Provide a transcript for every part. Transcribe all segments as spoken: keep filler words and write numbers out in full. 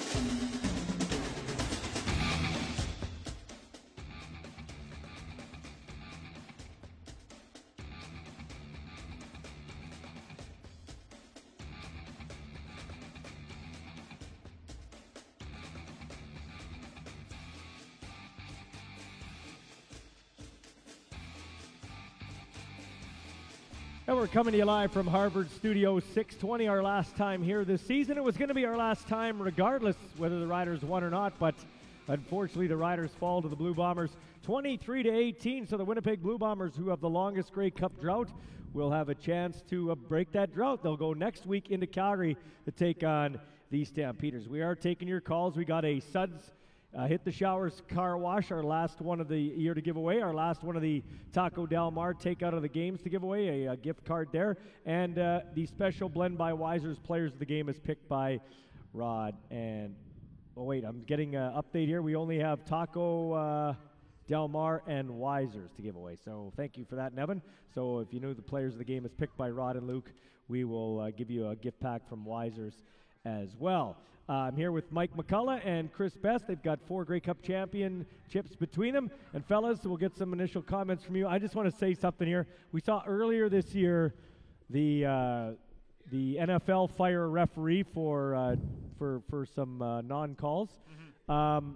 And we're coming to you live from Harvard Studio six twenty, our last time here this season. It was going to be our last time regardless whether the Riders won or not, but unfortunately the Riders fall to the Blue Bombers twenty-three to eighteen. So the Winnipeg Blue Bombers, who have the longest Grey Cup drought, will have a chance to uh, break that drought. They'll go next week into Calgary to take on the Stampeders. We are taking your calls. We got a Suds Uh, Hit the Showers car wash, our last one of the year to give away, our last one of the Taco Del Mar take out of the games to give away, a, a gift card there, and uh, the special blend by Weiser's Players of the Game is picked by Rod. And, oh wait, I'm getting an update here. We only have Taco uh, Del Mar and Weiser's to give away, so thank you for that, Nevin. So if you knew the Players of the Game is picked by Rod and Luke, we will uh, give you a gift pack from Weiser's as well. Uh, I'm here with Mike McCullough and Chris Best. They've got four Grey Cup championships between them. And fellas, we'll get some initial comments from you. I just want to say something here. We saw earlier this year the uh, the N F L fire a referee for uh, for for some uh, non-calls. Mm-hmm. Um,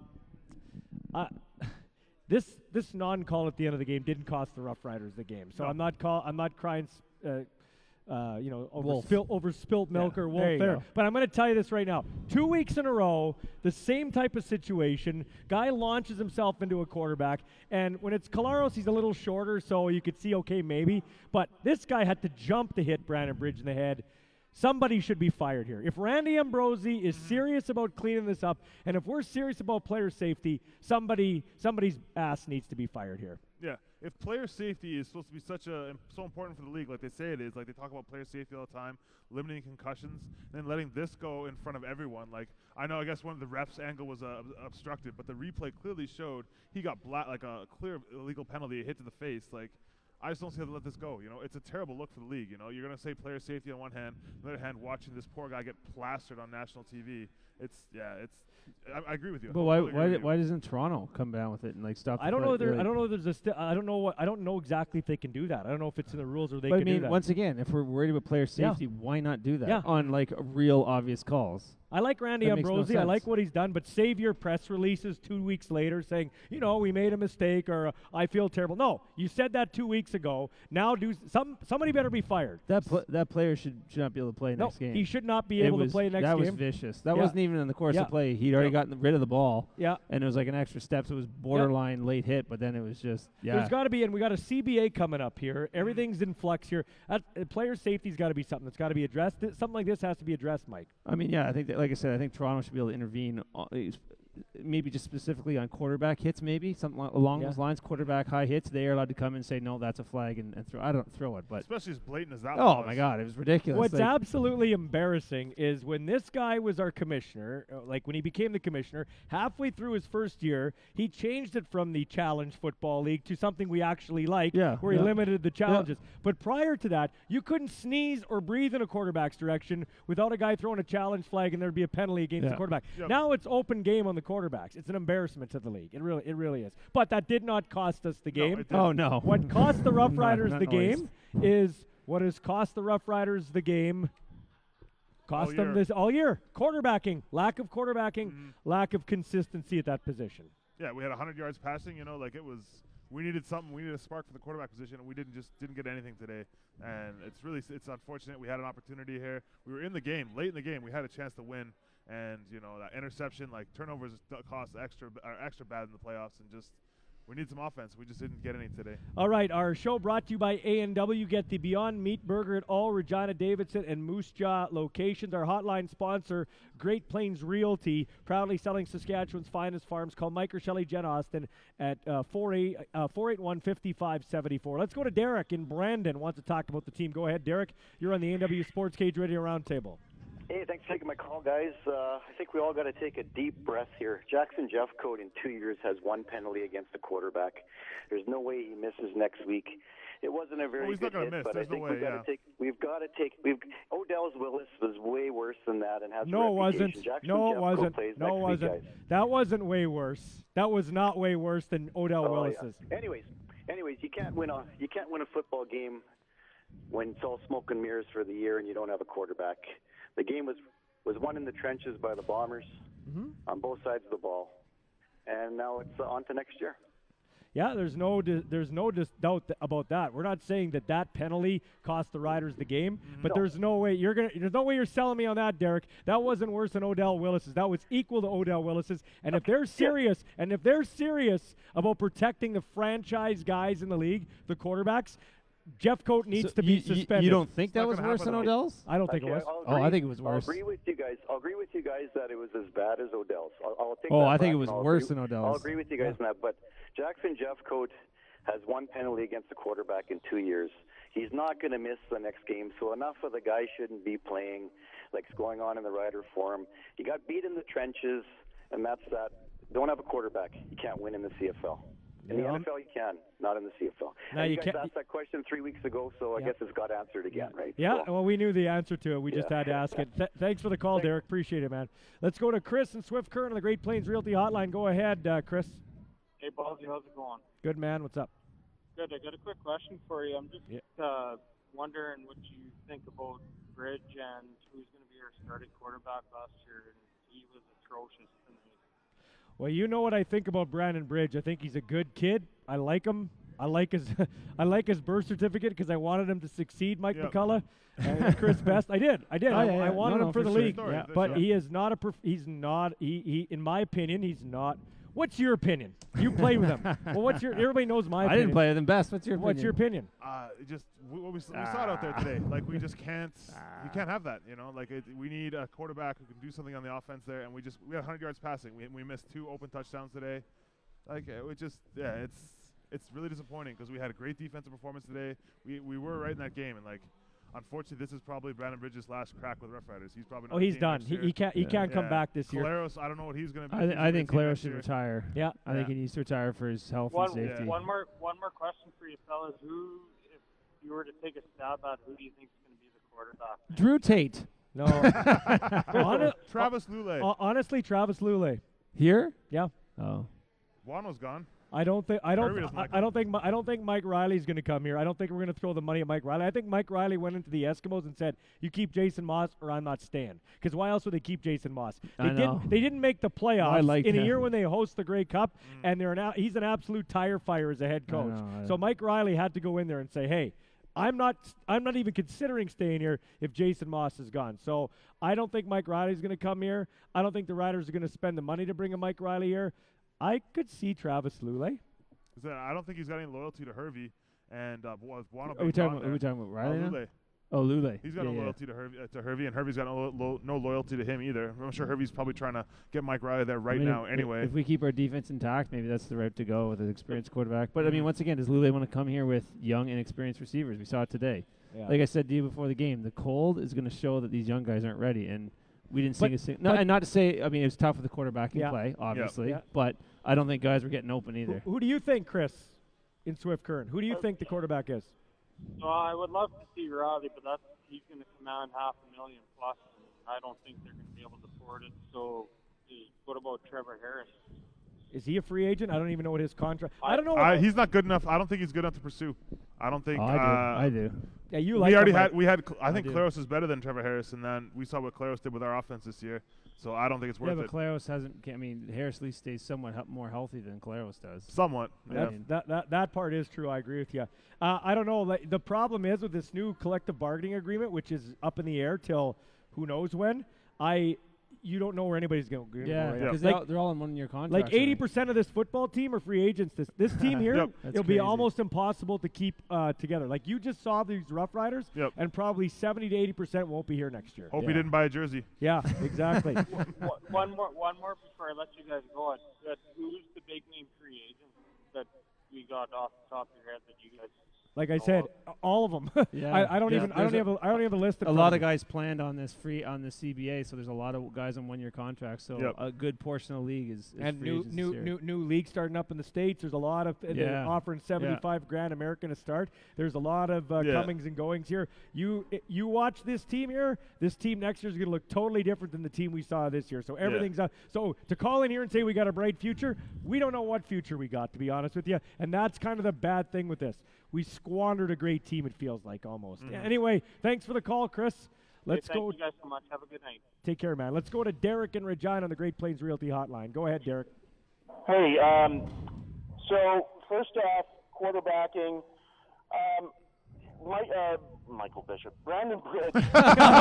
uh, this this non-call at the end of the game didn't cost the Rough Riders the game. So no. I'm not call I'm not crying. Uh, Uh, you know, over, spill, over spilt milk yeah, or wolf there. there. But I'm going to tell you this right now. Two weeks in a row, the same type of situation. Guy launches himself into a quarterback, and when it's Collaros, he's a little shorter, so you could see, okay, maybe. But this guy had to jump to hit Brandon Bridge in the head. Somebody should be fired here. If Randy Ambrosie is serious about cleaning this up, and if we're serious about player safety, somebody somebody's ass needs to be fired here. Yeah, if player safety is supposed to be such a so important for the league, like they say it is, like they talk about player safety all the time, limiting concussions, and then letting this go in front of everyone. Like I know, I guess one of the refs' angle was uh, obstructed, but the replay clearly showed he got bla- like a clear illegal penalty, a hit to the face. Like I just don't see how to let this go. You know, it's a terrible look for the league. You know, you're gonna say player safety on one hand, on the other hand, watching this poor guy get plastered on national T V. It's yeah, it's. I, I agree with you. But why why did, why doesn't Toronto come down with it and like stop? I don't know. There, I don't know. There's a. Sti- I don't know what. I don't know exactly if they can do that. I don't know if it's in the rules or they but can I mean, do that. once again, if we're worried about player safety, yeah. why not do that yeah. on like real obvious calls? I like Randy that Ambrosie. No I like what he's done, but save your press releases two weeks later saying, you know, we made a mistake or uh, I feel terrible. No, you said that two weeks ago. Now do some. Somebody better be fired. That pl- that player should, should not be able to play no, next game. he should not be it able was, to play next that game. That was vicious. That yeah. wasn't even in the course yeah. of play. He'd already yeah. gotten rid of the ball. Yeah. And it was like an extra step, so it was borderline yeah. late hit, but then it was just, yeah. There's got to be, and we got a C B A coming up here. Everything's in flux here. Uh, player safety's got to be something that's got to be addressed. Th- something like this has to be addressed, Mike. I mean, yeah, I think, that, like I said, I think Toronto should be able to intervene. Uh, maybe just specifically on quarterback hits, maybe something li- along yeah. those lines. Quarterback high hits, they are allowed to come and say no, that's a flag, and, and throw. I don't throw it, but especially as blatant as that. Oh was. my God, it was ridiculous. What's like absolutely embarrassing is when this guy was our commissioner, uh, like when he became the commissioner, halfway through his first year, he changed it from the Challenge Football League to something we actually like, yeah, where yeah. he limited the challenges. Yeah. But prior to that, you couldn't sneeze or breathe in a quarterback's direction without a guy throwing a challenge flag and there'd be a penalty against yeah. the quarterback. Yep. Now it's open game on the quarterbacks. It's an embarrassment to the league. It really, it really is. But that did not cost us the game. No, oh no! What cost the Rough Riders not, not the noise. game is what has cost the Rough Riders the game. Cost all them year. this all year. Quarterbacking, lack of quarterbacking, mm-hmm. lack of consistency at that position. Yeah, we had one hundred yards passing. You know, like it was. We needed something. We needed a spark for the quarterback position, and we didn't just didn't get anything today. And it's really it's unfortunate. We had an opportunity here. We were in the game late in the game. We had a chance to win. And, you know, that interception, like, turnovers cost extra are extra bad in the playoffs. And just, we need some offense. We just didn't get any today. All right, our show brought to you by A and W. Get the Beyond Meat Burger at all Regina Davidson and Moose Jaw locations. Our hotline sponsor, Great Plains Realty, proudly selling Saskatchewan's finest farms. Call Mike or Shelley Jen Austin at uh, four eight one, five five seven four. Let's go to Derek in Brandon. Wants to talk about the team. Go ahead, Derek. You're on the A and W Sports Cage Radio Roundtable. Hey, thanks for taking my call, guys. Uh, I think we all got to take a deep breath here. Jackson Jeffcoat in two years has one penalty against the quarterback. There's no way he misses next week. It wasn't a very Oh, he's not good gonna hit, miss. but There's I think no we've way, got to yeah. take. We've got to take. We've Odell's Willis was way worse than that and has No, a it wasn't. reputation. Jackson No, it Jeffcoat wasn't. plays No, it next week, wasn't. guys. That wasn't way worse. That was not way worse than Odell Oh, Willis's. yeah. Anyways, anyways, you can't win a you can't win a football game when it's all smoke and mirrors for the year and you don't have a quarterback. The game was was won in the trenches by the Bombers Mm-hmm. on both sides of the ball, and now it's uh, on to next year. Yeah, there's no di- there's no dis- doubt th- about that. We're not saying that that penalty cost the Riders the game, but No. there's no way you're gonna there's no way you're selling me on that, Derek. That wasn't worse than Odell Willis's. That was equal to Odell Willis's. And if they're serious, and if they're serious about protecting the franchise guys in the league, the quarterbacks, Jeffcoat needs So to be you, you- suspended. You don't think It's that not was gonna worse happen than at all. Odell's? I don't think it Okay, was. I'll Oh, I agree- think it was worse. I'll agree with you guys. I'll agree with you guys that it was as bad as Odell's. I'll, I'll take Oh, that I think back it was and I'll worse agree- than Odell's. I'll agree with you guys on that. But Jackson Jeffcoat has one penalty against the quarterback in two years. He's not going to miss the next game, so enough of the guy shouldn't be playing like's going on in the Rider Forum. He got beat in the trenches, and that's that. Don't have a quarterback. You can't win in the C F L. In Yeah. the N F L, you can, not in the C F L. Now And you you guys can't- asked that question three weeks ago, so I Yeah. guess it's got answered again, right? Yeah, So- well, we knew the answer to it. We just Yeah. had to ask it. Th- thanks for the call, Derek. Appreciate it, man. Let's go to Chris and Swift Current on the Great Plains Realty Hotline. Go ahead, uh, Chris. Hey, Ballsy, how's it going? Good man. What's up? Good. I got a quick question for you. I'm just Yeah. uh, wondering what you think about Bridge and who's going to be our starting quarterback last year. And he was atrocious tonight. Well, you know what I think about Brandon Bridge. I think he's a good kid. I like him. I like his I like his birth certificate because I wanted him to succeed, Mike Yep. McCullough and Chris Best. I did. I did. Oh, I, yeah, I yeah. wanted No, him no, for for the sure. league. Story, Yeah, for but sure. he is not a. Perf- he's not. He, he. In my opinion, he's not. What's your opinion? You play with him. Well, what's your? Everybody knows my I opinion. didn't play with him best. What's your What's your opinion? opinion? Uh, it just we, what we, s- we saw it out there today. Like we just can't. You can't have that. You know, like it, we need a quarterback who can do something on the offense there. And we just we had one hundred yards passing. We we missed two open touchdowns today. Like it would just yeah, it's it's really disappointing because we had a great defensive performance today. We we were right in that game and like. Unfortunately, this is probably Brandon Bridges' last crack with Rough Riders. He's probably not Oh, he's team done. next He, year. he can't. He Yeah. can't come Yeah. back this year. Claros, I don't know what he's going to be. I, if th- he's I with think the team Claro next should year. retire. Yeah. I think Yeah. he needs to retire for his health One, and safety. one more, one more question for you, fellas. Who, if you were to take a stab at, who do you think is going to be the quarterback? Drew Tate. No. Hon- Travis Lule. hon- honestly, Travis Lule. Here? Yeah. Oh. Wano's gone. I don't think I don't Kirby doesn't I, like I him. don't think Mi- I don't think Mike Riley's going to come here. I don't think we're going to throw the money at Mike Riley. I think Mike Riley went into the Eskimos and said, "You keep Jason Moss, or I'm not staying." Because why else would they keep Jason Moss? They I know. didn't. They didn't make the playoffs like in a him. year when they host the Grey Cup, Mm. and they're now he's an absolute tire fire as a head I coach. know, I So know. Mike Riley had to go in there and say, "Hey, I'm not I'm not even considering staying here if Jason Moss is gone." So I don't think Mike Riley's going to come here. I don't think the Riders are going to spend the money to bring a Mike Riley here. I could see Travis Lule. Is that I don't think he's got any loyalty to Hervey and uh, Wa- Wano. Are being we talking gone about, are there. we talking about Uh, Riley now? Lule. Oh, Lule. He's got yeah, no yeah. loyalty to Hervey, uh, to Hervey, and Hervey's got no, lo- no loyalty to him either. I'm sure Hervey's probably trying to get Mike Riley there right I mean, now if, anyway. If we keep our defense intact, maybe that's the route to go with an experienced quarterback. But I Mm-hmm. mean, once again, does Lule want to come here with young, inexperienced receivers? We saw it today. Yeah. Like I said to you before the game, the cold is going to show that these young guys aren't ready, and we didn't But- see a sing- no, but- and not to say, I mean, it was tough with the quarterback in Yeah. play, obviously, Yeah. but I don't think guys were getting open Who, either. who do you think, Chris, in Swift Current? Who do you Uh, think the quarterback is? So I would love to see Riley, but that's he's going to command half a million plus, and I don't think they're going to be able to afford it. So, is, what about Trevor Harris? Is he a free agent? I don't even know what his contract. I, I- don't know. I, what- he's not good enough. I don't think he's good enough to pursue. I don't think. Oh, I do. uh, I do. yeah, you we like already him, had. right? We had. Cl- I I think do. Claros is better than Trevor Harris, and then we saw what Claros did with our offense this year. So I don't think it's Yeah, worth but it. Claros hasn't. I mean, Harris at least stays somewhat he- more healthy than Claros does. Somewhat. Yeah. That's, that, that that part is true. I agree with you. Uh, I don't know. Like, the problem is with this new collective bargaining agreement, which is up in the air till who knows when. I you don't know where anybody's going to go. Yeah, right now. because Like, they're, all, they're all on one-year contracts. like eighty already. percent of this football team are free agents. This this team here, Yep. That's it'll be crazy. almost impossible to keep uh, together. Like you just saw these Rough Riders, Yep. and probably seventy to eighty percent won't be here next year. Hope Yeah. he didn't buy a jersey. Yeah, exactly. One- one more, one more before I let you guys go. Uh, That who's the big name free agent that we got off the top of your head that you guys Like I said, all of them. Yeah. I, I don't Yeah. even. I don't There's have. A, I don't have a list. A lot of guys planned on this free on the C B A, so there's a lot of guys on one-year contracts. So Yep. a good portion of the league is, is and free new agents new this year. new new league starting up in the States. There's a lot of uh, they're Yeah. offering seventy-five grand American to start. There's a lot of uh, Yeah. comings and goings here. You i- you watch this team here. This team next year is going to look totally different than the team we saw this year. So everything's up. So to call in here and say we got a bright future, we don't know what future we got, to be honest with you. And that's kind of the bad thing with this. We squandered a great team. It feels like almost. Mhm. Anyway, thanks for the call, Chris. Let's hey, thank go. you guys so much. Have a good night. Take care, man. Let's go to Derek in Regina on the Great Plains Realty Hotline. Go ahead, Derek. Hey, um, so first off, quarterbacking, um, my, uh, Michael Bishop, Brandon Bridge. Is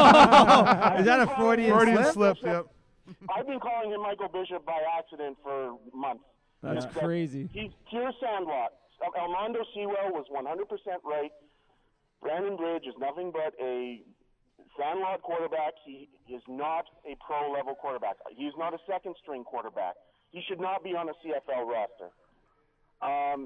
that a Freudian Freudian slip? slip. Yep. I've been calling him Michael Bishop by accident for months. That's Except crazy. He's pure sandlot. Armando Sewell was one hundred percent right. Brandon Bridge is nothing but a sandlot quarterback. He is not a pro-level quarterback. He's not a second-string quarterback. He should not be on a C F L roster. Um,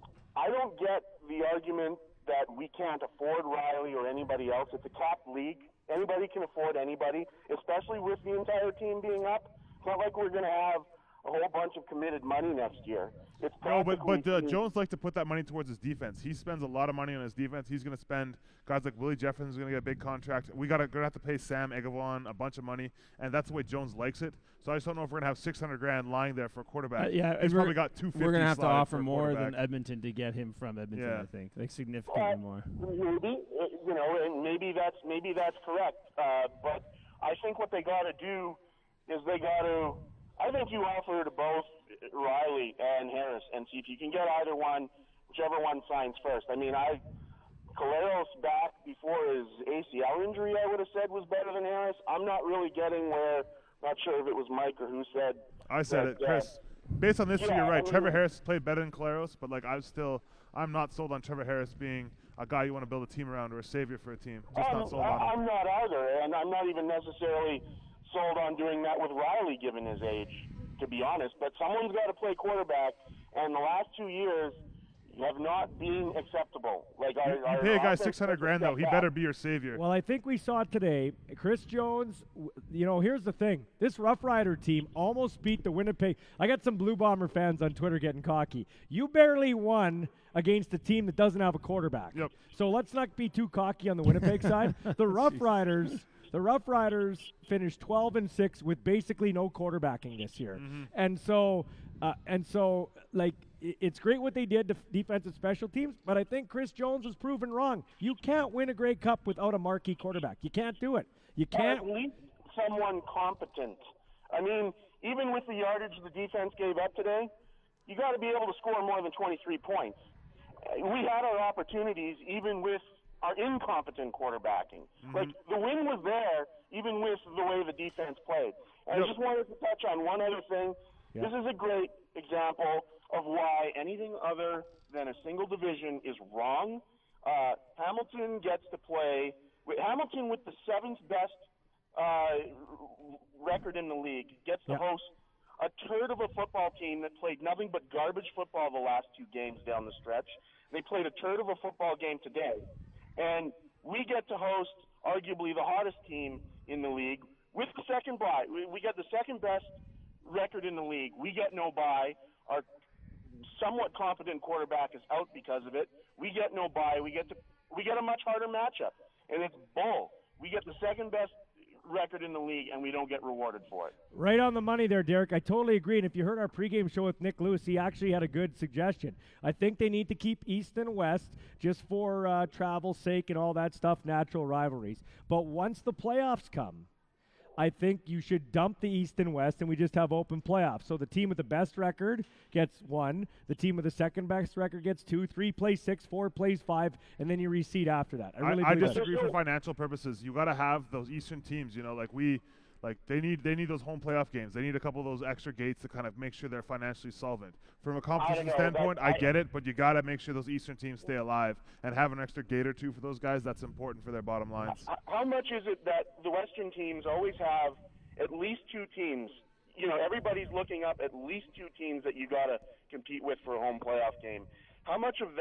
I don't get the argument that we can't afford Riley or anybody else. It's a capped league. Anybody can afford anybody, especially with the entire team being up. It's not like we're going to have a whole bunch of committed money next year. It's No, but but uh, practically- Jones likes to put that money towards his defense. He spends a lot of money on his defense. He's going to spend guys like Willie Jefferson's going to get a big contract. We got to going to have to pay Sam Egavon a bunch of money, and that's the way Jones likes it. So I just don't know if we're going to have six hundred grand lying there for a quarterback. Uh, yeah, he's we're- probably got two fifty. We're gonna have to slotted offer for a more than quarterback. Edmonton to get him from Edmonton. Yeah. I think, like significantly more. Maybe, uh, you know, and maybe that's maybe that's correct. Uh, but I think what they got to do is they got to. I think you offer to both Riley and Harris and see if you can get either one, whichever one signs first. I mean, I Caleros back before his A C L injury, I would have said was better than Harris. I'm not really getting where. Not sure if it was Mike or who said. I said that, it, Chris. Based on this, year, yeah, you're right. I mean- Trevor Harris played better than Caleros, but like I'm still, I'm not sold on Trevor Harris being a guy you want to build a team around or a savior for a team. Just I'm, not sold on him. I'm not either, and I'm not even necessarily sold on doing that with Riley, given his age, to be honest. But someone's got to play quarterback, and the last two years have not been acceptable. Like You, our, you our pay a guy offense six hundred took a grand though. step He back. better be your savior. Well, I think we saw it today. Chris Jones, w- you know, here's the thing. This Rough Rider team almost beat the Winnipeg. I got some Blue Bomber fans on Twitter getting cocky. You barely won against a team that doesn't have a quarterback. Yep. So let's not be too cocky on the Winnipeg side. The Rough Riders, the Rough Riders finished twelve and six with basically no quarterbacking this year. Mm-hmm. And so uh, and so like i- it's great what they did to f- defensive special teams, but I think Chris Jones was proven wrong. You can't win a Grey Cup without a marquee quarterback. You can't do it. You can't. At least someone competent. I mean, even with the yardage the defense gave up today, you got to be able to score more than twenty-three points. Uh, We had our opportunities even with our incompetent quarterbacking. Like, the win was there even with the way the defense played. And Yep. I just wanted to touch on one other thing. Yeah. This is a great example of why anything other than a single division is wrong. Uh, Hamilton gets to play with Hamilton with the seventh best uh, record in the league gets to Yeah. host a turd of a football team that played nothing but garbage football the last two games down the stretch. They played a turd of a football game today. And we get to host arguably the hottest team in the league with the second bye. We, we get the second best record in the league. We get no bye. Our somewhat competent quarterback is out because of it. We get no bye. We get to we get a much harder matchup, and it's bull. We get the second best record in the league, and we don't get rewarded for it. Right on the money there, Derek. I totally agree. And if you heard our pregame show with Nick Lewis, he actually had a good suggestion. I think they need to keep East and West just for uh, travel's sake and all that stuff, natural rivalries. But once the playoffs come, I think you should dump the East and West, and we just have open playoffs. So the team with the best record gets one, the team with the second best record gets two, three plays six, four plays five, and then you reseed after that. I really I, I believe that. disagree for financial purposes. You got to have those Eastern teams. You know, like we, like they need they need those home playoff games. They need a couple of those extra gates to kind of make sure they're financially solvent. From a competition know, standpoint, that- I I- get it, but you got to make sure those Eastern teams stay alive and have an extra gate or two for those guys. That's important for their bottom lines. H- How much is it that the Western teams always have at least two teams? You know, everybody's looking up at least two teams that you got to compete with for a home playoff game. How much of that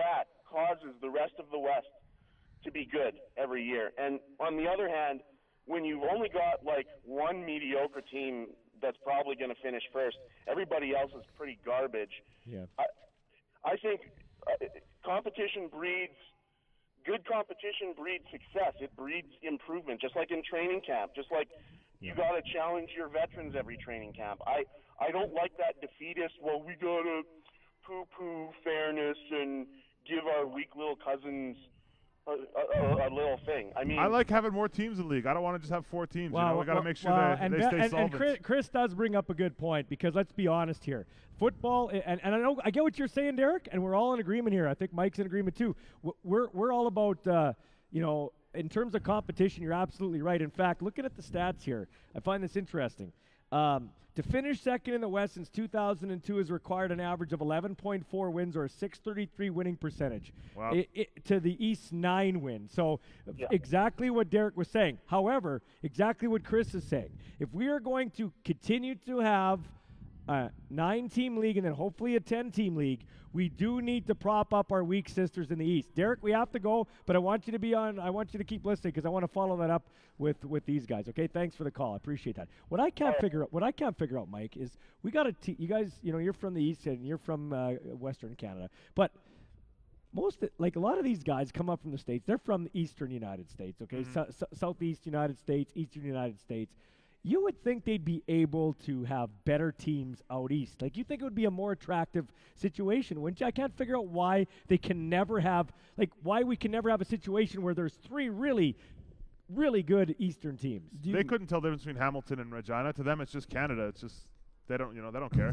causes the rest of the West to be good every year. And on the other hand, when you've only got like one mediocre team that's probably going to finish first, everybody else is pretty garbage. Yeah. I, I think uh, competition breeds good competition breeds success. It breeds improvement, just like in training camp, just like you got to challenge your veterans every training camp. I, I don't like that defeatist, well, we got to poo-poo fairness and give our weak little cousins a, a, a little thing. I mean, I like having more teams in the league. I don't want to just have four teams. Well, you know, we got to well, make sure well, they, and they Be- stay and, solvent. and Chris, Chris does bring up a good point, because let's be honest here. Football, and, and I know I get what you're saying, Derek, and we're all in agreement here. I think Mike's in agreement too. We're we're all about uh, you know, in terms of competition. You're absolutely right. In fact, looking at the stats here, I find this interesting. Um, to finish second in the West since two thousand two has required an average of eleven point four wins or a six thirty-three winning percentage. Wow. It, it, to the East, nine wins. So Yeah. exactly what Derek was saying. However, exactly what Chris is saying. If we are going to continue to have a nine-team league and then hopefully a ten-team league, we do need to prop up our weak sisters in the East. Derek, we have to go, but I want you to be on. I want you to keep listening, because I want to follow that up with with these guys. Okay, thanks for the call. I appreciate that. What I can't figure out, what I can't figure out, Mike, is we got to. Te- you guys, you know, you're from the East and you're from uh, Western Canada, but most of, like a lot of these guys come up from the States. They're from the Eastern United States. Okay, Mhm. so, so, Southeast United States, Eastern United States. You would think they'd be able to have better teams out east. Like, you think it would be a more attractive situation, wouldn't you? I can't figure out why they can never have, like, why we can never have a situation where there's three really, really good Eastern teams. Do They you- couldn't tell the difference between Hamilton and Regina. To them, it's just Canada. It's just they don't, you know, they don't care.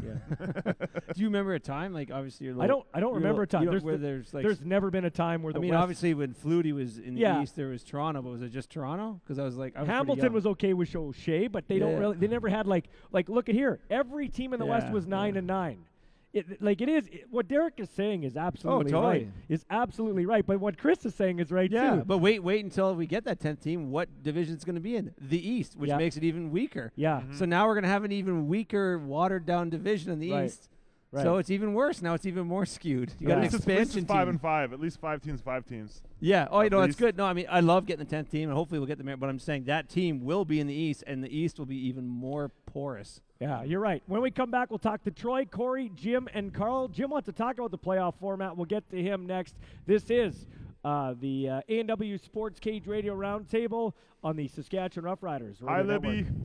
Do you remember a time, like, obviously you're I don't. I don't you're remember a time. you don't- There's, where the- there's like there's never been a time where I the mean, West, obviously when Flutie was in the Yeah. East, there was Toronto, but was it just Toronto? Because I was like, I was pretty Hamilton young. was okay with O'Shea, but they don't Yeah. really. They never had like like look at here. Every team in the West Yeah, was nine yeah. and nine. It, like it is it, what Derek is saying is absolutely totally. right. Is absolutely right. But what Chris is saying is right Yeah, too. but wait, wait until we get that tenth team. What division it's going to be in? The East, which Yeah. makes it even weaker. yeah, So now we're going to have an even weaker, watered-down division in the Right. East. right. So it's even worse. Now it's even more skewed. You got Yeah. an At least it's- at least expansion it's five team. and five. At least five teams, five teams. Yeah. Oh, you At know, it's least. good. No, I mean, I love getting the tenth team, and hopefully we'll get the merit. But I'm saying that team will be in the East, and the East will be even more porous. Yeah, you're right. When we come back, we'll talk to Troy, Corey, Jim, and Carl. Jim wants to talk about the playoff format. We'll get to him next. This is uh, the uh, A and W Sports Cage Radio Roundtable on the Saskatchewan Roughriders. Hi, Radio Libby. Network.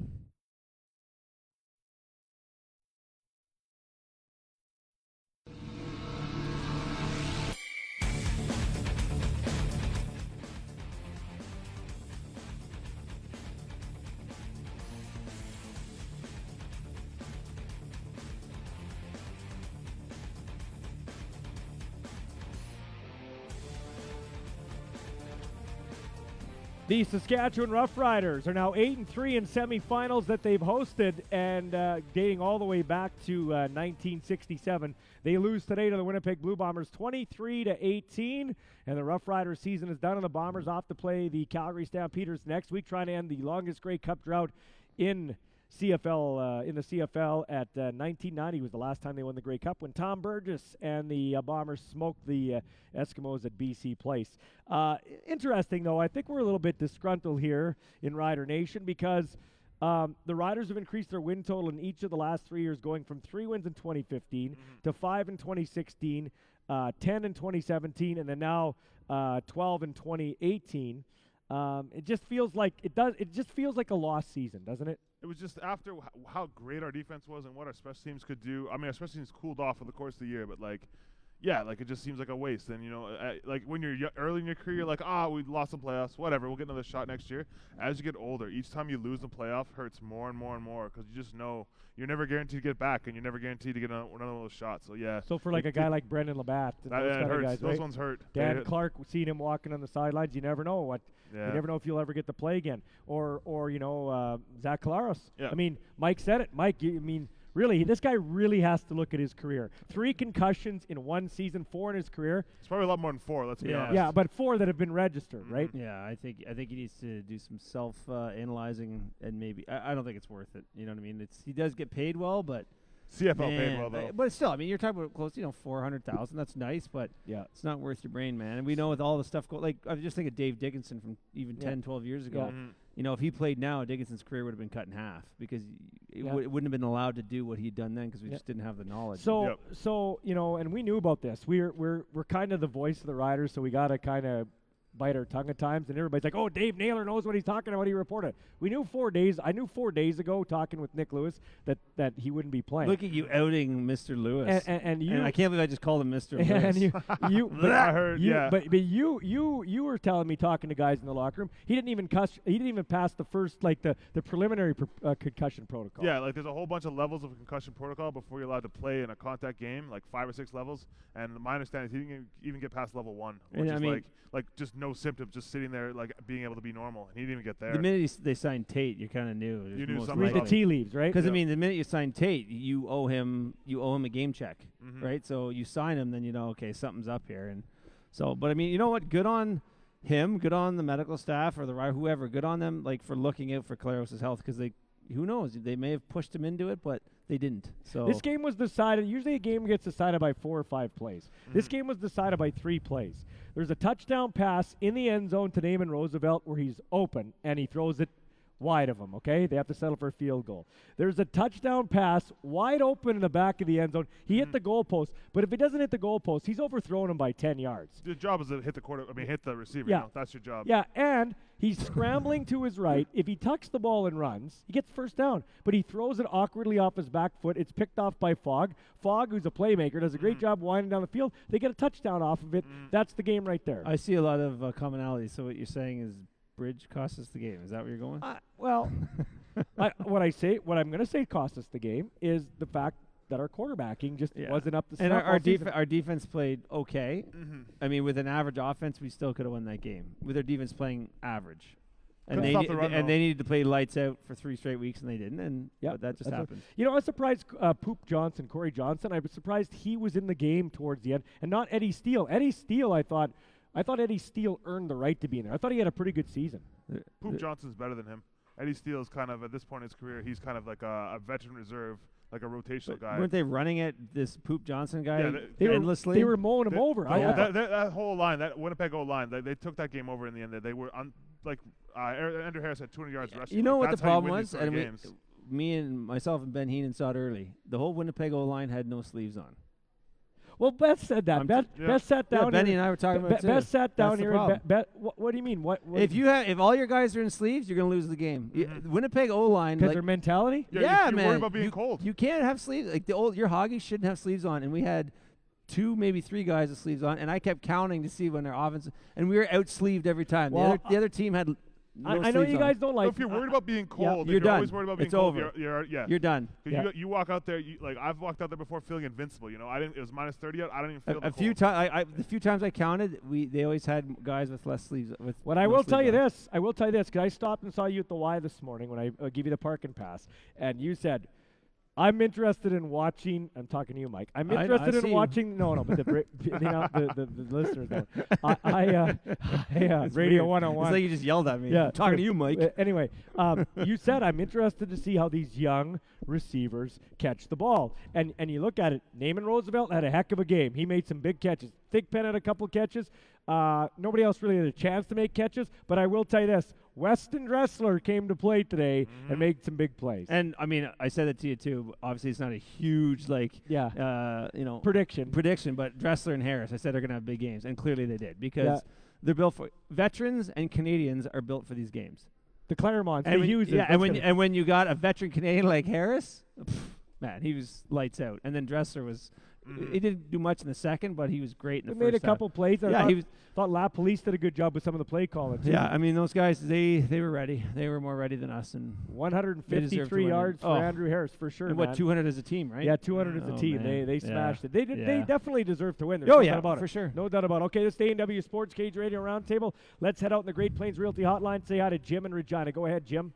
The Saskatchewan Roughriders are now eight and three in semifinals that they've hosted, and uh, dating all the way back to uh, nineteen sixty-seven. They lose today to the Winnipeg Blue Bombers, twenty-three to eighteen, and the Roughriders season is done. And the Bombers off to play the Calgary Stampeders next week, trying to end the longest Grey Cup drought in C F L uh, in the C F L. At uh, nineteen ninety was the last time they won the Grey Cup, when Tom Burgess and the uh, Bombers smoked the uh, Eskimos at B C Place. Uh, interesting, though, I think we're a little bit disgruntled here in Rider Nation, because um, the Riders have increased their win total in each of the last three years, going from three wins in twenty fifteen Mm-hmm. to five in twenty sixteen, uh, ten in twenty seventeen, and then now uh, twelve in twenty eighteen. Um, it just feels like it does. It just feels like a lost season, doesn't it? It was just after wh- how great our defense was and what our special teams could do. I mean, our special teams cooled off for the course of the year, but like, yeah, like it just seems like a waste. And you know, uh, like when you're y- early in your career, you're like, ah, we lost the playoffs, whatever. We'll get another shot next year. As you get older, each time you lose the playoff hurts more and more and more, because you just know you're never guaranteed to get back, and you're never guaranteed to get another one of those shots. So yeah, So for like it- a guy it- like Brendan Labatt, and that, those that kind of hurts. guys, Those right? ones hurt. Dan They- Clark, seeing him walking on the sidelines, you never know what. yeah. You never know if you'll ever get to play again. Or, or you know, uh, Zach Claros. Yeah. I mean, Mike said it. Mike, you, I mean, really, this guy really has to look at his career. Three concussions in one season, four in his career. It's probably a lot more than four. Let's be Yeah. honest. Yeah, but four that have been registered, Mhm. right? Yeah, I think I think he needs to do some self uh, analyzing, and maybe I, I don't think it's worth it. You know what I mean? It's he does get paid well, but C F L paid Man, well, though. uh, But still, I mean, you're talking about close, you know, four hundred thousand. That's nice, but Yeah. it's not worth your brain, man. And we know with all the stuff, go- like, I was just thinking of Dave Dickinson from even Yeah. ten, twelve years ago. Yeah. Mhm. You know, if he played now, Dickinson's career would have been cut in half because it, Yeah. w- it wouldn't have been allowed to do what he'd done then because we Yeah. just didn't have the knowledge. So, Yep. so you know, and we knew about this. We're we're we're kind of the voice of the Riders, so we got to kind of bite our tongue at times. And everybody's like, "Oh, Dave Naylor knows what he's talking about. He reported." We knew four days. I knew four days ago, talking with Nick Lewis, that that he wouldn't be playing. Look at you outing Mister Lewis. and, and, and you, And I can't believe I just called him Mister Lewis. and you, you, but I heard, you, yeah. but but you, you, you were telling me talking to guys in the locker room. He didn't even cuss. He didn't even pass the first, like the the preliminary pr- uh, concussion protocol. Yeah, like there's a whole bunch of levels of concussion protocol before you're allowed to play in a contact game, like five or six levels. And my understanding is he didn't even get past level one, which And I is mean- like like just no symptoms, just sitting there like being able to be normal. And he didn't even get there. The minute he s- they signed Tate, you kind of knew. You knew something Read the was tea leaves, right? Because Yeah. I mean, the minute you sign Tate, you owe him you owe him a game check, Mhm. right? So you sign him, then you know, okay, something's up here. And so, but I mean, you know what? Good on him. Good on the medical staff or the ri- whoever. Good on them, like for looking out for Claros' health, because they, who knows, they may have pushed him into it, but they didn't. So This game was decided. Usually, a game gets decided by four or five plays. This Mhm. game was decided by three plays. There's a touchdown pass in the end zone to Naaman Roosevelt where he's open and he throws it wide of him. Okay, they have to settle for a field goal. There's a touchdown pass wide open in the back of the end zone. He hit Mhm. the goalpost, but if he doesn't hit the goalpost, he's overthrown him by ten yards. The job is to hit the quarter. I mean, hit the receiver. Yeah. You know, that's your job. Yeah, and he's scrambling to his right. If he tucks the ball and runs, he gets first down. But he throws it awkwardly off his back foot. It's picked off by Fogg. Fogg, who's a playmaker, does a great Mhm. job winding down the field. They get a touchdown off of it. Mm. That's the game right there. I see a lot of uh, commonalities. So what you're saying is Bridge cost us the game. Is that where you're going? Uh, well, I, what I say, what I'm going to say cost us the game is the fact that our quarterbacking just Yeah. wasn't up to snuff And our all our, season. def- our defense played okay. Mhm. I mean, with an average offense, we still could have won that game. With our defense playing average, and Couldn't they stop ne- the run, and though. they needed to play lights out for three straight weeks, and they didn't. And Yeah, but that just that's what- happened. You know, I was surprised uh, Poop Johnson, Corey Johnson. I was surprised he was in the game towards the end, and not Eddie Steele. Eddie Steele, I thought, I thought Eddie Steele earned the right to be in there. I thought he had a pretty good season. The- Poop the- Johnson's better than him. Eddie Steele's kind of at this point in his career, he's kind of like a, a veteran reserve, like a rotational but guy. weren't they running at this Poop Johnson guy Yeah, they- They were, endlessly? they were mowing him They- over. the I, I whole- thought- that, that, that whole line, that Winnipeg O line, they, they took that game over in the end. They were on like uh, Ar- Andrew Harris had two hundred yards rushing. You know Like, what the that's how you problem win was? these sort of And we, games. me and myself and Ben Heenan saw it early. The whole Winnipeg O line had no sleeves on. well, Beth said that. I'm Beth, t- yeah. Beth sat Yeah, down. Benny here, and I were talking Be- about it Beth too. sat down That's the here. And Be- problem. Beth, what, what do you mean? What? what If you have, if all your guys are in sleeves, you're gonna lose the game. Y- Mhm. Winnipeg O line, because like, their mentality. Yeah, yeah, you, you're man, worried about being you, cold. You can't have sleeves. Like the old, your Hoggies shouldn't have sleeves on, and we had two, maybe three guys with sleeves on, and I kept counting to see when their offense, and we were out sleeved every time. Well, the other, the other team had. No I, I know sleeves you on. guys don't So like. if you're worried I- about being cold, if you're you're always done. worried about being It's cold. over. You're, you're yeah. You're done. 'Cause Yeah. you, you walk out there, you, like I've walked out there before feeling invincible. You know, I didn't. It was minus thirty out. I don't even A, feel the a few cold. times, I, I, the few times I counted, we they always had guys with less sleeves. With What I no will tell sleeves you on. this, I will tell you this, because I stopped and saw you at the Y this morning when I uh, gave you the parking pass, and you said, "I'm interested in watching." I'm talking to you, Mike. I'm I- I interested see in you. watching. No, no, but the bra- you know, the, the, the listeners don't. I, I, uh, I uh, It's Radio weird. one oh one. It's like you just yelled at me. Yeah, I'm talking true. to you, Mike. Uh, anyway, um, you said I'm interested to see how these young receivers catch the ball, and and you look at it. Naaman Roosevelt had a heck of a game. He made some big catches. Thigpen had a couple of catches. Uh, nobody else really had a chance to make catches. But I will tell you this: Weston Dressler came to play today Mhm. and made some big plays. And I mean, I said it to you too. But obviously, it's not a huge like, yeah, uh, you know, prediction. prediction. But Dressler and Harris, I said they're gonna have big games, and clearly they did because Yeah. they're built for veterans and Canadians are built for these games. The Claremont, And the when, Hughes. yeah, and when and when you got a veteran Canadian like Harris, pff, man, he was lights out. And then Dressler was, Mhm. he didn't do much in the second, but he was great in the they made a first half. couple plays. I Yeah, thought, he was. thought La Police did a good job with some of the play calling. Too. Yeah, I mean those guys, they they were ready. They were more ready than us. And, one hundred They deserve to fifty-three win it. yards for Oh. Andrew Harris for sure. and what man. two hundred as a team, right? Yeah, two hundred as a Oh, team. man. They they Yeah. smashed it. They did. They Yeah. definitely deserve to win. There's Oh no yeah, doubt about for it. sure. No doubt about it. Okay, this is A and W Sports Cage Radio Roundtable. Let's head out in the Great Plains Realty Hotline. Say hi to Jim and Regina. Go ahead, Jim.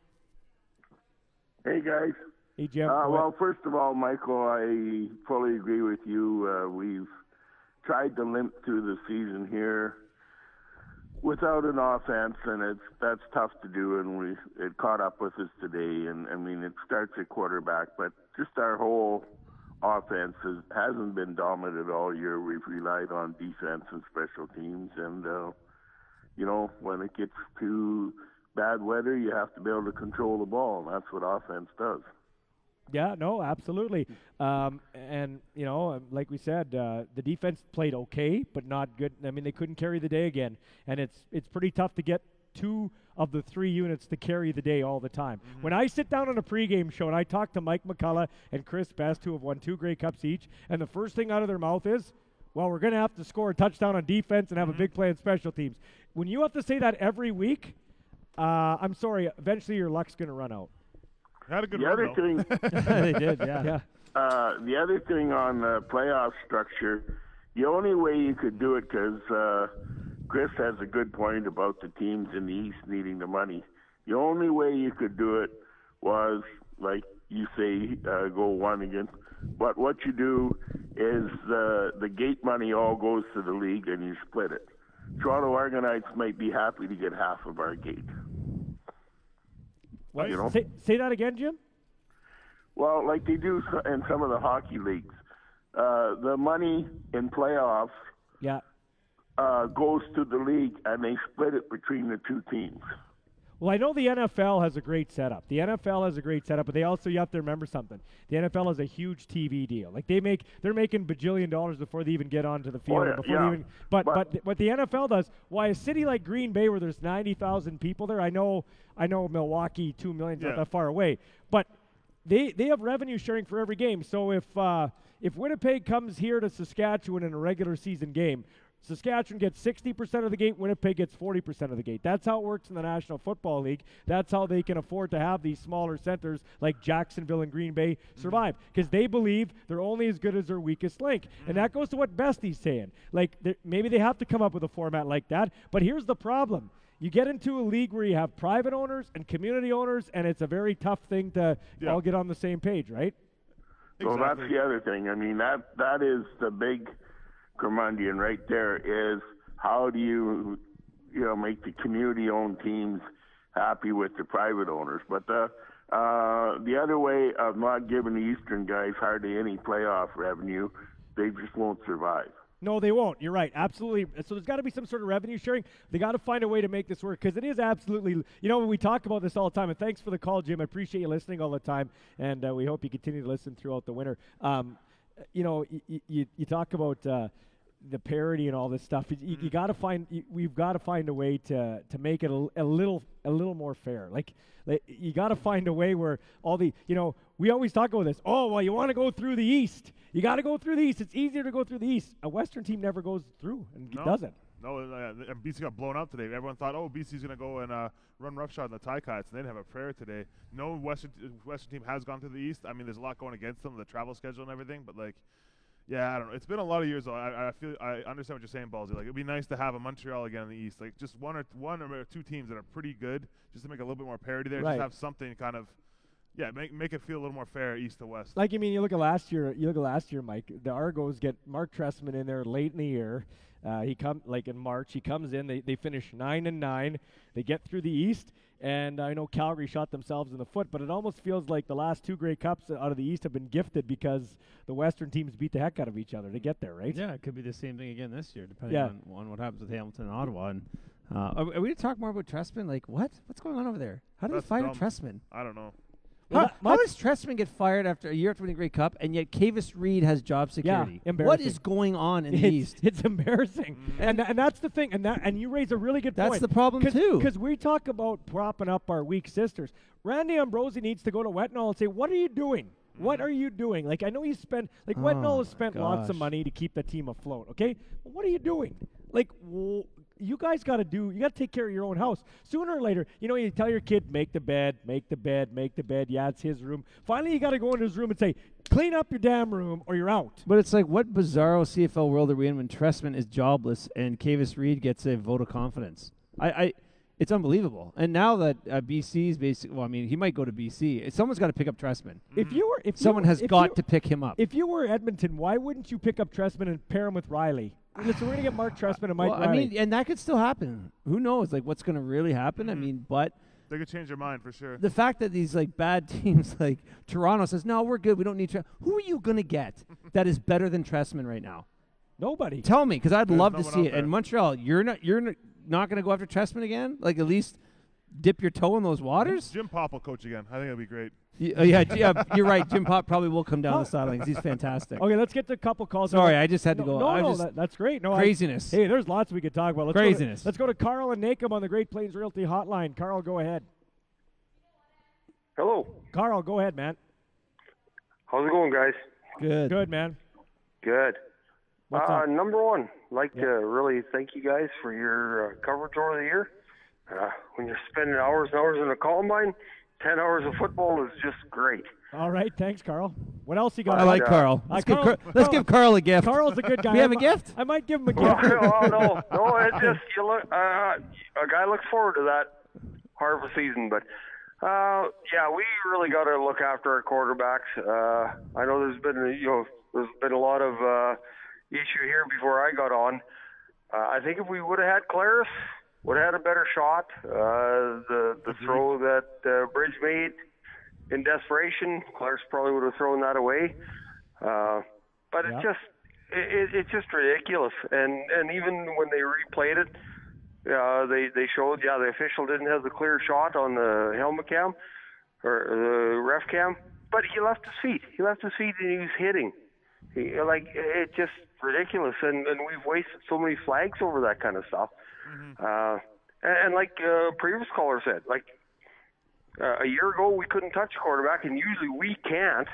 Hey, guys. Hey, Jim. Uh, go well, ahead. first of all, Michael, I fully agree with you. Uh, we've tried to limp through the season here without an offense, and it's that's tough to do. And we it caught up with us today. And I mean, it starts at quarterback, but just our whole offense has, hasn't been dominant all year. We've relied on defense and special teams, and uh, you know, when it gets to bad weather, you have to be able to control the ball, and that's what offense does. Yeah, no, absolutely. Um, and, you know, like we said, uh, the defense played okay, but not good. I mean, they couldn't carry the day again. And it's it's pretty tough to get two of the three units to carry the day all the time. Mm-hmm. When I sit down on a pregame show and I talk to Mike McCullough and Chris Best, who have won two Grey Cups each, and the first thing out of their mouth is, well, we're going to have to score a touchdown on defense and have mm-hmm. a big play in special teams. When you have to say that every week, uh, I'm sorry, eventually your luck's going to run out. Had a good the run, other though. thing, they did, yeah. yeah. Uh, the other thing on the playoff structure, the only way you could do it, because uh, Chris has a good point about the teams in the East needing the money. The only way you could do it was, like you say, uh, go one again. But what you do is uh, the gate money all goes to the league and you split it. Toronto Argonauts might be happy to get half of our gate. What, you know? say, say that again, Jim? Well, like they do in some of the hockey leagues. Uh, the money in playoffs yeah. uh, goes to the league, and they split it between the two teams. Well, I know the N F L has a great setup. The N F L has a great setup, but they also, you have to remember something. The N F L has a huge T V deal. Like they make, they're making bajillion dollars before they even get onto the field. Oh, yeah, before yeah. They even, but, but but th- what the N F L does, why a city like Green Bay where there's ninety thousand people there, I know, I know Milwaukee, two million, yeah. not that far away, but they they have revenue sharing for every game. So if uh, if Winnipeg comes here to Saskatchewan in a regular season game, Saskatchewan gets sixty percent of the gate, Winnipeg gets forty percent of the gate. That's how it works in the National Football League. That's how they can afford to have these smaller centers like Jacksonville and Green Bay survive, because they believe they're only as good as their weakest link. And that goes to what Besty's saying. Like, maybe they have to come up with a format like that, but here's the problem. You get into a league where you have private owners and community owners, and it's a very tough thing to Yeah. all get on the same page, right? So Exactly. that's the other thing. I mean, that that is the big curmudgeon right there, is how do you, you know, make the community-owned teams happy with the private owners. But the, uh, the other way of not giving the Eastern guys hardly any playoff revenue, they just won't survive. No, they won't. You're right. Absolutely. So there's got to be some sort of revenue sharing. They got to find a way to make this work, because it is absolutely, you know, we talk about this all the time. And thanks for the call, Jim. I appreciate you listening all the time. And uh, we hope you continue to listen throughout the winter. Um, you know, y- y- you talk about uh, the parity and all this stuff. You, you, you got to find, you, we've got to find a way to to make it a, a little a little more fair. Like, like you got to find a way where all the, you know, we always talk about this. Oh, well, you want to go through the East. You got to go through the East. It's easier to go through the East. A Western team never goes through and No. doesn't. No, uh, and B C got blown up today. Everyone thought, oh, B C's going to go and uh, run roughshod in the Ticats, and they didn't have a prayer today. No Western Western team has gone to the East. I mean, there's a lot going against them, the travel schedule and everything, but, like, yeah, I don't know. It's been a lot of years, though. I, I feel I understand what you're saying, Ballsy. Like, it'd be nice to have a Montreal again in the East. Like, just one or one or two teams that are pretty good, just to make a little bit more parity there. Right. Just have something kind of, yeah, make make it feel a little more fair east to west. Like, I mean, you look at last year. You look at last year, Mike. The Argos get Mark Trestman in there late in the year. Uh, he come like in March. He comes in. They they finish nine and nine. They get through the East, and I know Calgary shot themselves in the foot. But it almost feels like the last two Grey Cups out of the East have been gifted because the Western teams beat the heck out of each other to get there, right? Yeah, it could be the same thing again this year, depending Yeah. on, on what happens with Hamilton and Ottawa. And uh, are, are we going to talk more about Trestman? Like, what? What's going on over there? How do That's they fire dumb. Trestman? I don't know. Well, How, that- how Mike- does Trestman get fired after a year after winning Grey Cup, and yet Kavis Reed has job security? What embarrassing. is going on in the it's, East? It's embarrassing, and and that's the thing, and that and you raise a really good That's point. the problem, too. Because we talk about propping up our weak sisters. Randy Ambrosi needs to go to Wetnall and say, "What are you doing? What are you doing?" Like, I know you spend like Oh, Wetnall has spent my lots of gosh. money to keep the team afloat. Okay, but what are you doing? Like, w- you guys got to do. You got to take care of your own house. Sooner or later, you know, you tell your kid, make the bed, make the bed, make the bed. Yeah, it's his room. Finally, you got to go into his room and say, clean up your damn room, or you're out. But it's like, what bizarro C F L world are we in when Trestman is jobless and Kavis Reed gets a vote of confidence? I, I it's unbelievable. And now that uh, B C's basically, well, I mean, he might go to B C. Someone's got to pick up Trestman. If you were, if Someone you, has if got you, to pick him up. If you were Edmonton, why wouldn't you pick up Trestman and pair him with Riley? Listen, we're going to get Mark Trestman and Mike well, Riley. I mean, and that could still happen. Who knows? Like, what's going to really happen? I mean, but They could change their mind for sure. The fact that these like bad teams like Toronto says, no, we're good. We don't need Tre-. Who are you going to get that is better than Trestman right now? Nobody. Tell me, because I'd There's love no to one see out it. there. And Montreal, you're not you're n- not going to go after Trestman again? Like at least dip your toe in those waters? Jim Pop will coach again. I think it'll be great. Y- uh, yeah, yeah, you're right. Jim Pop probably will come down the sidelines. He's fantastic. Okay, let's get to a couple calls. Sorry, I just had to no, go. No, I no, just, that, that's great. No, I- craziness. hey, there's lots we could talk about. Let's Craziness. Go to, let's go to Carl and Nacum on the Great Plains Realty Hotline. Carl, go ahead. Hello. Carl, go ahead, man. How's it going, guys? Good. Good, man. Good. What's uh, up? Number one, like Yeah. to really thank you guys for your uh, coverage over the year. Uh, when you're spending hours and hours in a combine, ten hours of football is just great. All right, thanks, Carl. What else you got? I like Uh, Carl. uh, Let's, give, Carl- Car- let's Carl- give Carl a gift. Carl's a good guy. We have I a mi- gift? I might give him a Well, gift. oh, no, no, it just you look. Uh, a guy looks forward to that harvest season, but uh, yeah, we really got to look after our quarterbacks. Uh, I know there's been a, you know there's been a lot of uh, issue here before I got on. Uh, I think if we would have had Claris, would have had a better shot. Uh, the the throw that uh, Bridge made in desperation, Claris probably would have thrown that away. Uh, but Yeah. it just it, it, it's just ridiculous. And and even when they replayed it, uh, they they showed yeah the official didn't have the clear shot on the helmet cam or the ref cam, but he left his feet. He left his feet and he was hitting. He, like it just ridiculous. And and we've wasted so many flags over that kind of stuff. Uh, and, and like uh, previous caller said, like uh, a year ago we couldn't touch a quarterback, and usually we can't,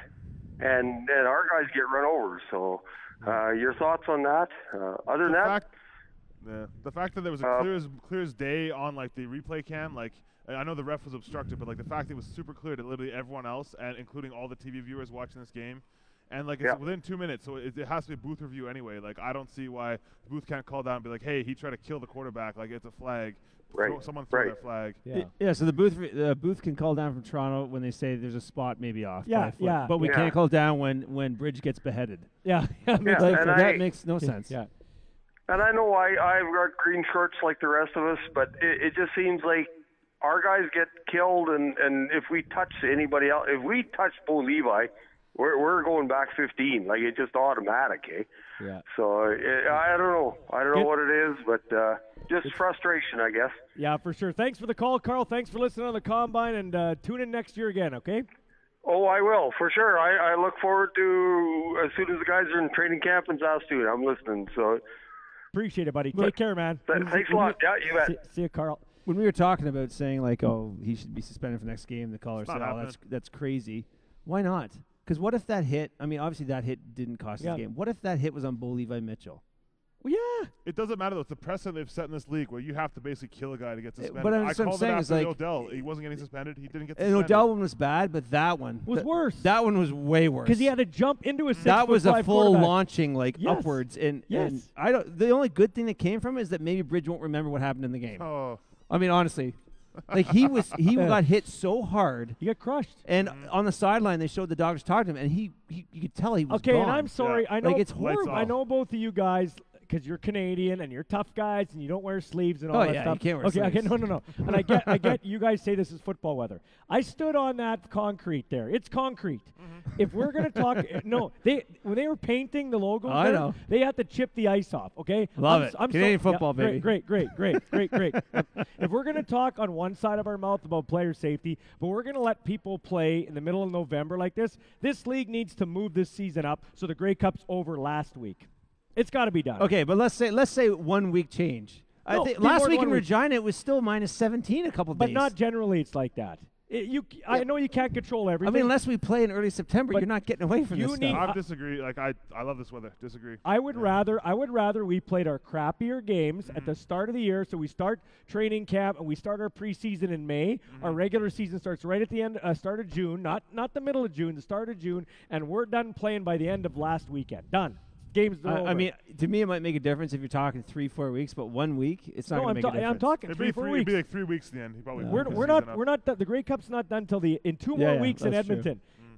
and and our guys get run over. So, uh, your thoughts on that? Uh, other than The that, fact, yeah, the fact that there was a Uh, clear as clear as day on like the replay cam, like I know the ref was obstructed, but like the fact that it was super clear to literally everyone else, and including all the T V viewers watching this game, and like it's Yeah. within two minutes, so it, it has to be a booth review anyway. Like I don't see why the booth can't call down and be like, hey, he tried to kill the quarterback, like it's a flag. Right, Throw, someone throw right. that flag. Yeah. Yeah, so the booth the booth can call down from Toronto when they say there's a spot maybe off. by Yeah, a foot, yeah. But we Yeah. can't call down when, when Bridge gets beheaded. Yeah. yeah, Yeah, Like, and that I- makes no sense. yeah. and I know I I've got green shirts like the rest of us, but it, it just seems like our guys get killed, and and if we touch anybody else, if we touch Bo Levi, we're we're going back fifteen. Like it's just automatic, eh? Yeah. So uh, I don't know. I don't know Get- what it is, but uh, just frustration, I guess. Yeah, for sure. Thanks for the call, Carl. Thanks for listening on the Combine, and uh, tune in next year again, okay? Oh, I will for sure. I, I look forward to as soon as the guys are in training camp in Saskatoon. I'm listening. So Appreciate it, buddy. But- Take care, man. th- thanks a lot. Yeah, you bet. See, see you, Carl. When we were talking about saying like, oh, he should be suspended for next game, the caller It's said, not oh, that's that's crazy. Why not? Because what if that hit? I mean, obviously that hit didn't cost Yeah. the game. What if that hit was on Bo Levi Mitchell? Well, yeah. It doesn't matter though. It's the precedent they've set in this league where you have to basically kill a guy to get suspended. but I'm- I that's what I'm called saying it is after the like- Odell. He wasn't getting suspended. He didn't get And suspended. Odell one was bad, but that one Was th- worse. That one was way worse. Because he had to jump into a six that was a five full quarterback. launching like Yes. upwards, and, Yes. and I don't. The only good thing that came from it is that maybe Bridge won't remember what happened in the game. Oh, I mean, honestly, like he was he Yeah. got hit so hard, He got crushed. and on the sideline they showed the doctors talking to him, and he, he you could tell he was Okay, gone. and I'm sorry. I know Like, it's Lights horrible. I off. know both of you guys because you're Canadian and you're tough guys and you don't wear sleeves and all Oh, that yeah, stuff. you can't wear okay, okay, sleeves. no, no, no. And I get, I get. You guys say this is football weather. I stood on that concrete there. It's concrete. Mm-hmm. If we're gonna talk, no, they when they were painting the logo, Oh, I there, know. they had to chip the ice off. Okay, Love I'm, it. s- I'm Canadian so, football, yeah, baby. Great, great, great, great, great, great. If we're gonna talk on one side of our mouth about player safety, but we're gonna let people play in the middle of November like this, this league needs to move this season up so the Grey Cup's over last week. It's got to be done. Okay, but let's say let's say one week change. No, I think be last more than week one in week. Regina it was still minus seventeen a couple But days. not generally. It's like that. It, you, I know you can't control I everything. mean, unless we play in early September, But you're not getting away from you this need- stuff. I disagree. Like I, I love this weather. Disagree. I would rather I would rather we played our crappier games at the start of the year, so we start training camp and we start our preseason in May. Our regular season starts right at the end, uh, start of June, not not the middle of June, the start of June, and we're done playing by the end of last weekend. Done. Games. are I, I over. mean, to me, it might make a difference if you're talking three, four weeks, but one week, it's not no, going I'm, to make ta- a difference. I'm talking It'd three, be four three, it'd weeks. be like three weeks in the end. He probably Yeah. We're, picks we're the not season up. we're not done, the Grey Cup's not done till the in two Yeah, more yeah, weeks in that's true. Edmonton.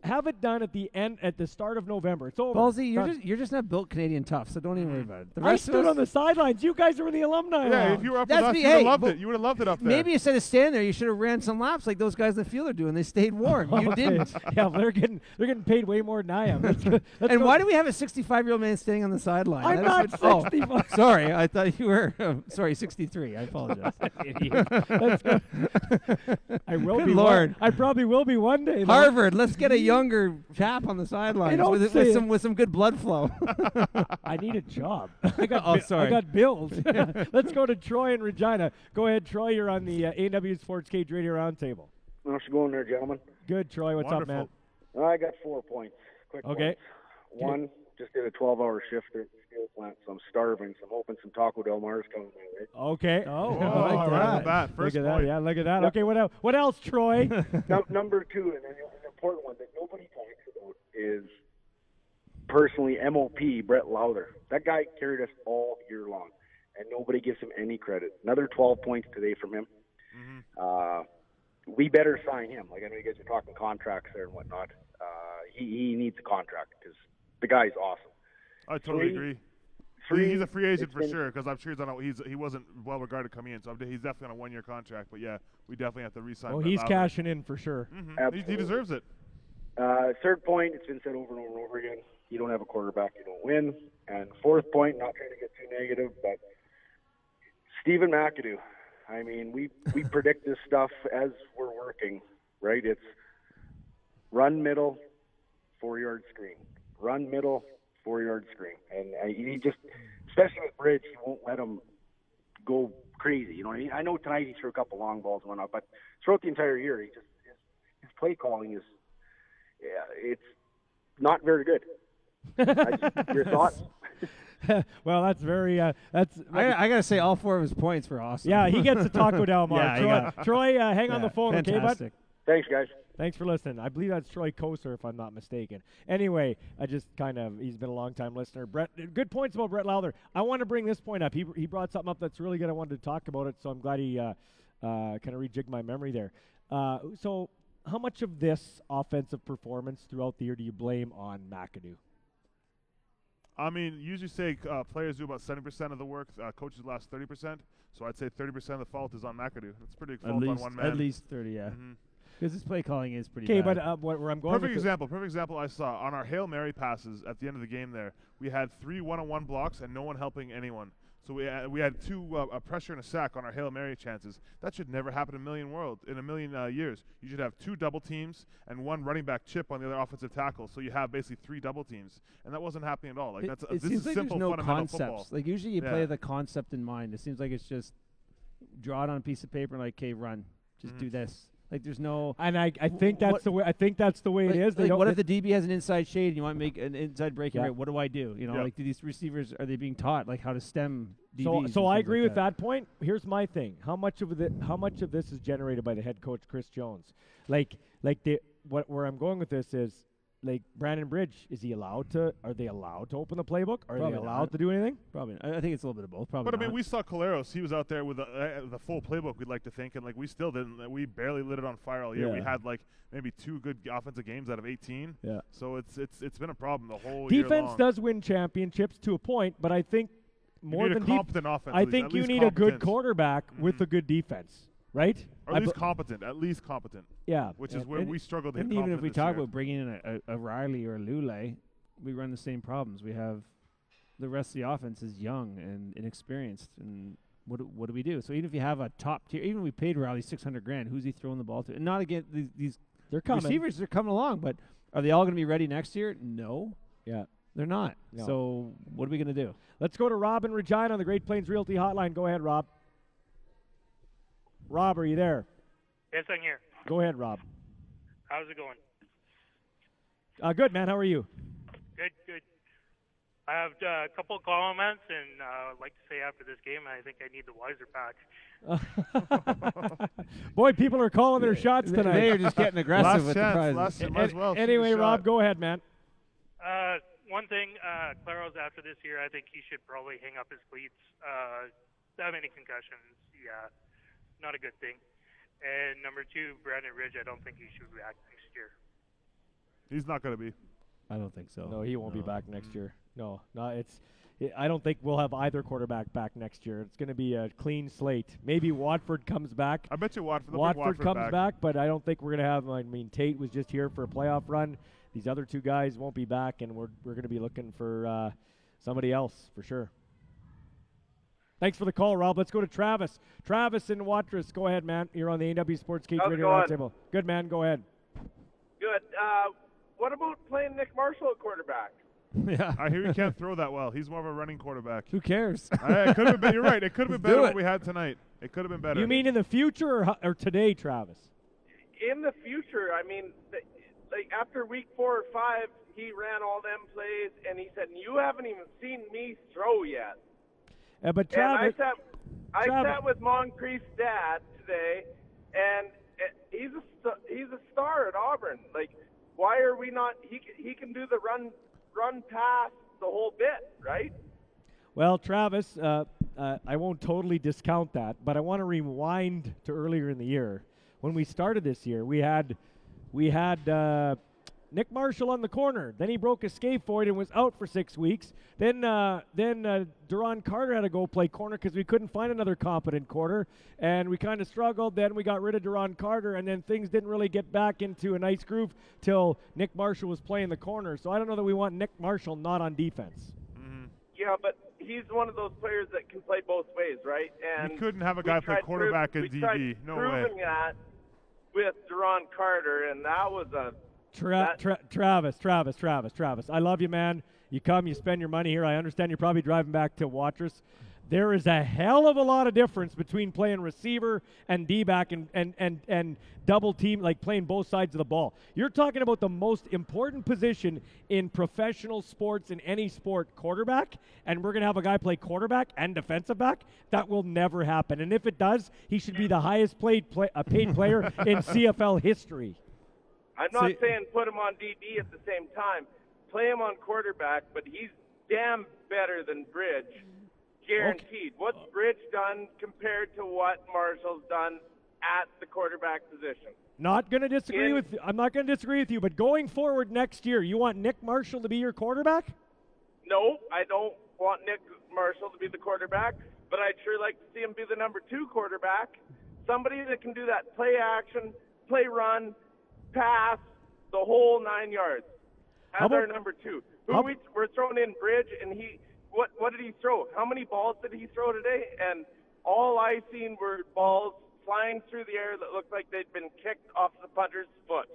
have it done at the end, at the start of November. It's over. Ballsy, you're Done. just you're just not built Canadian tough, so don't even worry about it. The I rest stood of us, on the sidelines. You guys were in the alumni Yeah, lounge. if you were up That's with us, me- you would have hey, loved but it. You would have loved it up there. maybe instead of standing there, you should have ran some laps like those guys in the field are doing. They stayed warm. You Okay. didn't. Yeah, well, they're getting they're getting paid way more than I am. Let's go, let's And go- why do we have a sixty-five-year-old man standing on the sideline? I'm That is not what- oh, sixty-five. sorry, I thought you were. Uh, sorry, sixty-three. I apologize. Idiot. Let's go. I will Good be. Lord. One, I probably will be one day. though. Harvard, let's get a younger chap on the sidelines don't with, say with it. some with some good blood flow. I need a job. I got Oh, bi- sorry. I got bills. Let's go to Troy and Regina. Go ahead, Troy. You're on the uh, A W Sports Cage Radio Roundtable. How's it going there, gentlemen? Good, Troy. What's Wonderful. up, man? I got four points. Quick Okay. points. One, just did a twelve-hour shift there at the steel plant, so I'm starving. So I'm hoping some Taco Del Mar's coming my way. Okay. Oh, Oh, I like all that. right off the bat. Look First at that. point. Yeah, look at that. Yep. Okay, what else? What else, Troy? Num- number two, and then an important one that nobody talks about is personally M O P Brett Lowther. That guy carried us all year long, and nobody gives him any credit. Another twelve points today from him. Mhm. Uh, we better sign him. Like I know you guys are talking contracts there and whatnot. Uh, he, he needs a contract because the guy's awesome. I totally Three- agree. Three, he's a free agent it's for been- sure because I'm sure he's on a, he's he wasn't well regarded coming in, so I'm- he's definitely on a one year contract. But yeah, we definitely have to re-sign. Oh, Brett he's Lowther. cashing in for sure. Mhm. He, Absolutely. he deserves it. Uh, third point, it's been said over and over and over again. You don't have a quarterback, you don't win. And fourth point, not trying to get too negative, but Stephen McAdoo. I mean, we, we predict this stuff as we're working, right? It's run middle, four-yard screen. Run middle, four-yard screen. And uh, he just, especially with Bridge, he won't let him go crazy. You know what I mean? I know tonight he threw a couple long balls and whatnot, but throughout the entire year, he just his, his play calling is, yeah, it's not very good. I just, your thoughts? Well, that's very. Uh, that's. I, I gotta say, all four of his points were awesome. yeah, he gets the Taco Del Mar. Yeah, he Troy, got- Troy uh, hang on Yeah, the phone, okay, bud? fantastic. Thanks, guys. Thanks for listening. I believe that's Troy Koser, if I'm not mistaken. Anyway, I just kind of, he's been a long-time listener. Brett, good points about Brett Lowther. I want to bring this point up. He he brought something up that's really good. I wanted to talk about it, so I'm glad he uh, uh, kind of rejigged my memory there. Uh, so how much of this offensive performance throughout the year do you blame on McAdoo? I mean, usually say uh, players do about seventy percent of the work, uh, coaches last thirty percent. So I'd say thirty percent of the fault is on McAdoo. That's pretty big At fault on least, one man. at least thirty, yeah. Mhm. Because his play calling is pretty Okay, bad. but uh, what, where I'm going Perfect with it- example. Perfect example I saw on our Hail Mary passes at the end of the game. There, we had three one-on-one blocks and no one helping anyone. So we had, we had two uh, a pressure and a sack on our Hail Mary chances. That should never happen in a million world in a million uh, years. You should have two double teams and one running back chip on the other offensive tackle. So you have basically three double teams, and that wasn't happening at all. Like it, that's uh, it this seems is like simple there's no fundamental concepts. football. Like usually you Yeah. play the concept in mind. It seems like it's just draw it on a piece of paper and like, okay, run, just Mhm. do this. Like there's no. And I, I think that's What- the way. I think that's the way Like, it is. They like don't. what if they- the D B has an inside shade and you want to make an inside breaking Yeah. rate? What do I do? You know, Yeah. like do these receivers are they being taught like how to stem D Bs? So, and so I things agree like with that point. Here's my thing: how much of the how much of this is generated by the head coach Chris Jones? Like, like the what where I'm going with this is like Brandon Bridge. Is he allowed to? Are they allowed to open the playbook? Are Probably they allowed not. to do anything? Probably. I, I think it's a little bit of both. Probably. But I mean, not. we saw Caleros. He was out there with the, uh, the full playbook. We'd like to think, and like we still didn't. uh, We barely lit it on fire all year. We Yeah. had like maybe two good g- offensive games out of eighteen. Yeah. So it's it's it's been a problem the whole year Defense long. does win championships to a point, but I think You more need than a def- competent offense. I at least- think at you least need a good competent. quarterback with Mhm. a good defense, right? Or I at least bu- competent. At least competent. yeah. Which Yeah. is where And- we struggled to hit And even if competent we this talk year. about bringing in a, a, a Riley or a Lule, we run the same problems. We have the rest of the offense is young and inexperienced, and what do, what do we do? So even if you have a top tier, even if we paid Riley six hundred grand, who's he throwing the ball to? And not again these, these They're coming. receivers are coming along, but are they all going to be ready next year? No, Yeah. they're not. No. So what are we going to do? Let's go to Rob in Regina on the Great Plains Realty Hotline. Go ahead, Rob. Rob, are you there? Yes, I'm here. Go ahead, Rob. How's it going? Uh, good, man. How are you? Good, good. I have uh, a couple of comments, and uh, I'd like to say after this game, I think I need the Weiser patch. Boy, people are calling their shots They- tonight. They are just getting aggressive Last with chance, the prizes. last- A- might as well shoot a anyway, Rob, shot. go ahead, man. Uh, one thing, uh, Claros, after this year, I think he should probably hang up his cleats. Uh, that many concussions, yeah, not a good thing. And number two, Brandon Ridge, I don't think he should react next year. He's not going to be. I don't think so. No, he won't no. be back next year. No, no, it's. I don't think we'll have either quarterback back next year. It's going to be a clean slate. Maybe Watford comes back. I bet you Watford. Watford, Watford comes back. back, but I don't think we're going to have. I mean, Tate was just here for a playoff run. These other two guys won't be back, and we're we're going to be looking for uh, somebody else for sure. Thanks for the call, Rob. Let's go to Travis. Travis in Watrous. Go ahead, man. You're on the A W Sports Cage How's it Radio going? Roundtable. Good, man. Go ahead. Good. Uh, what about playing Nick Marshall at quarterback? Yeah. I hear he can't throw that well. He's more of a running quarterback. Who cares? uh, it could have been. You're right. It could have been better Do than it. what we had tonight. It could have been better. You mean in the future or, hu- or today, Travis? In the future, I mean, th- like after week four or five, he ran all them plays, and he said, "You haven't even seen me throw yet." Uh, but Travis, and I sat, I Travis. sat with Moncrief's dad today, and uh, he's a st- he's a star at Auburn. Like, why are we not? He c- he can do the run run pass the whole bit, right? Well, Travis, uh, uh, I won't totally discount that, but I want to rewind to earlier in the year. When we started this year, we had we had uh, Nick Marshall on the corner. Then he broke a scaphoid and was out for six weeks. Then uh, then uh, Duron Carter had to go play corner because we couldn't find another competent corner, and we kind of struggled. Then we got rid of Duron Carter, and then things didn't really get back into a nice groove till Nick Marshall was playing the corner. So I don't know that we want Nick Marshall not on defense. Yeah, but he's one of those players that can play both ways, right? And You couldn't have a we guy play tried quarterback prov- in we D tried B. No way. proving that with Duron Carter, and that was a Tra- that- tra- Travis, Travis, Travis, Travis. I love you, man. You come, you spend your money here. I understand you're probably driving back to Watrous. There is a hell of a lot of difference between playing receiver and D-back and, and, and, and double team, like playing both sides of the ball. You're talking about the most important position in professional sports, in any sport, quarterback, and we're going to have a guy play quarterback and defensive back? That will never happen. And if it does, he should be the highest played play, uh, paid player in C F L history. I'm not See- saying put him on D B at the same time. Play him on quarterback, but he's damn better than Bridge. Guaranteed. What's Bridge done compared to what Marshall's done at the quarterback position? Not going to disagree In- with I'm not going to disagree with you, but going forward next year, you want Nick Marshall to be your quarterback? No, I don't want Nick Marshall to be the quarterback, but I'd sure like to see him be the number two quarterback. Somebody that can do that play action, play run, pass, the whole nine yards. How As our about- number two. Who how- we, we're throwing in Bridge, and he what what did he throw? How many balls did he throw today? And all I seen were balls flying through the air that looked like they'd been kicked off the punter's foot.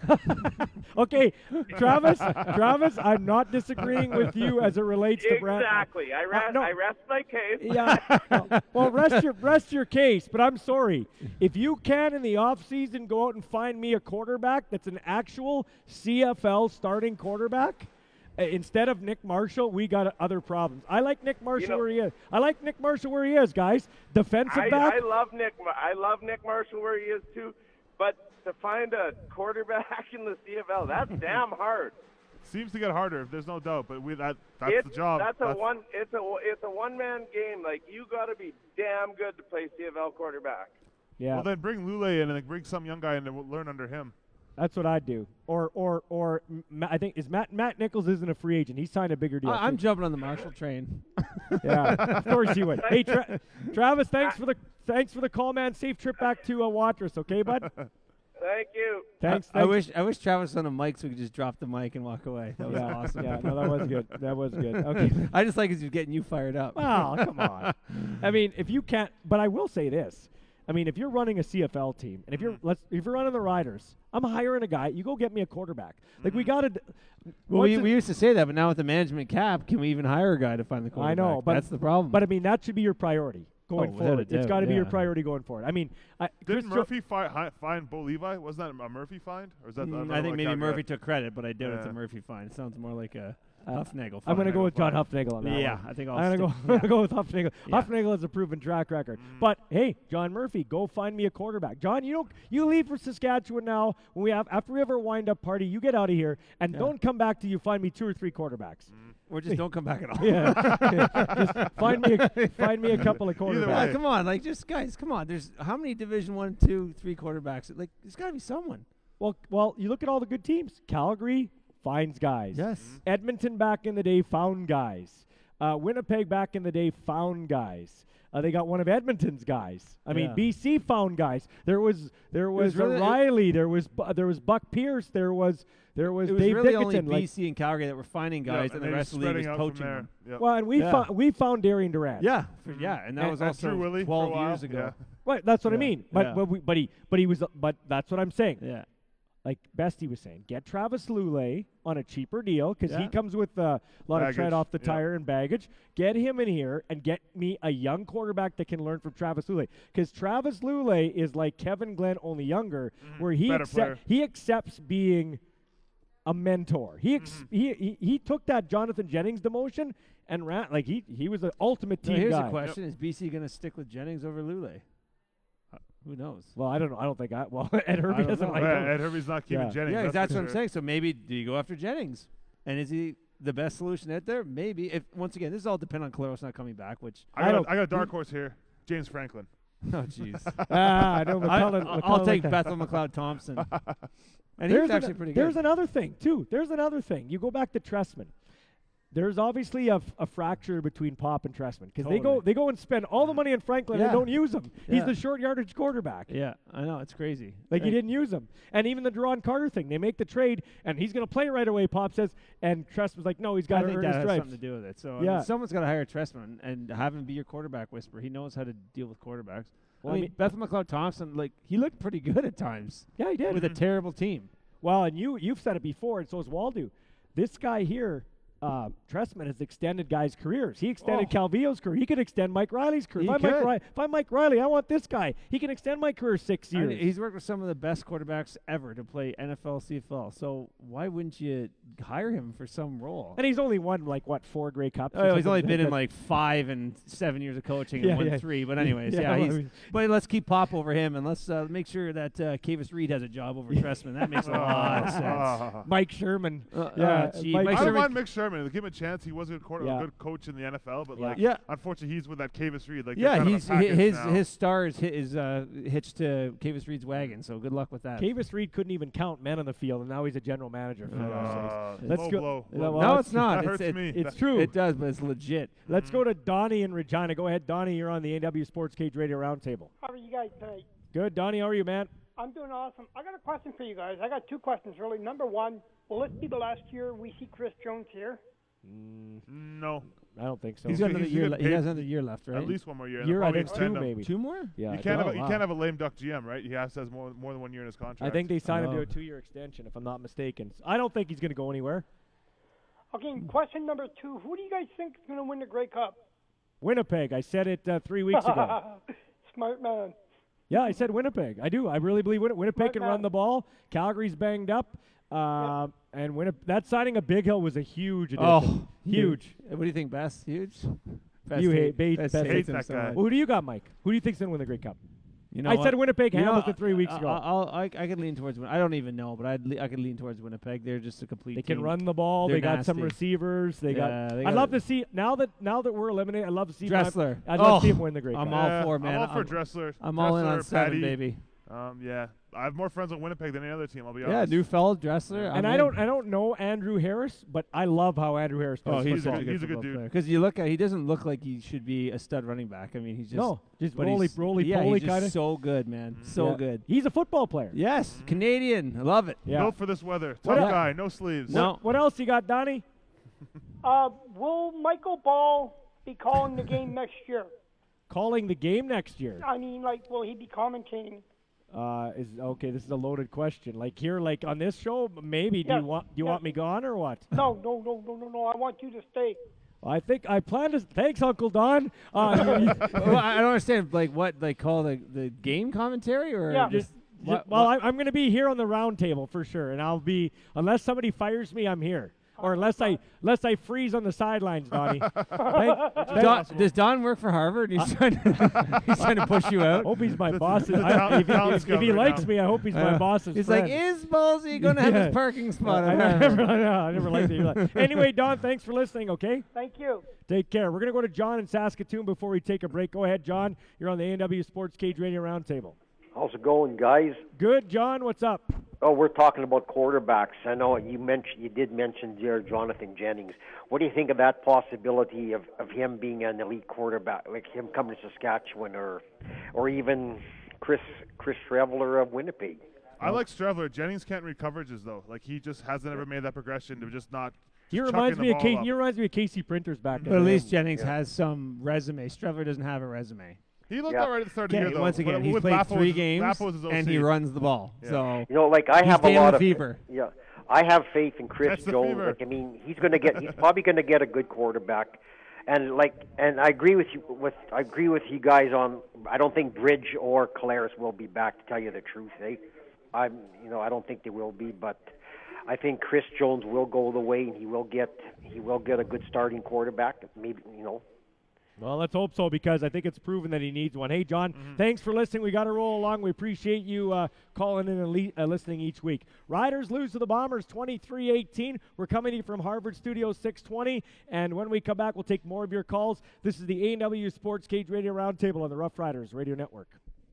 Okay, Travis, Travis, I'm not disagreeing with you as it relates to Brad. Exactly. I rest, no. I rest my case. Yeah. no. Well, rest your rest your case, but I'm sorry. If you can in the off season go out and find me a quarterback that's an actual C F L starting quarterback, uh, instead of Nick Marshall, we got other problems. I like Nick Marshall know- where he is. I like Nick Marshall where he is, guys. Defensive I, back. I love Nick. Mar- I love Nick Marshall where he is too, but to find a quarterback in the C F L, that's damn hard. Seems to get harder. There's no doubt, but we that that's it's, the job. That's a one. It's a it's a one man game. Like you got to be damn good to play C F L quarterback. yeah. Well, then bring Lule in and then bring some young guy in and we'll learn under him. That's what I'd do. Or or or M- Ma- I think is Matt Matt Nichols isn't a free agent. He signed a bigger deal. I, I'm too. jumping on the Marshall train. Yeah, of course you would. Hey, Tra- Travis, thanks for the thanks for the call, man. Safe trip back to uh, Watrous, okay, bud? Thank you. Thanks. I, I thanks. wish I wish Travis was on a mic so we could just drop the mic and walk away. That was yeah, awesome. Yeah, no, that was good. That was good. Okay. I just like as he's getting you fired up. Well, come on. I mean, if you can't, but I will say this. I mean, if you're running a C F L team, and if you're let's if you're running the Riders, I'm hiring a guy. You go get me a quarterback. Like we got to. Well, we, we used to say that, but now with the management cap, can we even hire a guy to find the quarterback? I know, but that's the problem. But I mean, that should be your priority going Oh, without forward. a It's doubt, got to be your yeah. priority going forward. I mean, I, Chris Didn't Jo- Murphy fi- hi- find Bo Levi? Wasn't that a Murphy find? Or is that Mm, another I think like maybe Calgary? Murphy took credit, but I doubt it's a Yeah. Murphy fine. It sounds more like a Uh, Huffnagel fine. I'm going to go with John fine. Huffnagel on that Yeah, one. I think I'll I'm going to stick- go, yeah. go with Huffnagel. Yeah. Huffnagel has a proven track record. But hey, John Murphy, go find me a quarterback. John, you don't you leave for Saskatchewan now. When we have after we have our wind up party, you get out of here and Yeah. don't come back till you find me two or three quarterbacks. Or just don't come back at all. Yeah, yeah. Just find me a, find me a couple of Either quarterbacks. Yeah, way. come on, like just guys, come on. There's how many Division One, Two, Three quarterbacks? Like, there's got to be someone. Well, well, you look at all the good teams. Calgary finds guys. Yes. Mm-hmm. Edmonton back in the day found guys. Uh, Winnipeg back in the day found guys. Uh, they got one of Edmonton's guys. I mean, Yeah. B C found guys. There was there was, was really- O'Reilly. There was Bu- there was Buck Pierce. There was there was It was Dave really Dickinson. only like, B C and Calgary that were finding guys, Yeah, and they the were rest of the league was spreading out from poaching there. them. Yep. well, and we Yeah. found we found Darian Durant. Yeah, for, yeah, and that And- was and also Drew Willie for a twelve while. years ago. Yeah. Right, that's what I Yeah. mean. But Yeah. but, we, but he but he was but that's what I'm saying. Yeah. Like Bestie was saying, get Travis Lulay on a cheaper deal because he Yeah. comes with uh, a lot of tread Baggage, off the yeah. tire and baggage. Get him in here and get me a young quarterback that can learn from Travis Lulay. Because Travis Lulay is like Kevin Glenn, only younger, where he Better accept, player. he accepts being a mentor. He, ex- Mm-hmm. he he he took that Jonathan Jennings demotion and ran like he he was the ultimate So team here's guy. the question: Is B C going to stick with Jennings over Lulay? Uh, who knows? Well, I don't know. I don't think I. Well, Ed Hervey don't doesn't know. like Yeah, him. Ed Hervey's not keeping Yeah. Jennings. yeah, that's, that's for what I'm sure. saying. So maybe do you go after Jennings? And is he the best solution out there? Maybe. If once again, this is all depend on Claros not coming back, which I I got, don't- I got a dark horse here. James Franklin. oh jeez. ah, I know. I, McCullough- I'll McCullough take like that. Bethel McLeod Thompson. And There's he's an- actually pretty good. There's another thing too. There's another thing. You go back to Tressman. There's obviously a, f- a fracture between Pop and Tressman because they go Totally. they go and spend all the money on Franklin and Yeah. don't use him. He's Yeah. the short yardage quarterback. yeah, I know it's crazy. Like he And- didn't use him. And even the Deron Carter thing, they make the trade and he's going to play right away. Pop says, and Tressman's like, no, he's got I to think earn that his has stripes. something to do with it. So I Yeah. mean, someone's got to hire Tressman and have him be your quarterback whisperer. He knows how to deal with quarterbacks. Well, I I mean, mean- Bethel McLeod Thompson, like he looked pretty good at times Yeah, he did. with a terrible team. Well, and you you've said it before, and so has Waldo. This guy here, uh, Tressman, has extended guys' careers. He extended Oh. Calvillo's career. He could extend Mike Riley's career. He If I'm, Mike could. Ri- if I'm Mike Riley, I want this guy. He can extend my career six I years. mean, he's worked with some of the best quarterbacks ever to play N F L, C F L. So why wouldn't you hire him for some role? and he's only won like what four Grey Cups. or Oh, he's something only like been in that. like five and seven years of coaching Yeah, and won yeah. three. But anyways, Yeah, yeah, well, I he's. mean- But let's keep Pop over him and let's uh, make sure that uh, Cavis Reed has a job over Tressman. That makes a lot of sense. Ah. Mike Sherman. Uh, yeah, uh, gee, Mike Mike I don't Sherman- mind Mick Sherman. Give him a chance. He was a, good quarter, Yeah. a good coach in the N F L, but Yeah. like, Yeah. unfortunately, he's with that Cavis Reed. Like, they're Yeah, kind of a he's hi- package his now. his star is, hi- is uh, hitched to Cavis Reed's wagon. So good luck with that. Cavis Reed couldn't even count men on the field, and now he's a general manager. For God's sakes. Uh, Let's low go- blow. Yeah, Low well, blow. no, it's not. That it's hurts it- me. It's That- true. It does, but it's legit. Let's go to Donnie in Regina. Go ahead, Donnie. You're on the A W Sports Cage Radio Roundtable. How are you guys tonight? Good, Donnie. How are you, man? I'm doing awesome. I got a question for you guys. I got two questions, really. Number one, will this be the last year we see Chris Jones here? No. I don't think so. He's got He's- another he's year. gonna Le- he pay- has another year left, right? At least one more year. and Year, they'll I probably think two, extend him. maybe. two more. Yeah, You I can't think- have a, you wow. can't have a lame duck G M, right? He has to have more, more than one year in his contract. I think they signed him to Oh. a two-year extension, if I'm not mistaken. I don't think he's going to go anywhere. Okay, question number two. Who do you guys think is going to win the Grey Cup? Winnipeg. I said it uh, three weeks ago. Smart man. Yeah, I said Winnipeg. I do. I really believe Win- Winnipeg Smart can man. run the ball. Calgary's banged up. Uh, And Winnip- that signing of Big Hill was a huge addition. Oh, huge. What do you think, Best? Huge. Best You hate- Best- Best Best hates hates him that so guy. much. Well, who do you got, Mike? Who do you think's going to win the Grey Cup? You know I what? said Winnipeg You know, Hamilton three weeks I, ago. I'll, I, I could lean towards. Win- I don't even know, but I'd le- I could lean towards Winnipeg. They're just a complete. They can team. run the ball. They're They got some nasty. receivers. They Yeah, got. they I'd got love it. to see now that now that we're eliminated. I'd love to see Dressler. I'd love Oh, to see him win the Grey I'm Cup. all Yeah, for, man. I'm all for I'm- Dressler. I'm all in Dressler, on seven, Patty. baby. Um, yeah, I have more friends on Winnipeg than any other team. I'll be Yeah, honest. Neufeld, Dressler. And I don't I don't know Andrew Harris, but I love how Andrew Harris plays Oh, he's football. a good, He's a good dude. Because you look at, he doesn't look like he should be a stud running back. I mean, he's just No, just but roly he's- roly yeah, poly he's just kind of. so good, man. So Yeah. good. He's a football player. Yes, Canadian. I love it. Yeah. Built for this weather. What Tough el- guy, no sleeves. No. What else you got, Donnie? Uh, will Michael Ball be calling the game next year? Calling the game next year. I mean, like, will he be commentating? Uh, is okay. This is a loaded question. Like here, like on this show, maybe. Do Yes, you want do you yes. want me gone or what? No, no, no, no, no, no. I want you to stay. I think I plan to. Thanks, Uncle Don. Uh, well, I don't understand. Like what? Like call the the game commentary or Yeah. just Ju- what- well, what- I, I'm going to be here on the round table for sure, and I'll be unless somebody fires me, I'm here, or unless I unless I freeze on the sidelines, Donnie. Thank- Don, does Don work for Harvard? He's trying to he's trying to push you out. hope he's my boss. the I- talent- if, he- talent if scout he right likes now. me, I hope he's my Uh, boss's He's friend. like, is Ballsy going to have Yeah. his parking spot? I, at I Harvard?" never, I never liked it. Anyway, Don, thanks for listening. Okay. Thank you. Take care. We're going to go to John in Saskatoon before we take a break. Go ahead, John. You're on the A and W Sports Cage Radio Roundtable. How's it going, guys? Good, John. What's up? Oh, we're talking about quarterbacks. I know you mentioned you did mention dear Jonathan Jennings. What do you think of that possibility of, of him being an elite quarterback, like him coming to Saskatchewan, or or even Chris Chris Streveler of Winnipeg? I like Streveler. Jennings can't read coverages though. Like he just hasn't ever made that progression to just not. He just reminds chucking me the of ball K- up. he reminds me of Casey Printers back But then. at least Jennings Yeah. has some resume. Streveler doesn't have a resume. He looked Yeah. all right at the start of the Okay, year though. once again, But he's with played Lapo three was- games Lapo was his O C. and he runs the ball. Yeah. So You know, like I he's have a Dan lot of Lefevre. yeah. I have faith in Chris That's the Jones. fever. Like, I mean, he's going to get. He's probably going to get a good quarterback, and like, and I agree with you. With I agree with you guys on. I don't think Bridge or Caleres will be back. To tell you the truth, eh? I'm. You know, I don't think they will be, but I think Chris Jones will go the way, and he will get. He will get a good starting quarterback. Maybe you know. Well, let's hope so, because I think it's proven that he needs one. Hey, John, Mm-hmm. thanks for listening. We got to roll along. We appreciate you uh, calling in and le- uh, listening each week. Riders lose to the Bombers twenty-three eighteen. We're coming to you from Harvard Studio six twenty, and when we come back, we'll take more of your calls. This is the A and W Sports Cage Radio Roundtable on the Rough Riders Radio Network.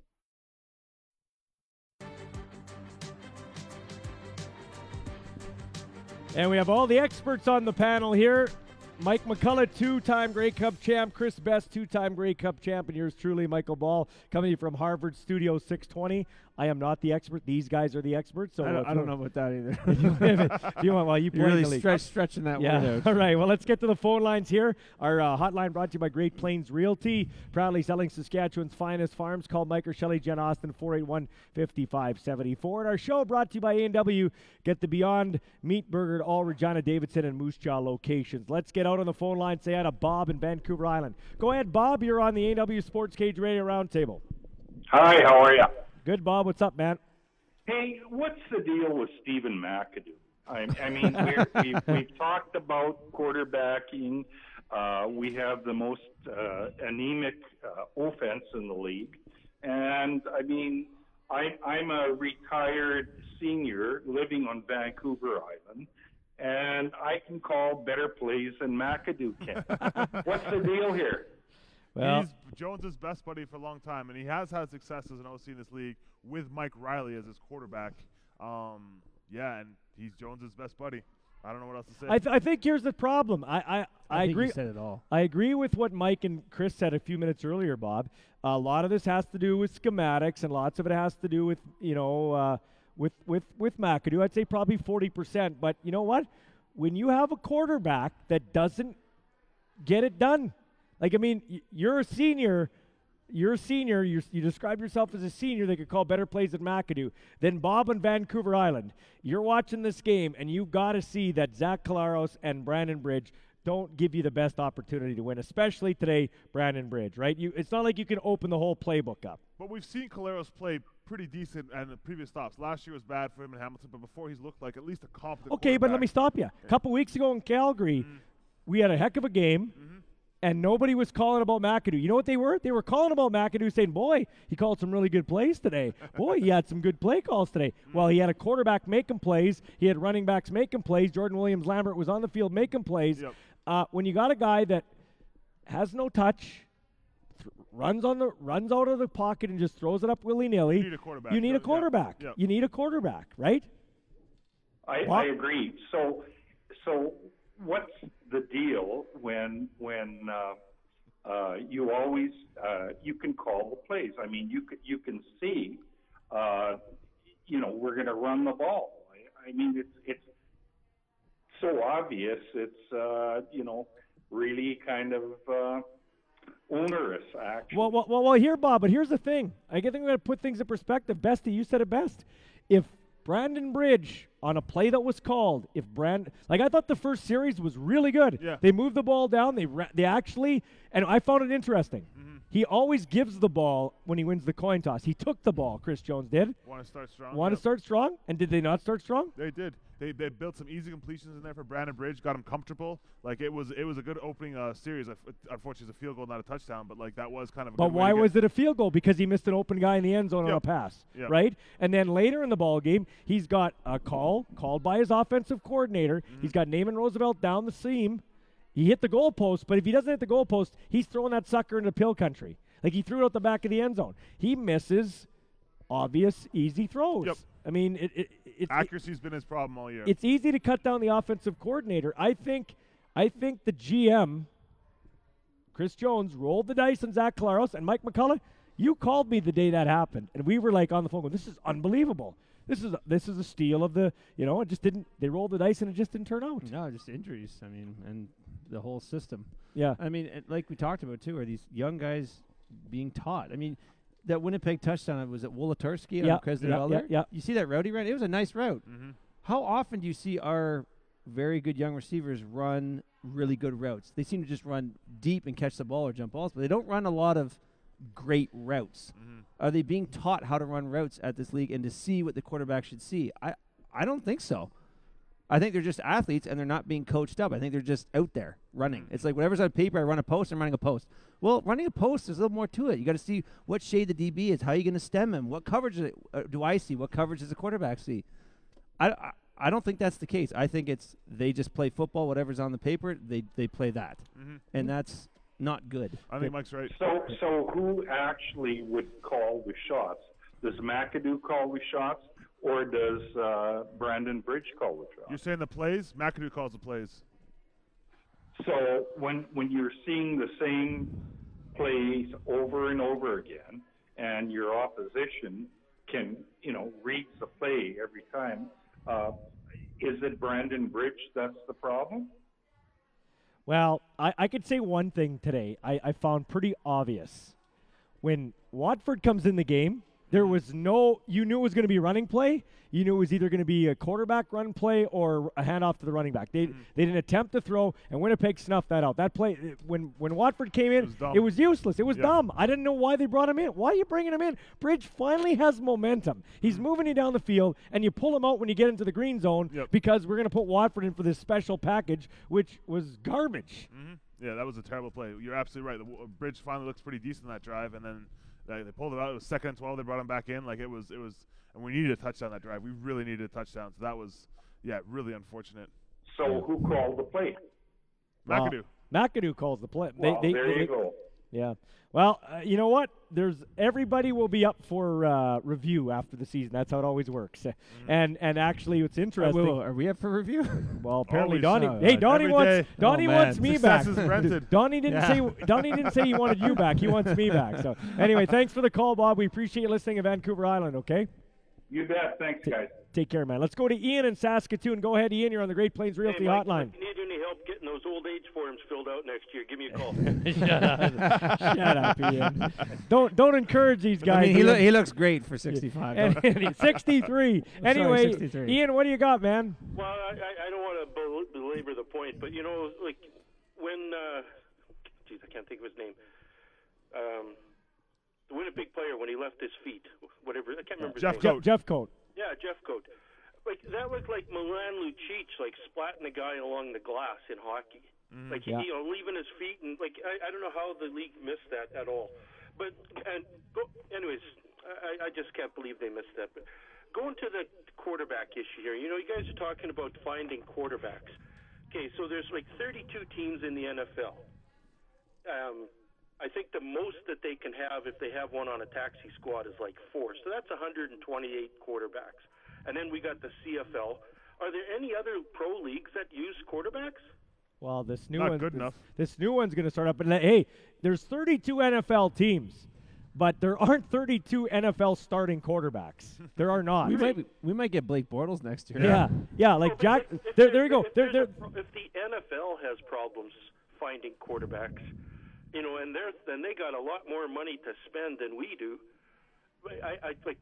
And we have all the experts on the panel here. Mike McCullough, two-time Grey Cup champ. Chris Best, two-time Grey Cup champ. And yours truly, Michael Ball, coming to you from Harvard Studio six twenty. I am not the expert. These guys are the experts. So I don't, uh, I don't know about that either. if you, if you want, well, you play You're in really the league. stretch, stretching that Yeah. word out. All right. Well, let's get to the phone lines here. Our uh, hotline brought to you by Great Plains Realty, proudly selling Saskatchewan's finest farms. Call Mike or Shelley Jen Austin, four eight one, five five seven four. And our show brought to you by A and W. Get the Beyond Meat Burger at all Regina, Davidson, and Moose Jaw locations. Let's get out on the phone line. Say hi to Bob in Vancouver Island. Go ahead, Bob. You're on the A and W Sports Cage Radio Roundtable. Hi, how are you? Good, Bob. What's up, man? Hey, what's the deal with Stephen McAdoo? I, I mean, we're, we've, we've talked about quarterbacking. Uh, we have the most uh, anemic uh, offense in the league. And, I mean, I, I'm a retired senior living on Vancouver Island, and I can call better plays than McAdoo can. What's the deal here? Well, he's Jones's best buddy for a long time, and he has had success as an O C in this league with Mike Riley as his quarterback. Um, yeah, and he's Jones's best buddy. I don't know what else to say. I, th- I think here's the problem. I I, I, I think agree. you said it all. I agree with what Mike and Chris said a few minutes earlier, Bob. A lot of this has to do with schematics, and lots of it has to do with you know uh, with with with McAdoo. I'd say probably forty percent. But you know what? When you have a quarterback that doesn't get it done, like I mean, y- you're a senior. You're a senior. You're, you describe yourself as a senior that could call better plays than McAdoo. Then Bob on Vancouver Island. You're watching this game, and you've got to see that Zach Caleros and Brandon Bridge don't give you the best opportunity to win, especially today, Brandon Bridge, right? You, it's not like you can open the whole playbook up. But we've seen Caleros play pretty decent in the previous stops. Last year was bad for him in Hamilton, but before he's looked like at least a competent Okay, but let quarterback. me stop you. A couple weeks ago in Calgary, Mm-hmm. we had a heck of a game. And nobody was calling about McAdoo. You know what they were? They were calling about McAdoo saying, boy, he called some really good plays today. Boy, he had some good play calls today. Well, he had a quarterback making plays. He had running backs making plays. Jordan Williams-Lambert was on the field making plays. Yep. Uh, when you got a guy that has no touch, th- runs on the runs out of the pocket and just throws it up willy-nilly, You need a quarterback. you need a Yeah. quarterback. Yep. You need a quarterback, right? I, What? I agree. So, so what's the deal when when uh, uh, you always uh, you can call the plays? I mean, you can, you can see, uh, you know, we're going to run the ball. I, I mean, it's it's so obvious. It's uh, you know really kind of uh, onerous, actually. Well, well, well, well, here, Bob, but here's the thing. I think we're going to put things in perspective. Bestie, you said it best. If Brandon Bridge, on a play that was called, if Brand, like I thought the first series was really good. Yeah. They moved the ball down. They ra- they actually, and I found it interesting. Mm-hmm. He always gives the ball when he wins the coin toss. He took the ball, Chris Jones did. Want to start strong? Want to Yep. start strong? And did they not start strong? They did. They they built some easy completions in there for Brandon Bridge, got him comfortable. Like it was it was a good opening uh, series. Unf- Unfortunately, it's a field goal, not a touchdown, but like that was kind of. A But good way why to get- was it a field goal? Because he missed an open guy in the end zone on Yep. a pass, Yep. right? And then later in the ball game, he's got a call called by his offensive coordinator. Mm-hmm. He's got Naaman Roosevelt down the seam. He hit the goalpost, but if he doesn't hit the goalpost, he's throwing that sucker into pill country. Like he threw it out the back of the end zone. He misses obvious, easy throws. Yep. I mean, it, it, it, accuracy's been his problem all year. It's easy to cut down the offensive coordinator. I think, I think the G M, Chris Jones, rolled the dice on Zach Collaros and Mike McCullough. You called me the day that happened, and we were like on the phone going, "This is unbelievable. This is this is a steal of the, you know, it just didn't. They rolled the dice and it just didn't turn out." No, just injuries. I mean, and the whole system. Yeah. I mean, it, like we talked about too, are these young guys being taught? I mean, that Winnipeg touchdown was it Wolotarski Yeah, on Krasny yeah, Elder? yeah, yeah. You see that route he ran? It was a nice route. Mm-hmm. How often do you see our very good young receivers run really good routes? They seem to just run deep and catch the ball or jump balls, but they don't run a lot of great routes. Mm-hmm. Are they being taught how to run routes at this league and to see what the quarterback should see? I, I don't think so. I think they're just athletes and they're not being coached up. I think they're just out there running. It's like whatever's on paper, I run a post, I'm running a post. Well, running a post, there's a little more to it. You got to see what shade the D B is. How are you going to stem him? What coverage uh, do I see? What coverage does the quarterback see? I, I, I don't think that's the case. I think it's they just play football. Whatever's on the paper, they, they play that. Mm-hmm. And that's not good. I think Mike's right. So, so who actually would call the shots? Does McAdoo call the shots, or does uh, Brandon Bridge call the shots? You're saying the plays? McAdoo calls the plays. So when when you're seeing the same plays over and over again, and your opposition can, you know, read the play every time, uh, is it Brandon Bridge that's the problem? Well, I, I could say one thing today I, I found pretty obvious. When Watford comes in the game, there was no, you knew it was going to be a running play. You knew it was either going to be a quarterback run play or a handoff to the running back. They mm. they didn't attempt to throw, and Winnipeg snuffed that out. That play, when when Watford came in, it was, it was useless. It was yeah. dumb. I didn't know why they brought him in. Why are you bringing him in? Bridge finally has momentum. He's mm. moving you down the field, and you pull him out when you get into the green zone yep. because we're going to put Watford in for this special package, which was garbage. Mm-hmm. Yeah, that was a terrible play. You're absolutely right. The w- Bridge finally looks pretty decent in that drive, and then they, they pulled it out. It was second and twelve. They brought him back in. Like it was, it was, and we needed a touchdown that drive. We really needed a touchdown. So that was, yeah, really unfortunate. So who called the play? McAdoo. Well, McAdoo calls the play. Well, they, they, there they, you go. Yeah. Well, uh, you know what? There's everybody will be up for uh, review after the season. That's how it always works. Mm-hmm. And and actually, what's interesting. Uh, wait, wait, are we up for review? Well, apparently, Always. Donnie. Oh, hey, Donnie every wants day. Donnie Oh, wants man. me Success back. is rented. Donnie didn't Yeah. say Donnie didn't say he wanted you back. He wants me back. So anyway, thanks for the call, Bob. We appreciate you listening in Vancouver Island. Okay. You bet. Thanks, guys. Take care, man. Let's go to Ian in Saskatoon. Go ahead, Ian. You're on the Great Plains Realty hey, Mike, Hotline. If you need any help getting those old age forms filled out next year, give me a call. Shut up. Shut up, Ian. Don't don't encourage these guys. I mean, he, Ian. lo- he looks great for sixty-five. And, and he's sixty-three. Anyway, Sorry, sixty-three. Ian, what do you got, man? Well, I, I don't want to bel- belabor the point, but, you know, like when, uh, geez, I can't think of his name. Um, the Winnipeg player, when he left his feet, whatever, I can't remember Jeff his name. Coat. Jeff Coat. Yeah, Jeff Coat. Like, that looked like Milan Lucic, like, splatting a guy along the glass in hockey. Mm-hmm. Like, Yeah. you know, leaving his feet, and, like, I, I don't know how the league missed that at all. But, and, go, anyways, I, I just can't believe they missed that. But going to the quarterback issue here, you know, you guys are talking about finding quarterbacks. Okay, so there's, like, thirty-two teams in the N F L. Um, I think the most that they can have, if they have one on a taxi squad, is like four. So that's one hundred twenty-eight quarterbacks. And then we got the C F L. Are there any other pro leagues that use quarterbacks? Well, this new Not one, good this, enough. this new one's going to start up. And hey, there's thirty-two N F L teams, but there aren't thirty-two N F L starting quarterbacks. There are not. We might be, we might get Blake Bortles next year. Yeah, yeah, like Well, Jack. if- if There, there- there you go. If, There, there's there. a pro- if the N F L has problems finding quarterbacks, you know, and they're then they got a lot more money to spend than we do. I, I like.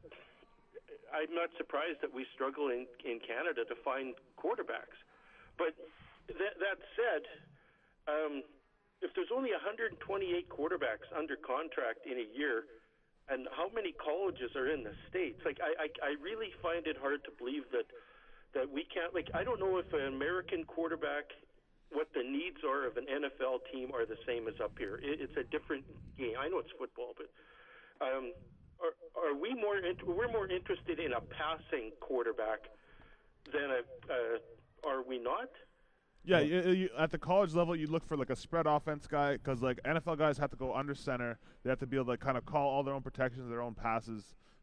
I'm not surprised that we struggle in, in Canada to find quarterbacks. But that, that said, um, if there's only one hundred twenty-eight quarterbacks under contract in a year, and how many colleges are in the States, like I, I, I really find it hard to believe that, that we can't, like I don't know if an American quarterback, what the needs are of an N F L team are the same as up here. It, it's a different game. I know it's football, but um, Are, are we more? Int- we're more interested in a passing quarterback than a. Uh, are we not? Yeah, you, you, at the college level, you look for like a spread offense guy because like N F L guys have to go under center. They have to be able to like, kind of call all their own protections, their own passes.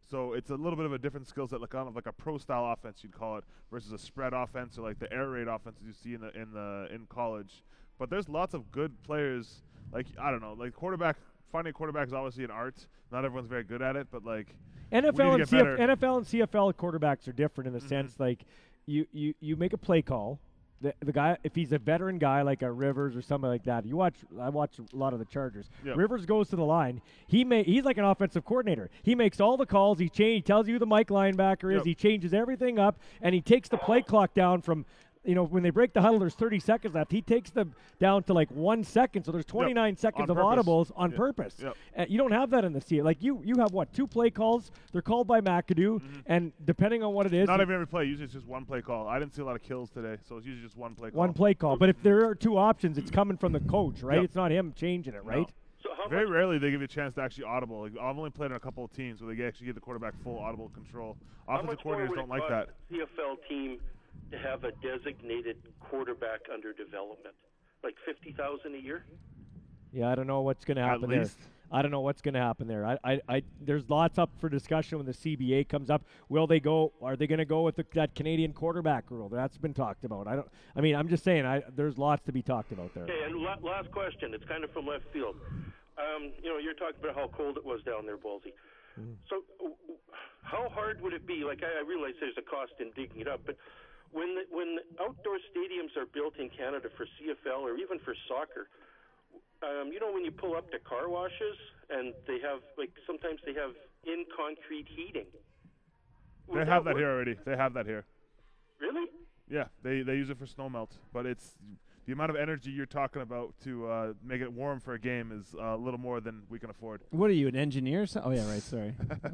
So it's a little bit of a different skill set, like kind of like a pro style offense you'd call it, versus a spread offense or like the air raid offenses you see in the in the in college. But there's lots of good players. Like I don't know, like quarterback finding a quarterback is obviously an art. Not everyone's very good at it, but like N F we L need and to get C F- better. N F L and C F L quarterbacks are different in the Mhm. sense like you, you, you make a play call. The, the guy, if he's a veteran guy like a Rivers or something like that, you watch. I watch a lot of the Chargers. Yep. Rivers goes to the line. He may. He's like an offensive coordinator. He makes all the calls. He change. He tells you who the Mike linebacker is. Yep. He changes everything up, and he takes the play clock down from. You know, when they break the huddle, there's thirty seconds left. He takes them down to like one second, so there's twenty-nine seconds On of purpose. audibles on Yep. purpose. Yep. Uh, you don't have that in the C. Like you, you have what? Two play calls. They're called by McAdoo, and depending on what it is, Not even every play. Usually it's just one play call. I didn't see a lot of kills today, so it's usually just one play call. one play call. But if there are two options, it's coming from the coach, right? Yep. It's not him changing it, right? No. Very rarely they give you a chance to actually audible. Like, I've only played on a couple of teams where they actually give the quarterback full audible control. How Offensive much more coordinators would don't it like cost that. a C F L team to have a designated quarterback under development? Like fifty thousand a year? Yeah, I don't know what's going to At happen there. least. I don't know what's going to happen there. I, I, I, there's lots up for discussion when the C B A comes up. Will they go? Are they going to go with the, that Canadian quarterback rule? That's been talked about. I don't. I mean, I'm just saying. I there's lots to be talked about there. Okay, and la- last question. It's kind of from left field. Um, you know, you're talking about how cold it was down there, Ballsy. Mm-hmm. So, w- w- how hard would it be? Like, I, I realize there's a cost in digging it up, but when the, when outdoor stadiums are built in Canada for C F L or even for soccer, um, you know, when you pull up to car washes and they have, like, sometimes they have in concrete heating. They have that here already. They have that here. Really? Yeah, they they use it for snow melt, but it's the amount of energy you're talking about to uh, make it warm for a game is uh, a little more than we can afford. What are you, an engineer? or so- Oh yeah, right. Sorry.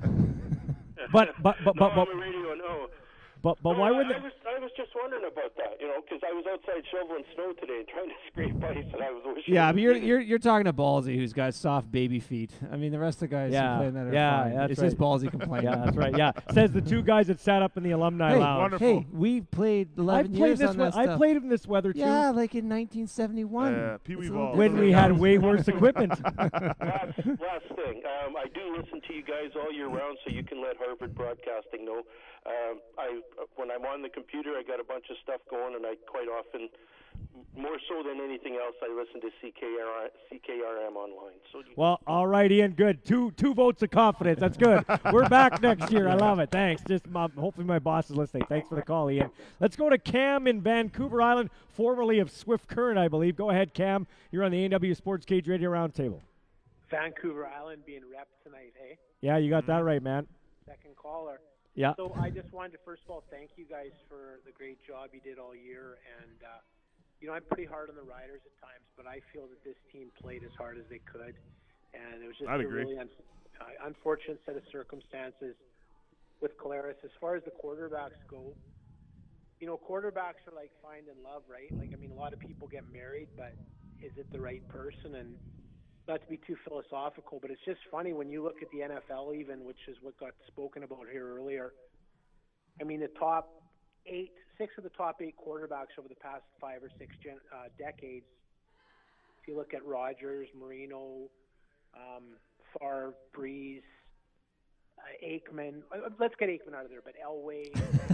But but but but no, but I'm a radio, no. but, but No, why I, would I they? was I was just wondering about that, you know, because I was outside shoveling snow today and trying to scrape ice, and I was wishing. Yeah, it but was you're heated. you're you're talking to Ballsy, who's got soft baby feet. I mean, the rest of the guys Yeah, who play in that are yeah, fine. that's it's right. just Ballsy complaining. Yeah, that's right. Yeah, says the two guys that sat up in the alumni Hey, lounge. hey, we played eleven I've played years this on we- that I stuff. played in this weather too. Yeah, like in nineteen seventy-one. Yeah, Pee Wee It's a little ball. when we had way worse equipment. last, last thing, um, I do listen to you guys all year round, so you can let Harvard Broadcasting know. Um, I when I'm on the computer, I got a bunch of stuff going, and I quite often, more so than anything else, I listen to C K R, C K R M online. So you Well, all right, Ian. Good. Two two votes of confidence. That's good. We're back next year. I love it. Thanks. Just my, hopefully my boss is listening. Thanks for the call, Ian. Let's go to Cam in Vancouver Island, formerly of Swift Current, I believe. Go ahead, Cam. You're on the A and W Sports Cage Radio Roundtable. Vancouver Island being rep tonight, hey? Yeah, you got that right, man. Second caller. Yeah. So I just wanted to first of all thank you guys for the great job you did all year, and uh, you know I'm pretty hard on the Riders at times, but I feel that this team played as hard as they could, and it was just I'd a agree. really un- uh, unfortunate set of circumstances with Collaros. As far as the quarterbacks go, you know quarterbacks are like finding love, right? Like I mean, a lot of people get married, but is it the right person? And not to be too philosophical, but it's just funny when you look at the N F L even, which is what got spoken about here earlier. I mean, the top eight, six of the top eight quarterbacks over the past five or six gen, uh, decades, if you look at Rodgers, Marino, um, Favre, Breeze, uh, Aikman, uh, let's get Aikman out of there, but Elway.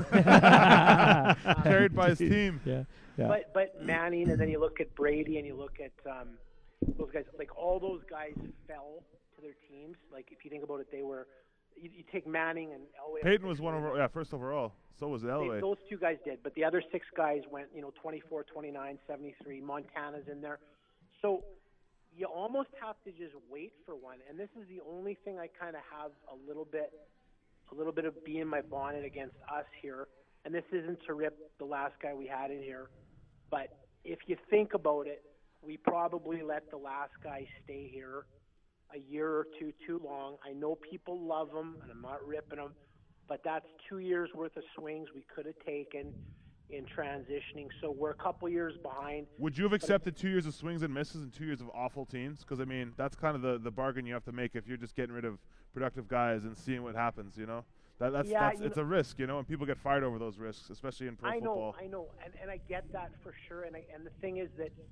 Carried by his team. Yeah, yeah. But, but Manning, and then you look at Brady, and you look at um, those guys, like all those guys fell to their teams. Like if you think about it, they were. You, you take Manning and Elway. Peyton was one over, yeah, first overall. So was They, Elway. those two guys did, but the other six guys went, you know, twenty-four, twenty-nine, seventy-three. Montana's in there, so you almost have to just wait for one. And this is the only thing I kind of have a little bit, a little bit of bee in my bonnet against us here. And this isn't to rip the last guy we had in here, but if you think about it, we probably let the last guy stay here a year or two too long. I know people love him, and I'm not ripping him, but that's two years worth of swings we could have taken in transitioning. So we're a couple years behind. Would you have accepted two years of swings and misses and two years of awful teams? Because, I mean, that's kind of the, the bargain you have to make if you're just getting rid of productive guys and seeing what happens, you know? That, that's, Yeah, that's you It's know- a risk, you know, and people get fired over those risks, especially in pro I know, football. I know, and, and I get that for sure. And I, and the thing is that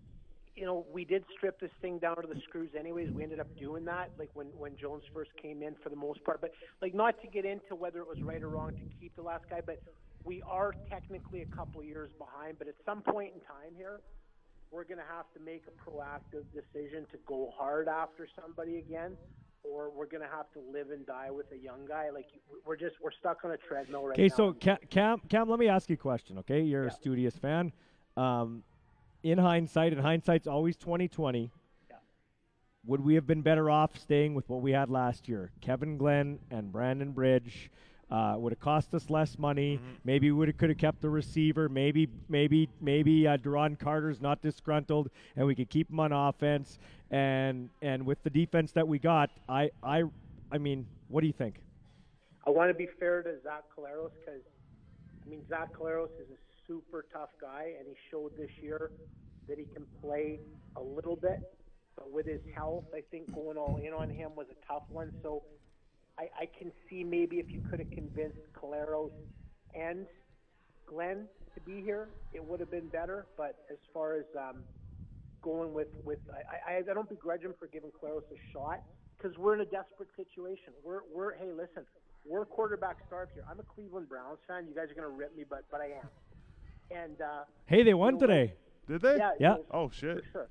you know, we did strip this thing down to the screws anyways. We ended up doing that, like when, when Jones first came in for the most part. But, like, not to get into whether it was right or wrong to keep the last guy, but we are technically a couple years behind. But at some point in time here, we're going to have to make a proactive decision to go hard after somebody again, or we're going to have to live and die with a young guy. Like, we're just, we're stuck on a treadmill right now. Okay, so Cam, Cam, Cam, let me ask you a question, okay? You're yeah. a studious fan. Um, in hindsight, and hindsight's always twenty twenty, yeah. would we have been better off staying with what we had last year? Kevin Glenn and Brandon Bridge. Uh, would have cost us less money. Mm-hmm. Maybe we could have kept the receiver. Maybe, maybe, maybe uh, Duron Carter's not disgruntled, and we could keep him on offense. And and with the defense that we got, I, I, I mean, what do you think? I want to be fair to Zach Collaros because, I mean, Zach Collaros is a super tough guy, and he showed this year that he can play a little bit. But with his health, I think going all in on him was a tough one. So I, I can see maybe if you could have convinced Collaros and Glenn to be here, it would have been better. But as far as um, going with, with I, I, I don't begrudge him for giving Collaros a shot because we're in a desperate situation. We're, we're hey, listen, we're quarterback starved here. I'm a Cleveland Browns fan. You guys are going to rip me, but but I am. And uh, hey, they won you know, today. Did they? Yeah. yeah. Oh shit. Sure.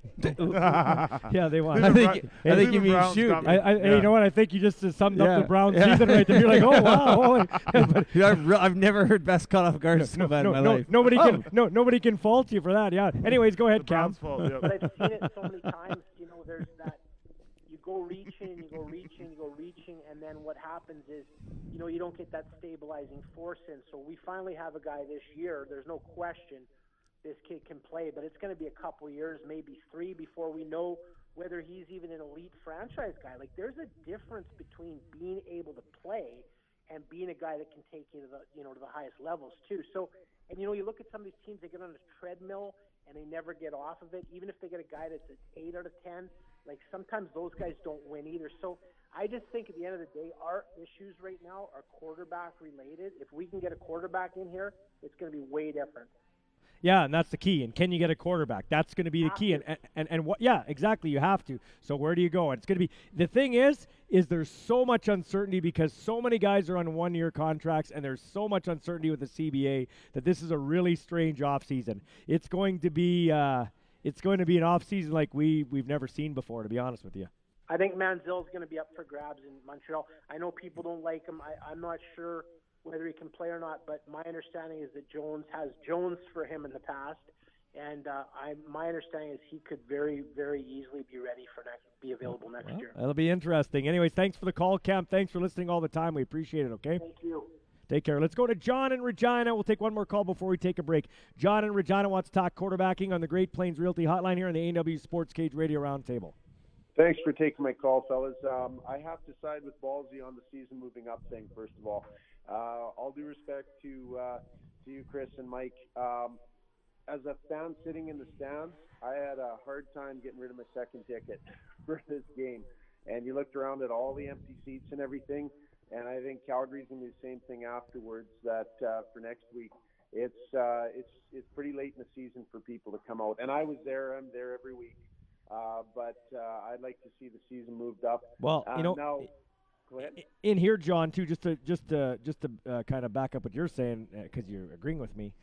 yeah, they won. I think, I think you mean shoot. I, I, yeah. You know what? I think you just uh, summed yeah. up the Browns yeah. season right there. You're like, oh wow. but I've, re- I've never heard best caught off guard no, so no, bad no, in my no, life. Nobody oh. can no nobody can fault you for that. Yeah. Anyways, go ahead, Cam. Fault, yeah. But I've seen it so many times. You know, there's that. You go reaching, you go reaching, you go reaching, and then what happens is, you know, you don't get that stabilizing force in. So we finally have a guy this year. There's no question this kid can play, but it's going to be a couple years, maybe three, before we know whether he's even an elite franchise guy. Like, there's a difference between being able to play and being a guy that can take you to the, you know, to the highest levels too. So, and you know, you look at some of these teams, they get on this treadmill and they never get off of it. Even if they get a guy that's an eight out of ten, like sometimes those guys don't win either. So I just think at the end of the day, our issues right now are quarterback related. If we can get a quarterback in here, it's going to be way different. Yeah, and that's the key. And can you get a quarterback? That's going to be the key. And, and and and what? Yeah, exactly. You have to. So where do you go? And it's going to be the thing is, is there's so much uncertainty because so many guys are on one-year contracts, and there's so much uncertainty with the C B A that this is a really strange offseason. It's going to be uh, it's going to be an offseason like we we've never seen before. To be honest with you. I think Manziel's going to be up for grabs in Montreal. I know people don't like him. I, I'm not sure whether he can play or not, but my understanding is that Jones has Jones for him in the past, and uh, I my understanding is he could very, very easily be ready for next, be available next well, year. That'll be interesting. Anyways, thanks for the call, Cam. Thanks for listening all the time. We appreciate it, okay? Thank you. Take care. Let's go to John in Regina. We'll take one more call before we take a break. John in Regina wants to talk quarterbacking on the Great Plains Realty Hotline here on the A and W Sports Cage Radio Roundtable. Thanks for taking my call, fellas. Um, I have to side with Ballsy on the season moving up thing, first of all. Uh, all due respect to uh, to you, Chris and Mike. Um, as a fan sitting in the stands, I had a hard time getting rid of my second ticket for this game. And you looked around at all the empty seats and everything, and I think Calgary's going to do the same thing afterwards. That uh, for next week, it's uh, it's it's pretty late in the season for people to come out. And I was there. I'm there every week. Uh, but uh, I'd like to see the season moved up. Well, uh, you know. Now, go ahead. In here, John, too, just to just to just to uh, kind of back up what you're saying, because uh, you're agreeing with me.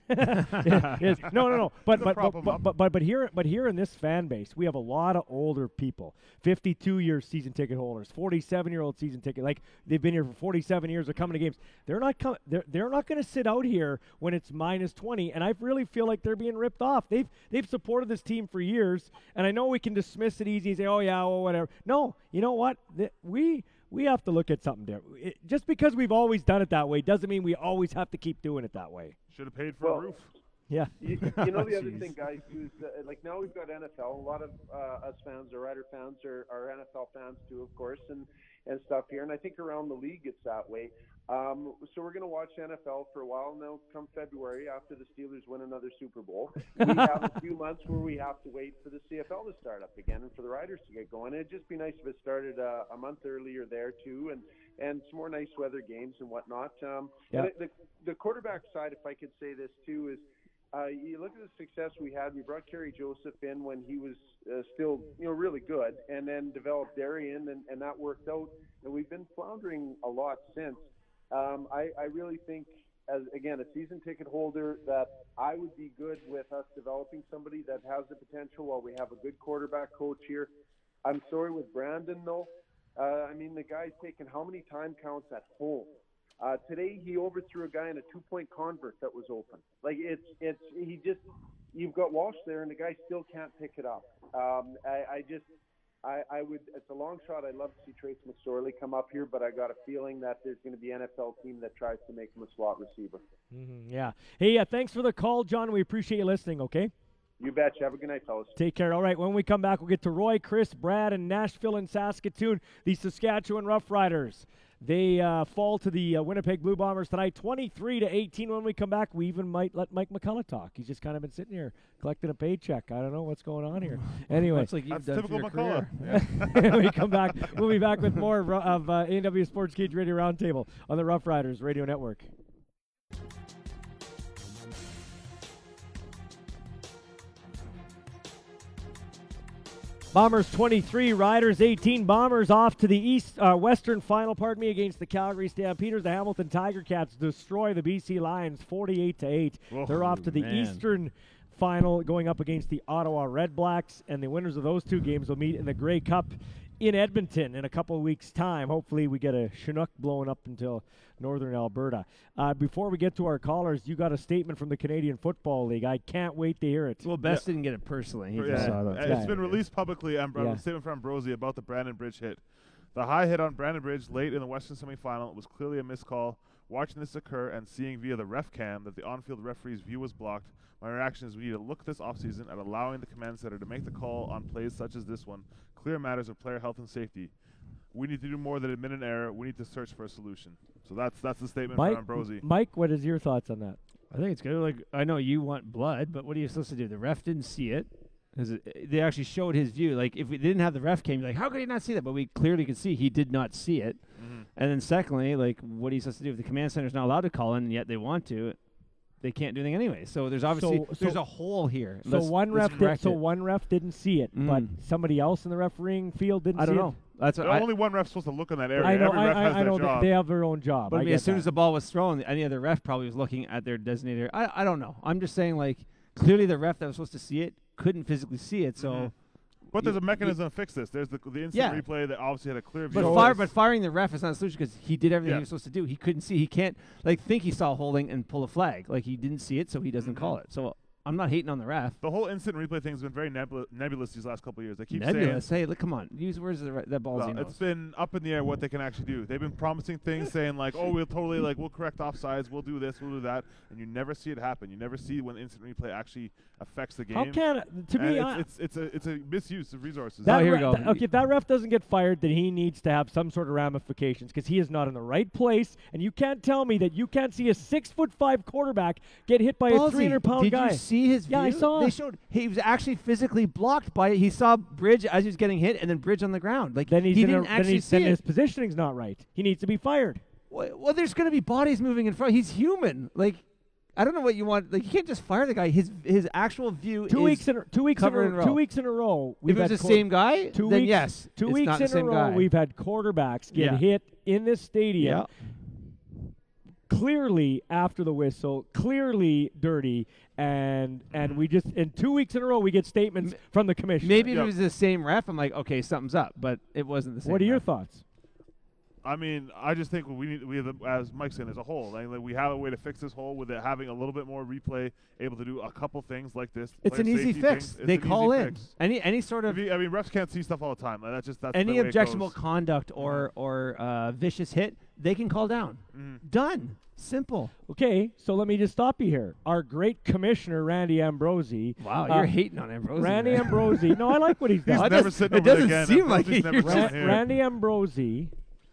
is, no, no, no. But but but, but but but but here but here in this fan base, we have a lot of older people, fifty-two year season ticket holders, forty-seven year old season ticket. Like they've been here for forty-seven years. They're coming to games. They're not coming. They're they're not going to sit out here when it's minus twenty. And I really feel like they're being ripped off. They've they've supported this team for years, and I know we can dismiss it easy and say, oh yeah, well whatever. No, you know what? The, we. We have to look at something there. It, just because we've always done it that way doesn't mean we always have to keep doing it that way. Should have paid for well, a roof. Yeah. You, you know the other thing, guys, too, is that, like now we've got N F L. A lot of uh, us fans, or Rider fans, are, are N F L fans too, of course, and, and stuff here. And I think around the league it's that way. Um, so we're going to watch N F L for a while. Now, come February, after the Steelers win another Super Bowl, we have a few months where we have to wait for the C F L to start up again and for the Riders to get going. It'd just be nice if it started uh, a month earlier there too, and, and some more nice weather games and whatnot. Um, yeah. and the, the quarterback side, if I could say this too, is Uh, you look at the success we had. We brought Kerry Joseph in when he was uh, still, you know, really good, and then developed Darian, and, and that worked out. And we've been floundering a lot since. Um, I, I really think, as again, a season ticket holder, that I would be good with us developing somebody that has the potential while we have a good quarterback coach here. I'm sorry with Brandon, though. Uh, I mean, the guy's taken how many time counts at home? Uh, today he overthrew a guy in a two-point convert that was open. Like it's it's he just you've got Walsh there and the guy still can't pick it up. Um, I, I just I, I would it's a long shot. I'd love to see Trace McSorley come up here, but I got a feeling that there's going to be an N F L team that tries to make him a slot receiver. Mm-hmm, yeah. Hey, uh, thanks for the call, John. We appreciate you listening. Okay. You betcha. Have a good night, fellas. Take care. All right, when we come back, we'll get to Roy, Chris, Brad, and Nashville and Saskatoon, the Saskatchewan Roughriders. They uh, fall to the uh, Winnipeg Blue Bombers tonight, twenty-three to eighteen. When we come back, we even might let Mike McCullough talk. He's just kind of been sitting here collecting a paycheck. I don't know what's going on here. Anyway, That's like you've That's done typical for your McCullough. career. when we come back, we'll be back with more of uh, A and W Sports Cage Radio Roundtable on the Roughriders Radio Network. Bombers twenty-three, Riders eighteen. Bombers off to the east, uh, western final, pardon me, against the Calgary Stampeders. The Hamilton Tiger Cats destroy the B C Lions forty-eight to eight. Whoa, They're off to the man. eastern final, going up against the Ottawa Red Blacks, and the winners of those two games will meet in the Grey Cup in Edmonton in a couple of weeks' time. Hopefully we get a Chinook blowing up until northern Alberta. Uh, before we get to our callers, you got a statement from the Canadian Football League. I can't wait to hear it. Well, Best didn't get it personally. He Yeah. just saw that. It's Yeah. been released publicly. Um, Yeah. A statement from Ambrosi about the Brandon Bridge hit. The high hit on Brandon Bridge late in the Western semifinal was clearly a missed call. Watching this occur and seeing via the ref cam that the on-field referee's view was blocked, my reaction is we need to look this offseason at allowing the command center to make the call on plays such as this one. Clear matters of player health and safety. We need to do more than admit an error. We need to search for a solution. So that's that's the statement Mike, from Ambrosi. Mike, what is your thoughts on that? I think it's good. Like I know you want blood, but what are you supposed to do? The ref didn't see it because they actually showed his view. Like if we didn't have the ref cam, you're like how could he not see that? But we clearly could see he did not see it. Mm-hmm. And then secondly, like what are you supposed to do if the command center's not allowed to call in, and yet they want to? They can't do anything anyway. So there's obviously So- there's so- a hole here. So Let's- one let's ref, did, correct so it. one ref didn't see it, but Mm. somebody else in the refereeing field didn't. I don't see know. It? That's what The I, only one ref's supposed to look in that area. I know. Every I, ref I, has I their know job. they, they have their own job. But I I mean, get as soon that. as the ball was thrown, any other ref probably was looking at their designated. I I don't know. I'm just saying, like, clearly the ref that was supposed to see it couldn't physically see it. So, Mhm. But there's a you- mechanism to fix this. There's the the instant Yeah. replay that obviously had a clear view. but of fire, this. but firing the ref is not a solution because he did everything Yeah. he was supposed to do. He couldn't see. He can't like think he saw holding and pull a flag. Like he didn't see it, so he doesn't Mm-hmm. call it. So I'm not hating on the ref. The whole instant replay thing has been very nebula- nebulous these last couple of years. They keep Nebulous. saying Hey, look, come on. Use words of the, re- that ballsy well, knows. it's been up in the air what they can actually do. They've been promising things, saying like, "Oh, we'll totally like we'll correct offsides, we'll do this, we'll do that," and you never see it happen. You never see when instant replay actually affects the game. How can to And me? it's, I, it's it's a it's a misuse of resources. that Oh, here we re- go. th- okay, if that ref doesn't get fired, then he needs to have some sort of ramifications because he is not in the right place. And you can't tell me that you can't see a six foot five quarterback get hit by a Ballsy. three hundred pound Did guy. you see his Yeah, I view? saw. They showed he was actually physically blocked by it. He saw Bridge as he was getting hit, and then Bridge on the ground. Like Then he's he in didn't a, then, actually he's, see then it. his positioning's not right. He needs to be fired. Well, well, there's going to be bodies moving in front. He's human. Like I don't know what you want. Like you can't just fire the guy. His his actual view Two is weeks in a, two weeks in cover a, and row. two weeks in a row. If We've it was had the quar- same guy, two then weeks, yes, two it's weeks not the in a same row. guy. We've had quarterbacks get Yeah. hit in this stadium. Yeah. Clearly after the whistle, clearly dirty, and and we just in two weeks in a row we get statements from the commissioner. Maybe if Yep. it was the same ref, I'm like, okay, something's up. But it wasn't the same. What are your ref. thoughts? I mean, I just think we need, we have, the- as Mike said, as a whole, like, like we have a way to fix this hole with it having a little bit more replay, able to do a couple things like this. It's player an easy safety fix. things. It's They an call easy in fix. any any sort If of you- I mean, refs can't see stuff all the time. Like, that's just that's any the way it objectionable goes. conduct or or uh, vicious hit. They can call down. Mhm. Done. Simple. Okay, so let me just stop you here. Our great commissioner, Randy Ambrosi. Wow, uh, you're hating on Ambrosi. Randy man. Ambrosi. No, I like what he's done. He's Well, never does- sitting it over there doesn't again. seem like Ambrosi's he- never Ra- sitting here. Randy Ambrosi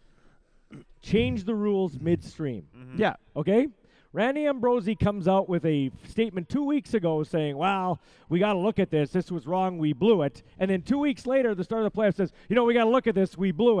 changed the rules midstream. Mhm. Yeah. Okay? Randy Ambrosi comes out with a statement two weeks ago saying, wow, we got to look at this. This was wrong. We blew it. And then two weeks later, the start of the playoffs says, you know, we got to look at this. We blew it.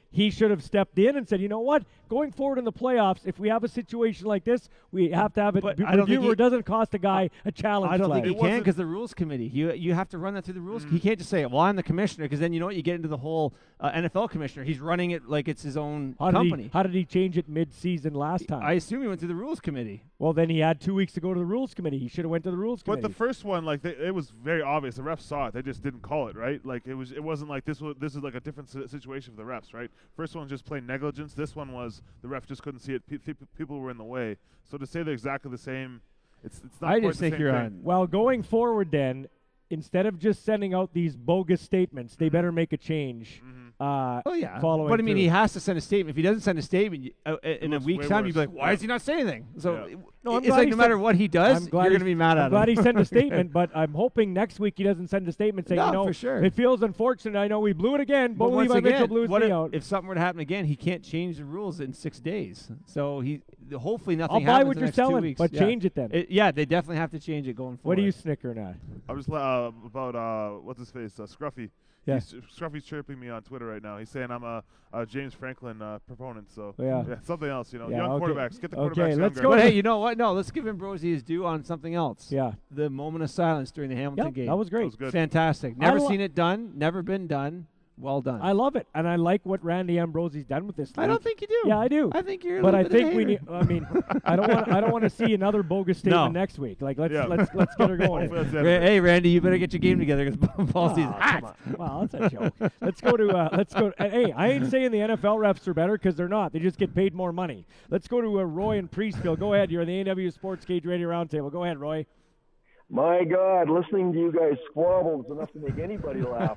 he should have stepped in and said, you know what, going forward in the playoffs, if we have a situation like this, we have to have it But be I don't think reviewed where he- it doesn't cost a guy a challenge I don't flag. think he can because the rules committee. You you have to run that through the rules. Mm. He can't just say, "Well, I'm the commissioner," because then you know what? You get into the whole uh, N F L commissioner. He's running it like it's his own How did, company. he, how did he change it mid-season last time? I assume he went through the rules committee. Well, then he had two weeks to go to the rules committee. He should have went to the rules But committee. the first one, like they, it was very obvious. The refs saw it. They just didn't call it, right? Like it was. It wasn't like this was. This is like a different si- situation for the refs, right? First one was just plain negligence. This one was the ref just couldn't see it. Pe- pe- people were in the way. So to say they're exactly the same, it's it's not. I quite just the think same you're thing. on. Well, going forward, then, instead of just sending out these bogus statements, they better make a change. Uh, Oh yeah, following but I mean, through. he has to send a statement. If he doesn't send a statement you- uh, uh, in a looks week's way time, you'd be worse. like, "Why Yeah. is he not saying anything?" So Yeah. it- No, I'm it's glad like he no matter sent- what he does, I'm glad you're he- going to be mad I'm at glad him. he sent a statement, but I'm hoping next week he doesn't send a statement saying, No, you know, for sure. it feels unfortunate. I know we blew it again. But Bo once Levi Mitchell again, blew his what knee if, out. if something were to happen again, he can't change the rules in six days. So he hopefully nothing I'll buy happens what the you're next two selling, weeks. but Yeah. change it then. yeah, they definitely have to change it going forward. What are you snickering at? I was uh, about uh, what's his face, uh, Scruffy. Yeah. He's, Scruffy's chirping me on Twitter right now. He's saying I'm a, a James Franklin uh, proponent. So Yeah. something else, you know, Yeah, young okay. quarterbacks. Get the Okay, quarterbacks let's younger. go But to- hey, you know what? No, let's give Ambrosi his due on something else. Yeah. The moment of silence during the Hamilton Yep, game. that was great. That was good. Fantastic. I Never lo- seen it done. Never been done. Well done. I love it, and I like what Randy Ambrosie's done with this. I don't league. think you do. Yeah, I do. I think you're a But little I bit of a think we need. hater. I mean, I don't want. I don't want to see another bogus statement No. next week. Like let's Yeah. let's let's get her going. Hopefully that's the Ra- end of it. hey, Randy, you better get your game together because Paul sees Oh, hot. come on. Well, that's a joke. Let's go to. Uh, let's go. Uh, hey, I ain't saying the N F L refs are better because they're not. They just get paid more money. Let's go to uh, Roy and Priestville. Go ahead. You're on the A and W Sports Cage Radio Roundtable. Go ahead, Roy. My God, listening to you guys squabble is enough to make anybody laugh.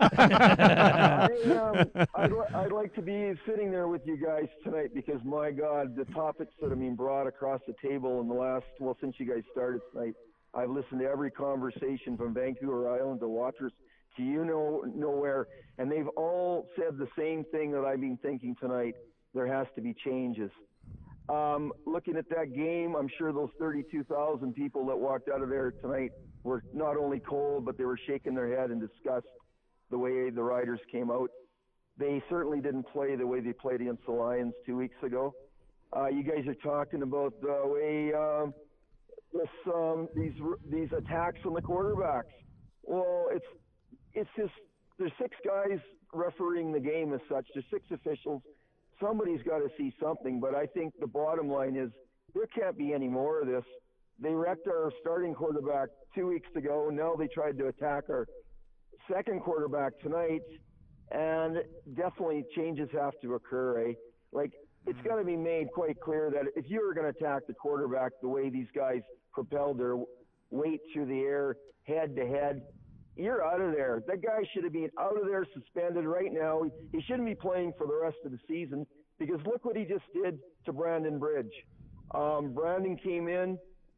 I, um, I'd, li- I'd like to be sitting there with you guys tonight because, my God, the topics that have been brought across the table in the last, well, since you guys started tonight, I've listened to every conversation from Vancouver Island to Watchers to you know nowhere, and they've all said the same thing that I've been thinking tonight. There has to be changes. Um, looking at that game, I'm sure those thirty-two thousand people that walked out of there tonight were not only cold, but they were shaking their head in disgust the way the Riders came out. They certainly didn't play the way they played against the Lions two weeks ago. Uh, you guys are talking about the way um, this, um, these these attacks on the quarterbacks. Well, it's it's just there's six guys refereeing the game as such. There's six officials. Somebody's got to see something, but I think the bottom line is there can't be any more of this. They wrecked our starting quarterback two weeks ago. Now they tried to attack our second quarterback tonight, and definitely changes have to occur, eh? Like, it's got to be made quite clear that if you were going to attack the quarterback the way these guys propelled their weight through the air, head to head, you're out of there. That guy should have been out of there, suspended right now. He shouldn't be playing for the rest of the season because look what he just did to Brandon Bridge. Um, Brandon came in,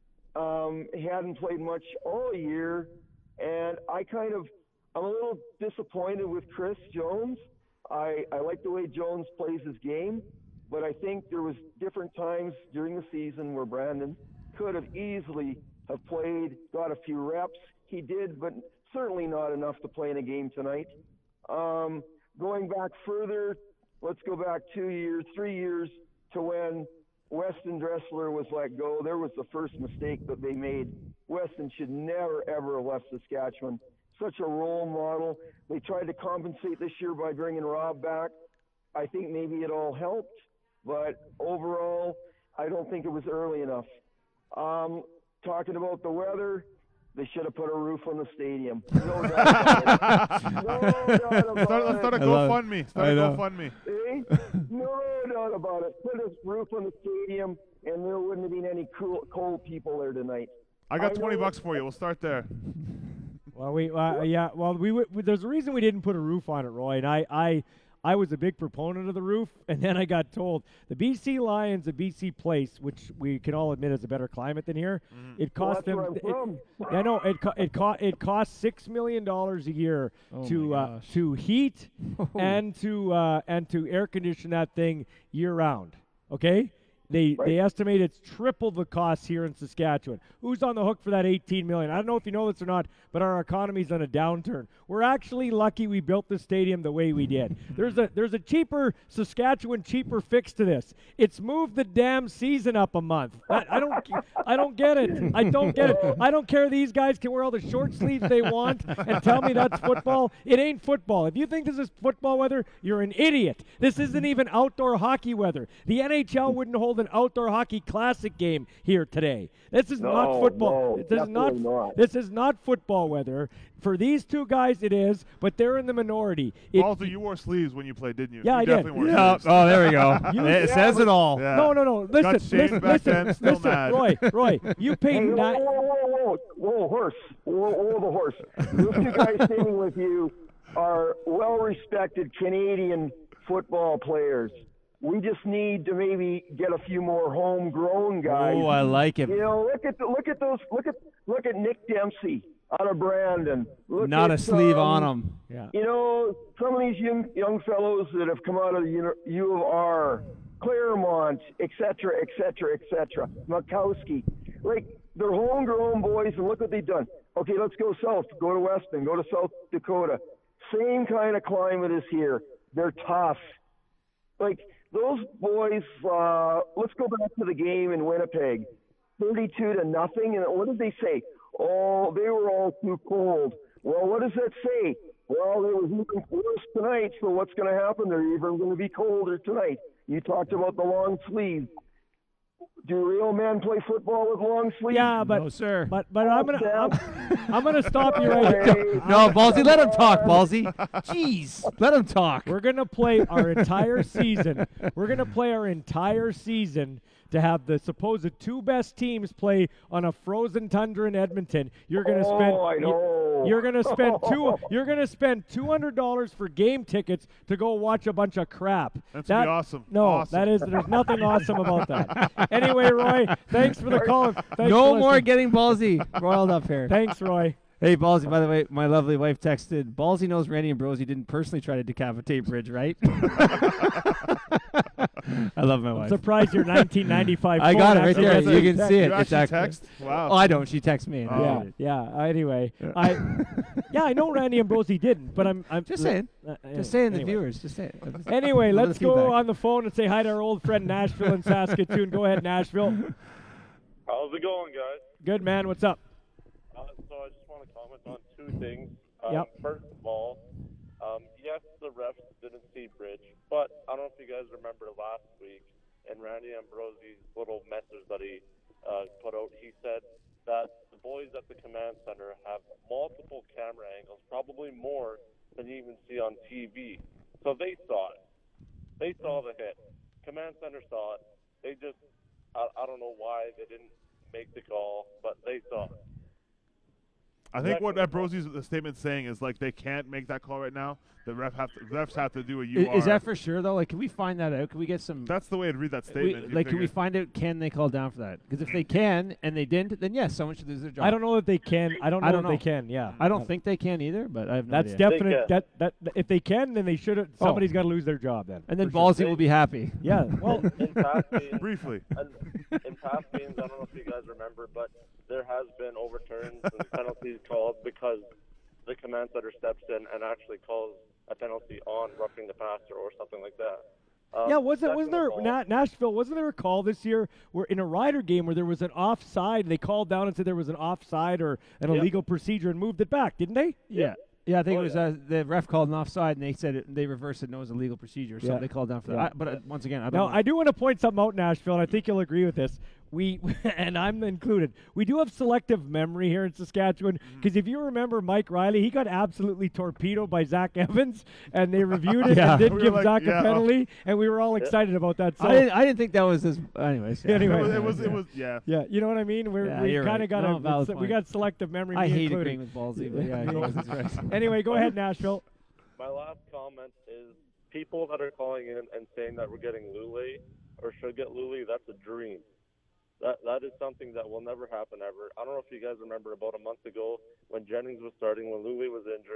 um, he hadn't played much all year, and I kind of, I'm a little disappointed with Chris Jones. I, I like the way Jones plays his game, but I think there was different times during the season where Brandon could have easily have played, got a few reps. He did, but certainly not enough to play in a game tonight. Um, going back further, let's go back two years, three years to when Weston Dressler was let go. There was the first mistake that they made. Weston should never, ever have left Saskatchewan. Such a role model. They tried to compensate this year by bringing Rob back. I think maybe it all helped, but overall, I don't think it was early enough. Um, talking about the weather, they should have put a roof on the stadium. No doubt about it. No doubt about Start, let's it. start a GoFundMe. Start a GoFundMe. Eh? No doubt about it. Put a roof on the stadium, and there wouldn't have been any cool, cold people there tonight. I got I twenty know- bucks for you. We'll start there. Well, we uh, yeah. Well, we, w- there's a reason we didn't put a roof on it, Roy. And I, I, I was a big proponent of the roof, and then I got told the B C Lions of B C Place, which we can all admit is a better climate than here. Mm-hmm. It Well, cost that's them. where I'm it- from. I know it. Co- it cost. It cost six million dollars a year Oh to my uh, gosh. to heat and to uh, and to air condition that thing year round. Okay. They Right. they estimate it's triple the cost here in Saskatchewan. Who's on the hook for that eighteen million dollars? I don't know if you know this or not, but our economy's on a downturn. We're actually lucky we built the stadium the way we did. There's a there's a cheaper Saskatchewan cheaper fix to this. It's moved the damn season up a month. I, I don't I don't get it. I don't get it. I don't care these guys can wear all the short sleeves they want and tell me that's football. It ain't football. If you think this is football weather, you're an idiot. This isn't even outdoor hockey weather. The N H L wouldn't hold an outdoor hockey classic game here today. This is No, not football. no, this is not, definitely not. This is not football weather. For these two guys, it is, but they're in the minority. It, Walter, you wore sleeves when you played, didn't you? Yeah, you I definitely did. Wore Yeah. sleeves. Oh, there we go. You- it yeah, says but- it all. Yeah. No, no, no. Listen, Got shaved listen, back listen, then, still listen, mad. Roy, Roy, you paid Hey, whoa, nine. whoa, whoa, whoa, whoa, horse. Whoa, whoa, the horse. Those two guys standing with you are well-respected Canadian football players. We just need to maybe get a few more homegrown guys. Oh, I like him. You know, look at the, look at those. Look at look at Nick Dempsey out of Brandon. Look Not at, a sleeve um, on him. Yeah. You know, some of these young young fellows that have come out of the U, U of R, Claremont, et cetera, et cetera, et cetera, Makowski. Like, they're homegrown boys, and look what they've done. Okay, let's go south. Go to Weston. Go to South Dakota. Same kind of climate as here. They're tough. Like, those boys, uh, let's go back to the game in Winnipeg. thirty-two to nothing. And what did they say? Oh, they were all too cold. Well, what does that say? Well, it was even worse tonight, so what's going to happen? They're even going to be colder tonight. You talked about the long sleeves. Do real men play football with long sleeves? Yeah, but No, sir. but but I'm gonna I'm, I'm gonna stop you right here. No, Ballsy, let him talk, Ballsy. Jeez, let him talk. We're gonna play our entire season. We're gonna play our entire season to have the supposed two best teams play on a frozen tundra in Edmonton. You're gonna Oh, spend. I know. You're gonna spend two. You're gonna spend two hundred dollars for game tickets to go watch a bunch of crap. That's that, gonna be awesome. No, Awesome. that is. There's nothing awesome about that. Anyway, Roy, thanks for the call. Thanks no for more listening. getting Ballsy roiled up here. Thanks, Roy. Hey, Ballsy, by the way, my lovely wife texted, Ballsy knows Randy Ambrosi didn't personally try to decapitate Bridge, right? I love my I'm wife. surprised your nineteen ninety-five I phone got it right actually there. gets You a can see it. You It's actually actually- text? Wow. Oh, I don't. She texts me. and I Yeah, read it. yeah. Anyway, I yeah, I know Randy Ambrosi didn't, but I'm I'm Just saying. Uh, Just saying, the anyway. viewers. Just saying. Anyway, Little let's go feedback. on the phone and say hi to our old friend Nashville and Saskatoon. Go ahead, Nashville. How's it going, guys? Good man. What's up? Uh, so I just want to comment on two things. Um, Yep. First of all, um, yes, the refs didn't see Bridge, but I don't know if you guys remember last week in Randy Ambrosi's little message that he uh, put out. He said that the boys at the command center have multiple camera angles, probably more than you even see on T V. So they saw it. They saw the hit. Command center saw it. They just, I, I don't know why they didn't make the call, but they saw it. I think what Ambrosi's statement saying is like they can't make that call right now. The ref have to, refs have to do a U Is, R. is that for sure though? Like, can we find that out? Can we get some? That's the way to read that we- statement. you like, can we figure. find out? Can they call down for that? Because if they can and they didn't, then yes, someone should lose their job. I don't know that they can. I don't know I don't that know. they can. Yeah. I don't think they can either, but I have no That's idea. definite. That, that if they can, then they should. have Oh. Somebody's got to lose their job then. And then for sure. Ballsy will be happy. Yeah. Well, in past games, briefly. And in past games, I don't know if you guys remember, but there has been overturns and penalties called because the command center steps in and actually calls a penalty on roughing the passer or something like that. Um, yeah, wasn't wasn't second there of all- Na- Nashville? Wasn't there a call this year where in a Rider game where there was an offside? They called down and said there was an offside or an Yep. illegal procedure and moved it back, didn't they? Yeah. Yeah, I think Oh, it was yeah. uh, the ref called an offside, and they said it, they reversed it. No, it was a legal procedure, so Yeah. they called down for Yeah. that. I, but uh, once again, I don't Now, know. I do want to point something out, Nashville, and I think you'll agree with this. We and I'm included. We do have selective memory here in Saskatchewan because if you remember Mike Riley, he got absolutely torpedoed by Zach Evans, and they reviewed it Yeah. and didn't We were give like, Zach yeah. a penalty, and we were all excited about that. So I didn't, I didn't think that was as. Anyways. Yeah. Anyway, It was- it was- yeah. yeah. You know what I mean? We're, Yeah, we you're kind of right. got No, a valid we point. got selective memory. I me hate included. agreeing with Ballsy, but yeah, he wasn't right. Anyway, go ahead, Nashville. My last comment is people that are calling in and saying that we're getting Lule or should get Lule, that's a dream. That that is something that will never happen ever. I don't know if you guys remember about a month ago when Jennings was starting, when Lule was injured.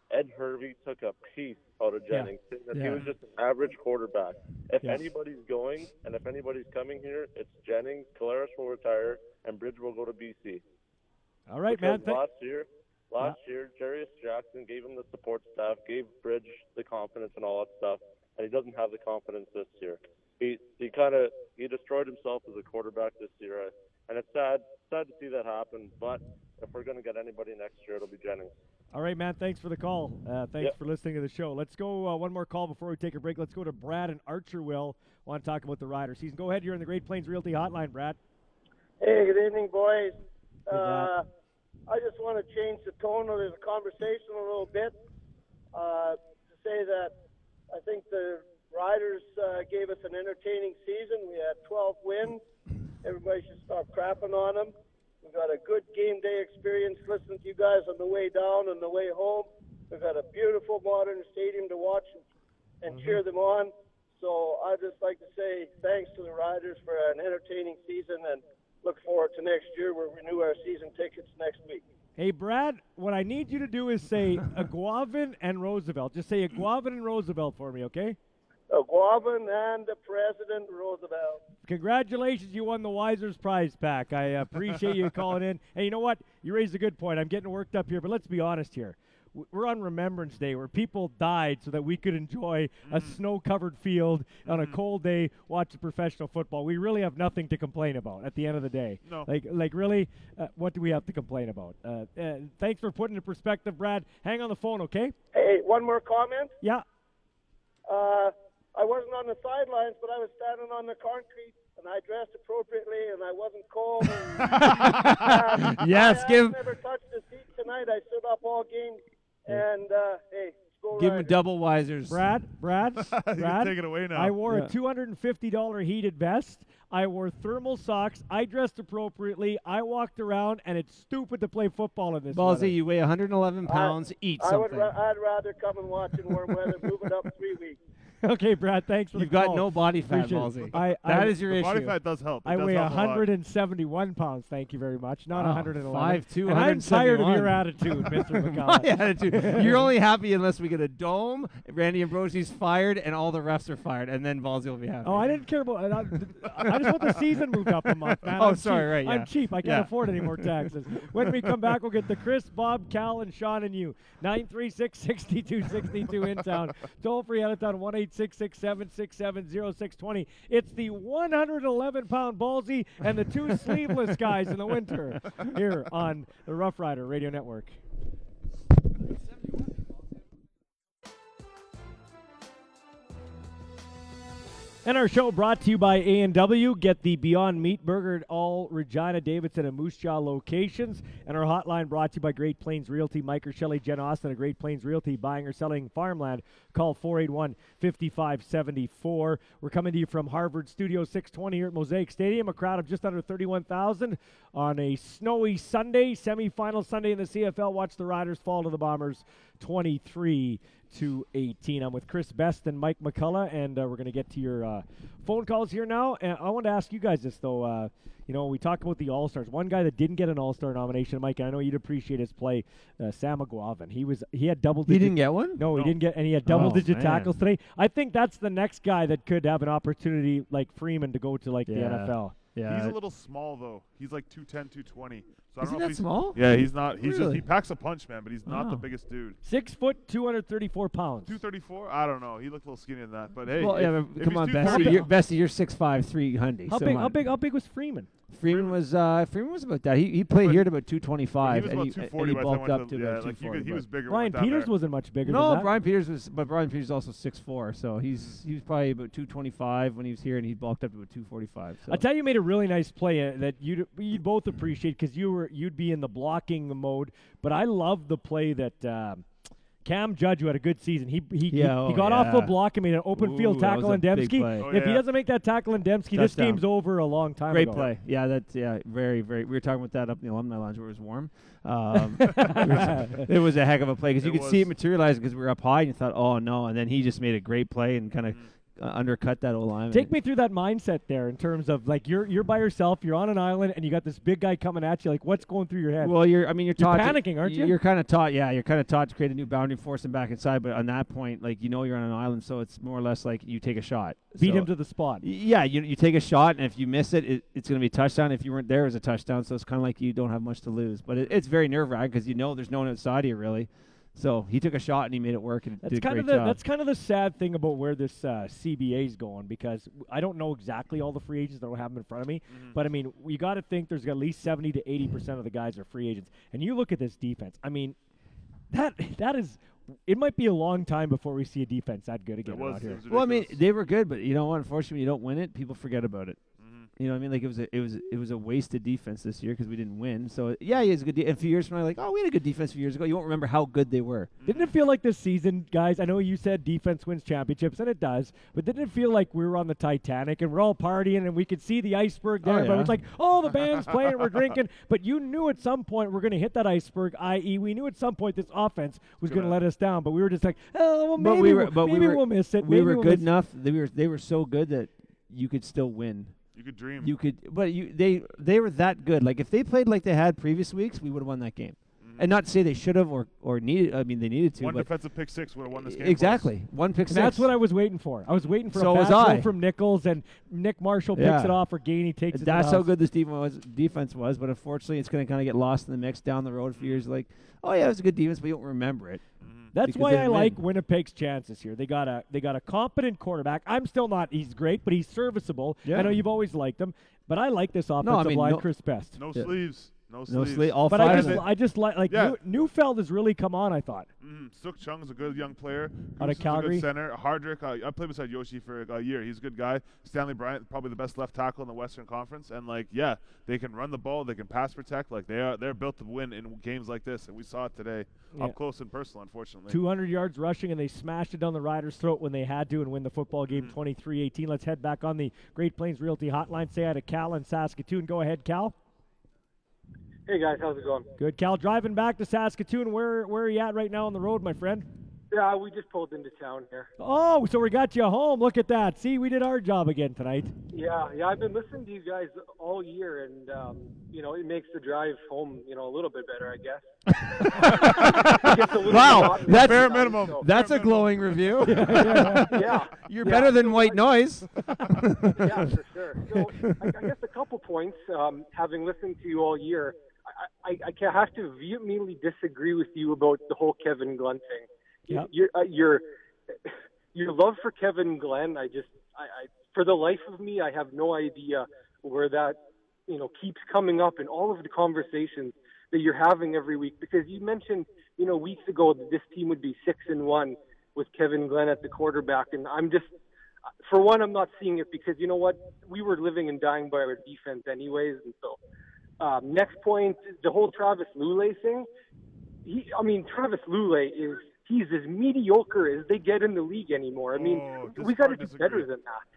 Ed Hervey took a piece out of Yeah. Jennings, saying that he Yeah. was just an average quarterback. If Yeah. anybody's going and if anybody's coming here, it's Jennings, Collaros will retire, and Bridge will go to B C. All right, because man. Th- last year, last year, Jarius Jackson gave him the support staff, gave Bridge the confidence and all that stuff, and he doesn't have the confidence this year. He he kind of he destroyed himself as a quarterback this year, and it's sad sad to see that happen. But if we're going to get anybody next year, it'll be Jennings. All right, man. Thanks for the call. Uh, thanks Yep. for listening to the show. Let's go uh, one more call before we take a break. Let's go to Brad and Archerville. Want to talk about the Rider season. Go ahead. You're in the Great Plains Realty Hotline, Brad. Hey, good evening, boys. Hey, Uh, I just want to change the tone of the conversation a little bit uh, to say that I think the Riders uh, gave us an entertaining season. We had twelve wins. Everybody should stop crapping on them. We've got a good game day experience listening to you guys on the way down and the way home. We've got a beautiful modern stadium to watch and, and cheer them on. So I'd just like to say thanks to the Riders for an entertaining season and look forward to next year. We'll renew our season tickets next week. Hey, Brad, what I need you to do is say Aguavin and Roosevelt. Just say Aguavin and Roosevelt for me, okay? Aguavin and the President Roosevelt. Congratulations, you won the Wiser's Prize Pack. I appreciate you calling in. And you know what? You raised a good point. I'm getting worked up here, but let's be honest here. W- We're on Remembrance Day where people died so that we could enjoy a snow-covered field on a cold day watching professional football. We really have nothing to complain about at the end of the day. No. Like, like really, uh, what do we have to complain about? Uh, uh, thanks for putting it in perspective, Brad. Hang on the phone, okay? Hey, one more comment. Yeah. Uh, I wasn't on the sidelines, but I was standing on the concrete, and I dressed appropriately, and I wasn't cold. And, uh, Yes, I give- never touched the seat tonight. I stood up all game, and uh, hey, go Give him Riders. double Wisers. Brad, Brad, You Brad. can take it away now. I wore Yeah. a two hundred fifty dollars heated vest. I wore thermal socks. I dressed appropriately. I walked around, and it's stupid to play football in this weather. Ballsy, you weigh one hundred eleven pounds. Eat I would something. ra- I'd rather come and watch in warm weather. Move it up three weeks. Okay, Brad, thanks for You've the got call. no body fat, Appreciate Ballsy. it. I, That I, is your The issue. body fat does help. It I does weigh help a lot. one hundred seventy-one pounds. Thank you very much. Not Wow. one hundred eleven. five two, and I'm tired of your one seventy-one. attitude, Mister My McCullough. attitude. You're only happy unless we get a dome, Randy Ambrosie's fired, and all the refs are fired, and then Ballsy will be happy. Oh, I didn't care about. I, I just want the season moved up a month, man. Oh, I'm sorry, cheap. right, yeah. I'm cheap. I can't Yeah. afford any more taxes. When we come back, we'll get the Chris, Bob, Cal, and Sean and you. nine three six, six two six two in town. Toll free out of town one eight six six, seven six seven, zero six two zero. It's the one hundred eleven pound Ballsy and the two sleeveless guys in the winter here on the Rough Rider Radio Network. And our show brought to you by A and W. Get the Beyond Meat Burger at all Regina, Davidson, and Moose Jaw locations. And our hotline brought to you by Great Plains Realty. Mike or Shelley, Jen Austin at Great Plains Realty. Buying or selling farmland. Call four eight one, five five seven four. We're coming to you from Harvard Studio six twenty here at Mosaic Stadium. A crowd of just under thirty-one thousand on a snowy Sunday. Semifinal Sunday in the C F L. Watch the Riders fall to the Bombers twenty-three to eighteen. I'm with Chris Best and Mike McCullough, and uh, we're going to get to your uh, phone calls here now. And I want to ask you guys this, though. Uh, you know, we talk about the All-Stars. One guy that didn't get an All-Star nomination, Mike, and I know you'd appreciate his play, uh, Sam Aguavin. He was he had double digit. He didn't get one? No, he No. didn't get, and he had double Oh, digit man. tackles today. I think that's the next guy that could have an opportunity like Freeman to go to like the Yeah. N F L. Yeah. He's a little small though. He's like two ten, two twenty. So I Isn't don't know that if he's small? Yeah, he's not. He's just, Really? he packs a punch, man, but he's not the Wow. biggest dude. Six foot, two hundred thirty-four pounds. two thirty-four? I don't know. He looked a little skinnier than that. But hey, well, if, yeah, if but come he's on, two Bessie. thirty You're, Bessie, you're six five, three hundred. How so big? on. How big? How big was Freeman? Freeman was uh, Freeman was about that. He he played here at about two He twenty-five, was and about he, two and forty he by the time bulked I up went to to- about yeah, two like, he forty. could- he but- was bigger when I Brian went down Peters there. wasn't much bigger No, than that. Brian Peters was, but Brian Peters is also six four, so he's he was probably about two twenty-five when he was here, and he bulked up to about two forty-five. So. I tell you, you made a really nice play uh, that you'd you'd both appreciate because you were you'd be in the blocking mode. But I love the play that um, Cam Judge, who had a good season, he he he, Yeah, he oh, got off yeah. the block and made an open Ooh, field that tackle was on a big Dembski. play. Oh, if he yeah. doesn't make that tackle on Dembski, this Touchdown. game's over a long time Great ago. play. Yeah, that's yeah, very very. We were talking about that up in the alumni lounge where it was warm. Um, it was a heck of a play because you It could see it was. materializing because we were up high and you thought, oh no, and then he just made a great play and kind of uh, undercut that O-line. Take me through that mindset there in terms of like you're you're by yourself, you're on an island, and you got this big guy coming at you. Like, what's going through your head? Well, you're. I mean, you're, you're taught panicking, to, aren't you? You're kind of taught. Yeah, you're kind of taught to create a new boundary, force him back inside. But on that point, like you know, you're on an island, so it's more or less like you take a shot. Beat so, him to the spot. Yeah, you you take a shot, and if you miss it, it it's going to be a touchdown. If you weren't there, it was a touchdown. So it's kind of like you don't have much to lose. But it, it's very nerve-wracking because you know there's no one outside of you really. So he took a shot and he made it work and That's did a kind great of the job. that's kind of the sad thing about where this uh, C B A is going, because I don't know exactly all the free agents. I don't have them in front of me, Mm-hmm. but I mean, you got to think there's at least seventy to eighty percent of the guys are free agents. And you look at this defense. I mean, that that is. It might be a long time before we see a defense that good again was- out here. it was Well, I mean, they were good, but you know what? Unfortunately, when you don't win it, people forget about it. Mm-hmm. You know what I mean? Like it was a it was it was a wasted defense this year because we didn't win. So yeah, he has a good. De- and a few years from now, like oh, we had a good defense a few years ago. You won't remember how good they were. Didn't it feel like this season, guys? I know you said defense wins championships, and it does, but didn't it feel like we were on the Titanic and we're all partying and we could see the iceberg there, Oh, but yeah. it's like, oh, the band's playing, we're drinking, but you knew at some point we're going to hit that iceberg, that is, we knew at some point this offense was going to let us down, but we were just like, oh, well, maybe, but we were, we'll, but maybe we were, we'll miss it. We maybe were we'll good miss enough. They were they were so good that you could still win. You could dream. You could, but you they they were that good. Like if they played like they had previous weeks, we would have won that game. And not to say they should have or or needed. I mean, they needed to. One but defensive pick six would have won this game. Exactly, one pick And six. that's what I was waiting for. I was waiting for So a was bad throw I. from Nichols, and Nick Marshall picks Yeah. it off, or Gainey takes it to the That's how house. good this defense was. Defense was, but unfortunately, it's going to kind of get lost in the mix down the road a few years. Like, oh yeah, it was a good defense, but you don't remember it. That's because why they I didn't like win. Winnipeg's chances here. They got a they got a competent quarterback. I'm still not. He's great, but he's serviceable. Yeah. I know you've always liked him, but I like this offensive I mean, line. no- Chris Best. No Yeah. sleeves. No No sleeves. sleeve- all but I five just of them. I just like like Yeah. New, Neufeld has really come on. I thought. Mm-hmm. Suk Chung's a good young player. Out of Goose is a Calgary. good center. Hardrick, uh, I played beside Yoshi for a year. He's a good guy. Stanley Bryant, probably the best left tackle in the Western Conference. And like, yeah, they can run the ball. They can pass protect. Like they are, they're built to win in games like this. And we saw it today, Yeah. up close and personal. Unfortunately, two hundred yards rushing, and they smashed it down the Riders' throat when they had to and win the football game Mm-hmm. twenty-three eighteen. Let's head back on the Great Plains Realty Hotline. Say hi to Cal in Saskatoon. Go ahead, Cal. Hey guys, how's it going? Good, Cal. Driving back to Saskatoon. Where where are you at right now on the road, my friend? Yeah, we just pulled into town here. Oh, so we got you home. Look at that. See, we did our job again tonight. Yeah, yeah, I've been listening to you guys all year, and um, you know, it makes the drive home, you know, a little bit better, I guess. It gets a little Wow, monotony that's sometimes, so- That's a glowing review. Yeah, You're yeah. better than white noise. Yeah, for sure. So I, I guess a couple points. Um, having listened to you all year, I, I, I ca- have to vehemently disagree with you about the whole Kevin Glenn thing. Yep. Your uh, your your love for Kevin Glenn, I just, I, I for the life of me, I have no idea where that, you know, keeps coming up in all of the conversations that you're having every week. Because you mentioned, you know, weeks ago that this team would be six and one with Kevin Glenn at the quarterback, and I'm just, for one, I'm not seeing it because you know what, we were living and dying by our defense anyways, and so. Um, next point, the whole Travis Lulay thing. He, I mean, Travis Lulay is, he's as mediocre as they get in the league anymore. I mean, Oh, we got to dis- do hard better disagree. than that.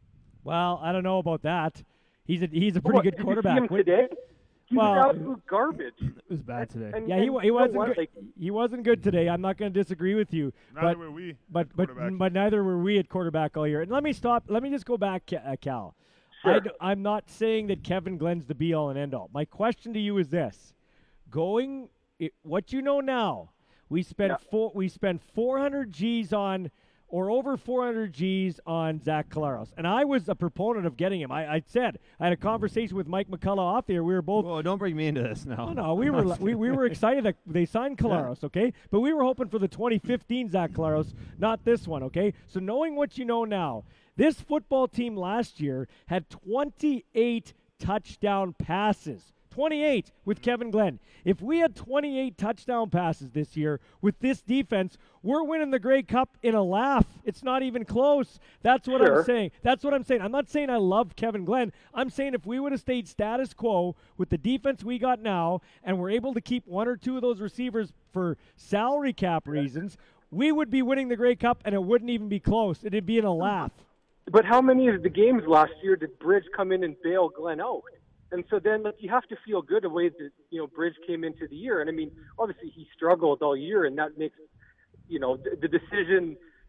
Well, I don't know about that. He's a he's a pretty What, good did you see quarterback. him today? He Well, was absolute garbage. It was bad today. And, Yeah, he, and wa- he you know wasn't what? good. Like, He wasn't good today. I'm not going to disagree with you. Neither but, were we But at but quarterback. but neither were we at quarterback all year. And let me stop. Let me just go back, Ca- uh, Cal. I Sure. d- I'm not saying that Kevin Glenn's the be all and end all. My question to you is this: going it, what you know now, we spent Yeah. four we spent four hundred G's on. Or over four hundred G's on Zach Collaros. And I was a proponent of getting him. I, I said, I had a conversation with Mike McCullough off there. We were both Whoa, don't bring me into this now. no, no, we were we, we were excited that they signed Collaros, okay? But we were hoping for the twenty fifteen Zach Collaros, not this one, okay? So knowing what you know now, this football team last year had twenty-eight touchdown passes. twenty-eight with Kevin Glenn. If we had twenty-eight touchdown passes this year with this defense, we're winning the Grey Cup in a laugh. It's not even close. That's what Sure. I'm saying. That's what I'm saying. I'm not saying I love Kevin Glenn. I'm saying if we would have stayed status quo with the defense we got now and we're able to keep one or two of those receivers for salary cap reasons, we would be winning the Grey Cup and it wouldn't even be close. It'd be in a laugh. but how many of the games last year did Bridge come in and bail Glenn out? And so then, like, you have to feel good the way that, you know, Bridge came into the year. And I mean, obviously he struggled all year, and that makes, you know, the, the decision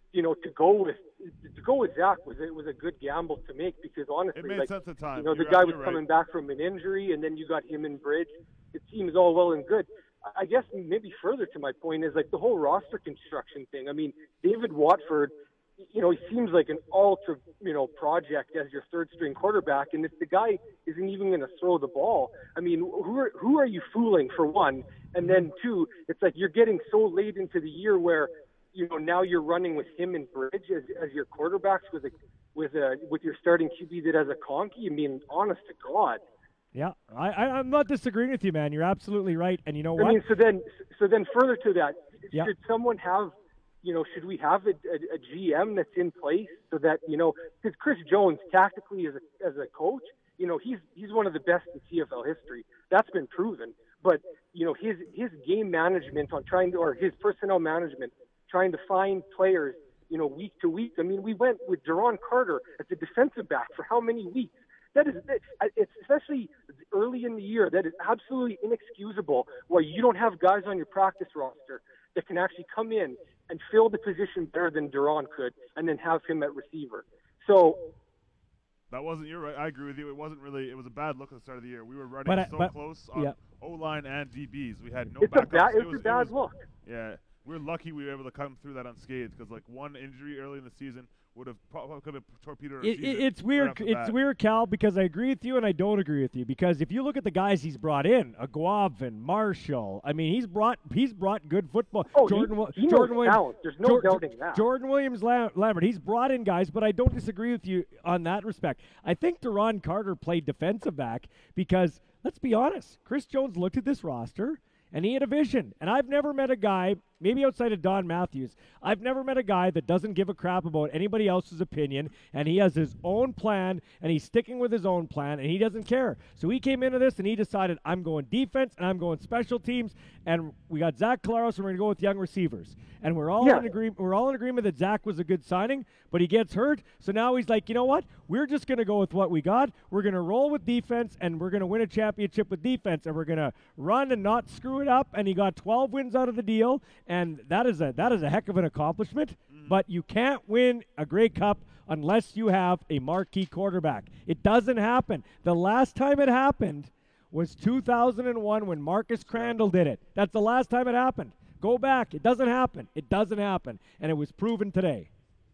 you know, to go with to go with Zach was it was a good gamble to make because honestly, It made like, sense at the time. you know, the You're guy right- was you're coming right. back from an injury, and then you got him in Bridge. It seems all well and good. I guess maybe further to my point is like the whole roster construction thing. I mean, David Watford, you know, he seems like an ultra, you know, project as your third string quarterback, and if the guy isn't even going to throw the ball, I mean, who are who are you fooling for one? And then two, it's like you're getting so late into the year where, you know, now you're running with him and Bridge as as your quarterbacks with a with a with your starting Q B that has a conky. I mean, honest to God. Yeah, I, I, I'm not disagreeing with you, man. You're absolutely right. And you know I what? mean, so then, so then further to that, Yeah. should someone have, you know, should we have a, a, a G M that's in place so that, you know, because Chris Jones tactically as a, as a coach, you know, he's he's one of the best in C F L history. That's been proven. But you know, his his game management on trying to, or his personnel management, trying to find players, you know, week to week. I mean, we went with Duron Carter as a defensive back for how many weeks? That is, it's especially early in the year, that is absolutely inexcusable why you don't have guys on your practice roster that can actually come in and fill the position better than Duron could and then have him at receiver. So That wasn't, you're right. I agree with you. It wasn't really, it was a bad look at the start of the year. We were running But I- so but- close on yeah. O-line and D Bs. We had no It's a backups. bad- It it's a was- it bad was- look. Yeah. We were lucky we were able to come through that unscathed because, like, one injury early in the season would have probably could have torpedoed our It, season it, it's right weird. off the It's bat. weird, Cal, because I agree with you and I don't agree with you. Because if you look at the guys he's brought in, Aguavin, Marshall, I mean, he's brought he's brought good football. Oh, he- Jordan, Wi- he knows Jordan Williams, talent. There's no Jor- doubting that. Jordan Williams Lam- Lambert, he's brought in guys, but I don't disagree with you on that respect. I think Duron Carter played defensive back because let's be honest, Chris Jones looked at this roster and he had a vision. And I've never met a guy, maybe outside of Don Matthews, I've never met a guy that doesn't give a crap about anybody else's opinion, and he has his own plan, and he's sticking with his own plan, and he doesn't care. So he came into this, and he decided, I'm going defense, and I'm going special teams, and we got Zach Collaros, and we're going to go with young receivers. And we're all Yeah. in agreement. We're all in agreement that Zach was a good signing, but he gets hurt. So now he's like, you know what? We're just going to go with what we got. We're going to roll with defense, and we're going to win a championship with defense, and we're going to run and not screw it up. And he got twelve wins out of the deal, and that is a that is a heck of an accomplishment. But you can't win a Grey Cup unless you have a marquee quarterback. It doesn't happen. The last time it happened was two thousand one when Marcus Crandall did it. That's the last time it happened. Go back. It doesn't happen. It doesn't happen. And it was proven today.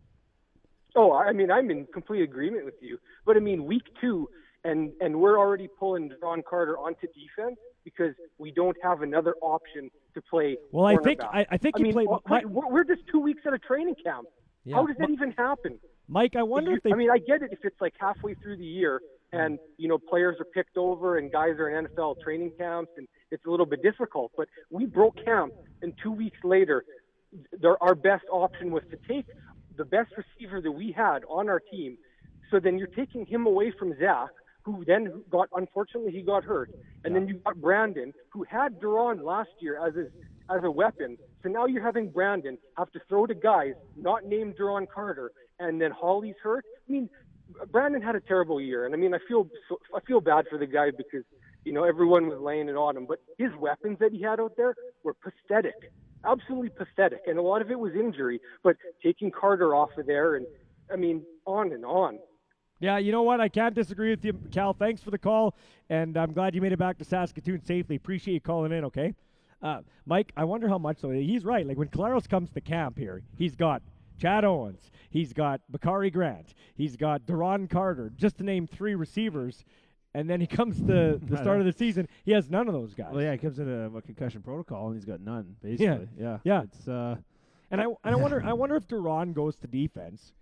Oh, I mean, I'm in complete agreement with you. But I mean, week two, and and we're already pulling Ron Carter onto defense because we don't have another option to play. Well, I think- cornerback. I- I think I he mean, played- wh- my- we're, we're just two weeks out of training camp. Yeah. How does that even happen? Mike, I wonder You- if they. I mean, I get it if it's like halfway through the year and you know players are picked over and guys are in N F L training camps and it's a little bit difficult. But we broke camp, and two weeks later, there, our best option was to take the best receiver that we had on our team. So then you're taking him away from Zach, who then got, unfortunately, he got hurt. And then you got Brandon, who had Duron last year as his, as a weapon. So now you're having Brandon have to throw to guys not named Duron Carter, and then Holly's hurt. I mean, Brandon had a terrible year, and I mean, I feel so, I feel bad for the guy because you know everyone was laying it on him. But his weapons that he had out there were pathetic, absolutely pathetic, and a lot of it was injury. But taking Carter off of there, and I mean, on and on. Yeah, you know what? I can't disagree with you, Cal. Thanks for the call, and I'm glad you made it back to Saskatoon safely. Appreciate you calling in, okay? Uh, Mike, I wonder how much, though. He's right. Like, when Collaros comes to camp here, he's got Chad Owens, he's got Bakari Grant, he's got Duron Carter, just to name three receivers, and then he comes to the start of the season, he has none of those guys. Well, yeah, he comes in a, a concussion protocol, and he's got none, basically. Yeah, yeah. yeah. It's, uh, and I, and I wonder I wonder if Duron goes to defense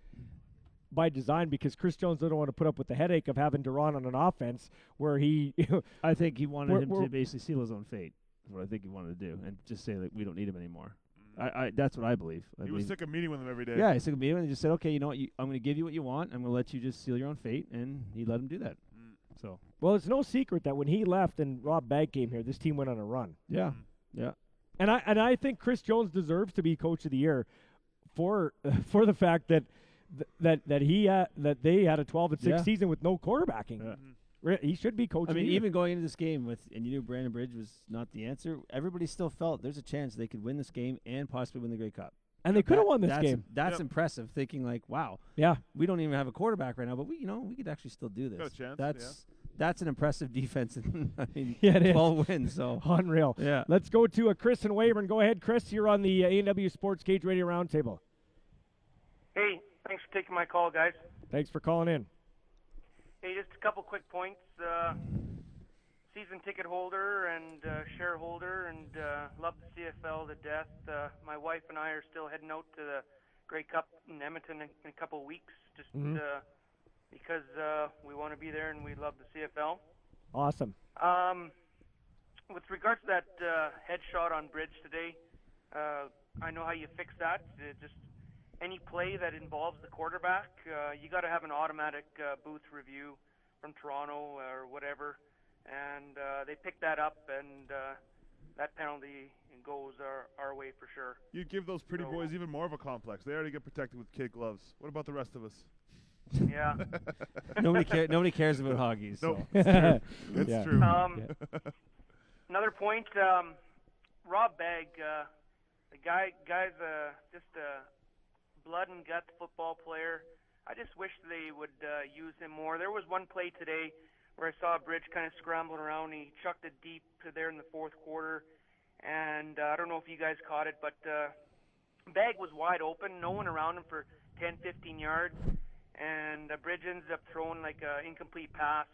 by design because Chris Jones doesn't want to put up with the headache of having Duron on an offense where he. I think he wanted We're- him we're- to basically seal his own fate. Is what I think he wanted to do, and just say that we don't need him anymore. I, I that's what I believe. I He was mean- sick of meeting with him every day. Yeah, he's sick of meeting, and he just said, "Okay, you know what? You, I'm going to give you what you want. I'm going to let you just seal your own fate," and he let him do that. So Well, it's no secret that when he left and Rob Bagg came here, this team went on a run. yeah, yeah. And I and I think Chris Jones deserves to be coach of the year for for the fact that th- that that he uh, that they had a twelve and six Yeah. season with no quarterbacking. Re- He should be coach I of mean, the year. even going into this game with, and you knew Brandon Bridge was not the answer. Everybody still felt there's a chance they could win this game and possibly win the Grey Cup. And they could have That- won this that's, game. That's Yep. impressive. Thinking like, wow, Yeah. we don't even have a quarterback right now, but we, you know, we could actually still do this. Got a chance, that's that's an impressive defense. And I mean, Yeah, it is. twelve wins. So Unreal. Yeah. Let's go to uh, Chris and Weyburn. Go ahead, Chris. You're on the uh, A and W Sports Cage Radio Roundtable. Hey, thanks for taking my call, guys. Thanks for calling in. Hey, just a couple quick points. Uh, season ticket holder and uh, shareholder, and uh, love the C F L to death. Uh, my wife and I are still heading out to the Grey Cup in Edmonton in, in a couple of weeks, just Mhm. uh, because uh, we want to be there and we love the C F L. Awesome. Um, with regards to that uh, headshot on Bridge today, uh, I know how you fix that. Uh, just any play that involves the quarterback, uh, you got to have an automatic uh, booth review from Toronto or whatever, and uh, they picked that up, and uh, that penalty goes our, our way for sure. You'd give those pretty So- boys even more of a complex. They already get protected with kid gloves. What about the rest of us? Yeah. nobody cares. Nobody cares about Hoggies. Nope, So. it's true. It's Yeah. true. Um, Another point, um, Rob Bagg, uh, the guy, guy's uh, just a blood and guts football player. I just wish they would uh, use him more. There was one play today where I saw Bridge kind of scrambling around. He chucked it deep to there in the fourth quarter, and uh, I don't know if you guys caught it, but uh, Bagg was wide open, no one around him for ten, fifteen yards, and uh, Bridge ends up throwing like an incomplete pass.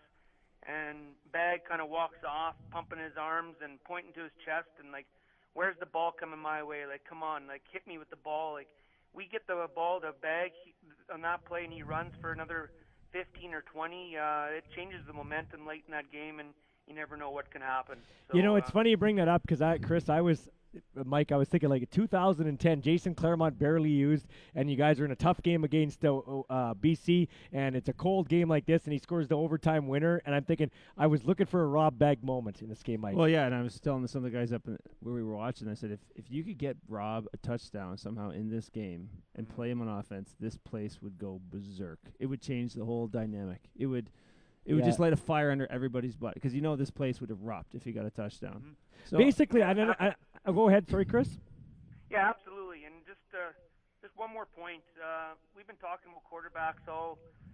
And Bagg kind of walks off, pumping his arms and pointing to his chest, and like, where's the ball coming my way? Like, come on, like, hit me with the ball. Like, we get the ball to Bagg he, on that play, and he runs for another fifteen or twenty. Uh, it changes the momentum late in that game, and you never know what can happen. So, You know, it's uh, funny you bring that up because I, Chris, I was, Mike, I was thinking like two thousand ten, Jason Claremont barely used, and you guys are in a tough game against uh, uh, B C, and it's a cold game like this, and he scores the overtime winner, and I'm thinking I was looking for a Rob Bagg moment in this game, Mike. Well, yeah, and I was telling some of the guys up in, where we were watching. I said, if if you could get Rob a touchdown somehow in this game and play him on offense, this place would go berserk. It would change the whole dynamic. It would, it would Yeah. just light a fire under everybody's butt because you know this place would erupt if he got a touchdown. So Basically, I don't. I, I, go ahead, sorry, Chris. Yeah, absolutely. And just uh, just one more point. Uh, we've been talking about quarterbacks all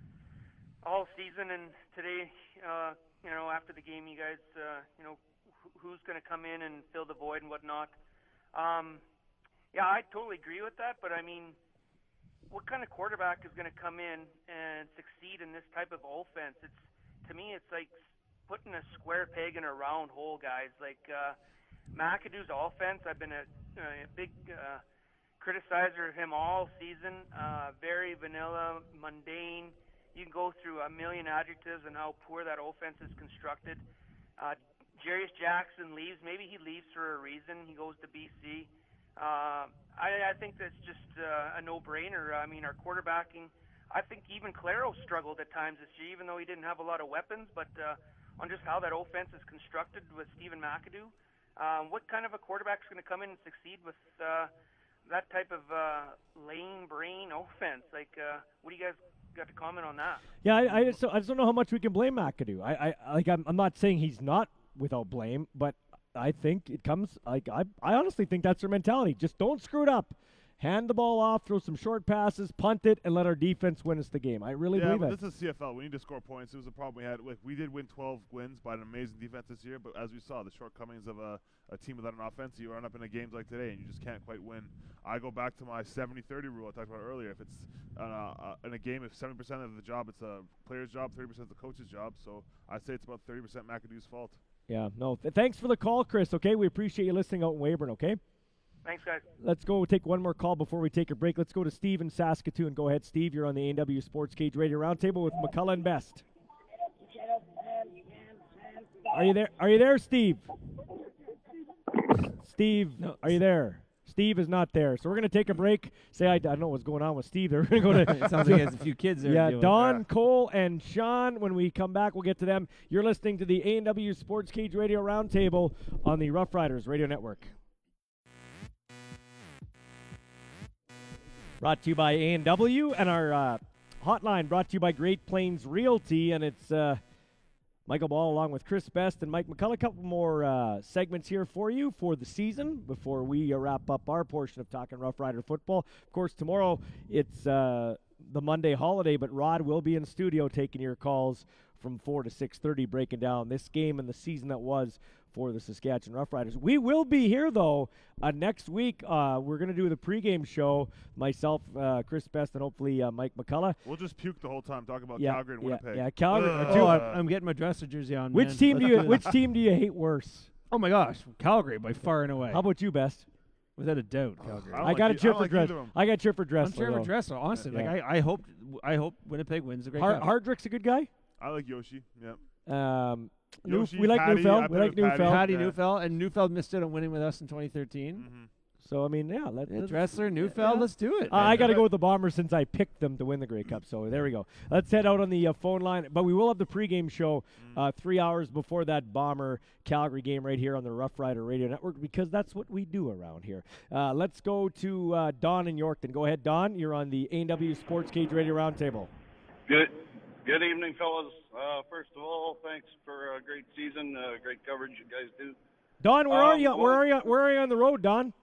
all season, and today, uh, you know, after the game, you guys, uh, you know, wh- who's going to come in and fill the void and whatnot. Um, yeah, I totally agree with that. But I mean, what kind of quarterback is going to come in and succeed in this type of offense? It's to me, it's like putting a square peg in a round hole, guys. Like uh, McAdoo's offense, I've been a, a big uh, criticizer of him all season. Uh, very vanilla, mundane. You can go through a million adjectives on how poor that offense is constructed. Uh, Jarius Jackson leaves. Maybe he leaves for a reason. He goes to B C. Uh, I, I think that's just uh, a no-brainer. I mean, our quarterbacking, I think even Claro struggled at times this year, even though he didn't have a lot of weapons, but uh, on just how that offense is constructed with Stephen McAdoo. Um, what kind of a quarterback is going to come in and succeed with uh, that type of uh, lame brain offense? Like, uh, what do you guys got to comment on that? Yeah, I, I, just, I just don't know how much we can blame McAdoo. I, I like, I'm, I'm not saying he's not without blame, but I think it comes like I, I honestly think that's their mentality. Just don't screw it up. Hand the ball off, throw some short passes, punt it, and let our defense win us the game. I really yeah, believe but that. this is C F L. We need to score points. It was a problem we had. Like, we did win twelve wins by an amazing defense this year, but as we saw, the shortcomings of a, a team without an offense, you run up into games like today, and you just can't quite win. I go back to my seventy thirty rule I talked about earlier. If it's uh, uh, in a game, if seventy percent of the job, it's a player's job, thirty percent is the coach's job. So I'd say it's about thirty percent McAdoo's fault. Yeah, no. Th- thanks for the call, Chris. Okay, we appreciate you listening out in Weyburn. Okay. Thanks, guys. Let's go take one more call before we take a break. Let's go to Steve in Saskatoon. Go ahead, Steve. You're on the A and W Sports Cage Radio Roundtable with McCullough and Best. Are you there? Are you there, Steve? Steve, No. are you there? Steve is not there, so we're going to take a break. Say I, I don't know what's going on with Steve. They're going to go to. It sounds like he has a few kids there to Yeah, deal with. Don, Yeah. Cole, and Sean. When we come back, we'll get to them. You're listening to the A and W Sports Cage Radio Roundtable on the Rough Riders Radio Network. Brought to you by A and W, and our uh, hotline brought to you by Great Plains Realty, and it's uh, Michael Ball along with Chris Best and Mike McCullough. A couple more uh, segments here for you for the season before we uh, wrap up our portion of Talking Rough Rider football. Of course, tomorrow it's uh, the Monday holiday, but Rod will be in studio taking your calls from four to six thirty, breaking down this game and the season that was for the Saskatchewan Roughriders. We will be here, though, uh, next week. Uh, we're going to do the pregame show, myself, uh, Chris Best, and hopefully uh, Mike McCullough. We'll just puke the whole time talking about Yeah, Calgary and yeah, Winnipeg. yeah, Calgary. Ugh. Oh, I'm, I'm getting my dresser jersey on. Which man. team do Let's you do Which this. team do you hate worse? Oh my gosh, Calgary by far and away. How about you, Best? Without a doubt, Calgary. I don't I like got e- to cheer I for don't like Dress. either of 'em. I got to cheer for I'm Dressler. cheering for though. Dressler. Honestly, Yeah. like I, I hope, I hope Winnipeg wins the Grey Har- Cup. Hardrick's a good guy. I like Yoshi. Yeah. Um, New- Yoshi, we like Patty, I Neufeld. We play like with Patty. Neufeld. Patty Yeah. Neufeld, and Neufeld missed out on winning with us in twenty thirteen. Mm-hmm. So I mean, yeah, let, Yeah, let's Dressler, Neufeld, yeah. let's do it. Uh, I got to go with the Bombers since I picked them to win the Grey Cup. So there we go. Let's head out on the uh, phone line. But we will have the pregame show uh, three hours before that Bomber Calgary game right here on the Rough Rider Radio Network because that's what we do around here. Uh, let's go to uh, Don in Yorkton. Go ahead, Don. You're on the A and W Sports Cage Radio Roundtable. Good, good evening, fellas. Uh, first of all, thanks for a great season, uh, great coverage you guys do. Don, where are Um, you? well- Where are you? Where are you on the road, Don?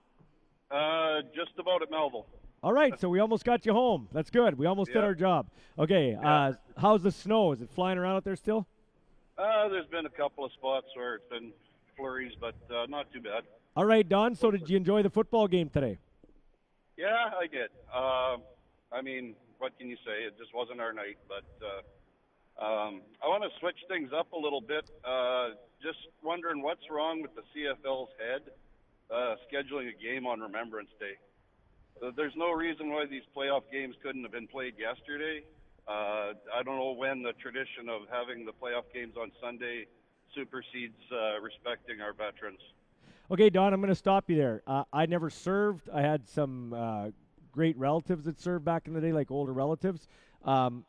Uh, just about at Melville. All right, so we almost got you home. That's good. We almost did Yeah. our job. Okay, uh, how's the snow? Is it flying around out there still? Uh, there's been a couple of spots where it's been flurries, but uh, not too bad. All right, Don. So did you enjoy the football game today? Yeah, I did. Uh, I mean, what can you say? It just wasn't our night, but uh, um, I want to switch things up a little bit. Uh, just wondering what's wrong with the C F L's head uh, scheduling a game on Remembrance Day. Uh, There's no reason why these playoff games couldn't have been played yesterday. Uh, I don't know when the tradition of having the playoff games on Sunday supersedes uh, respecting our veterans. Okay, Don, I'm going to stop you there. Uh, I never served. I had some uh, great relatives that served back in the day, like older relatives. Um,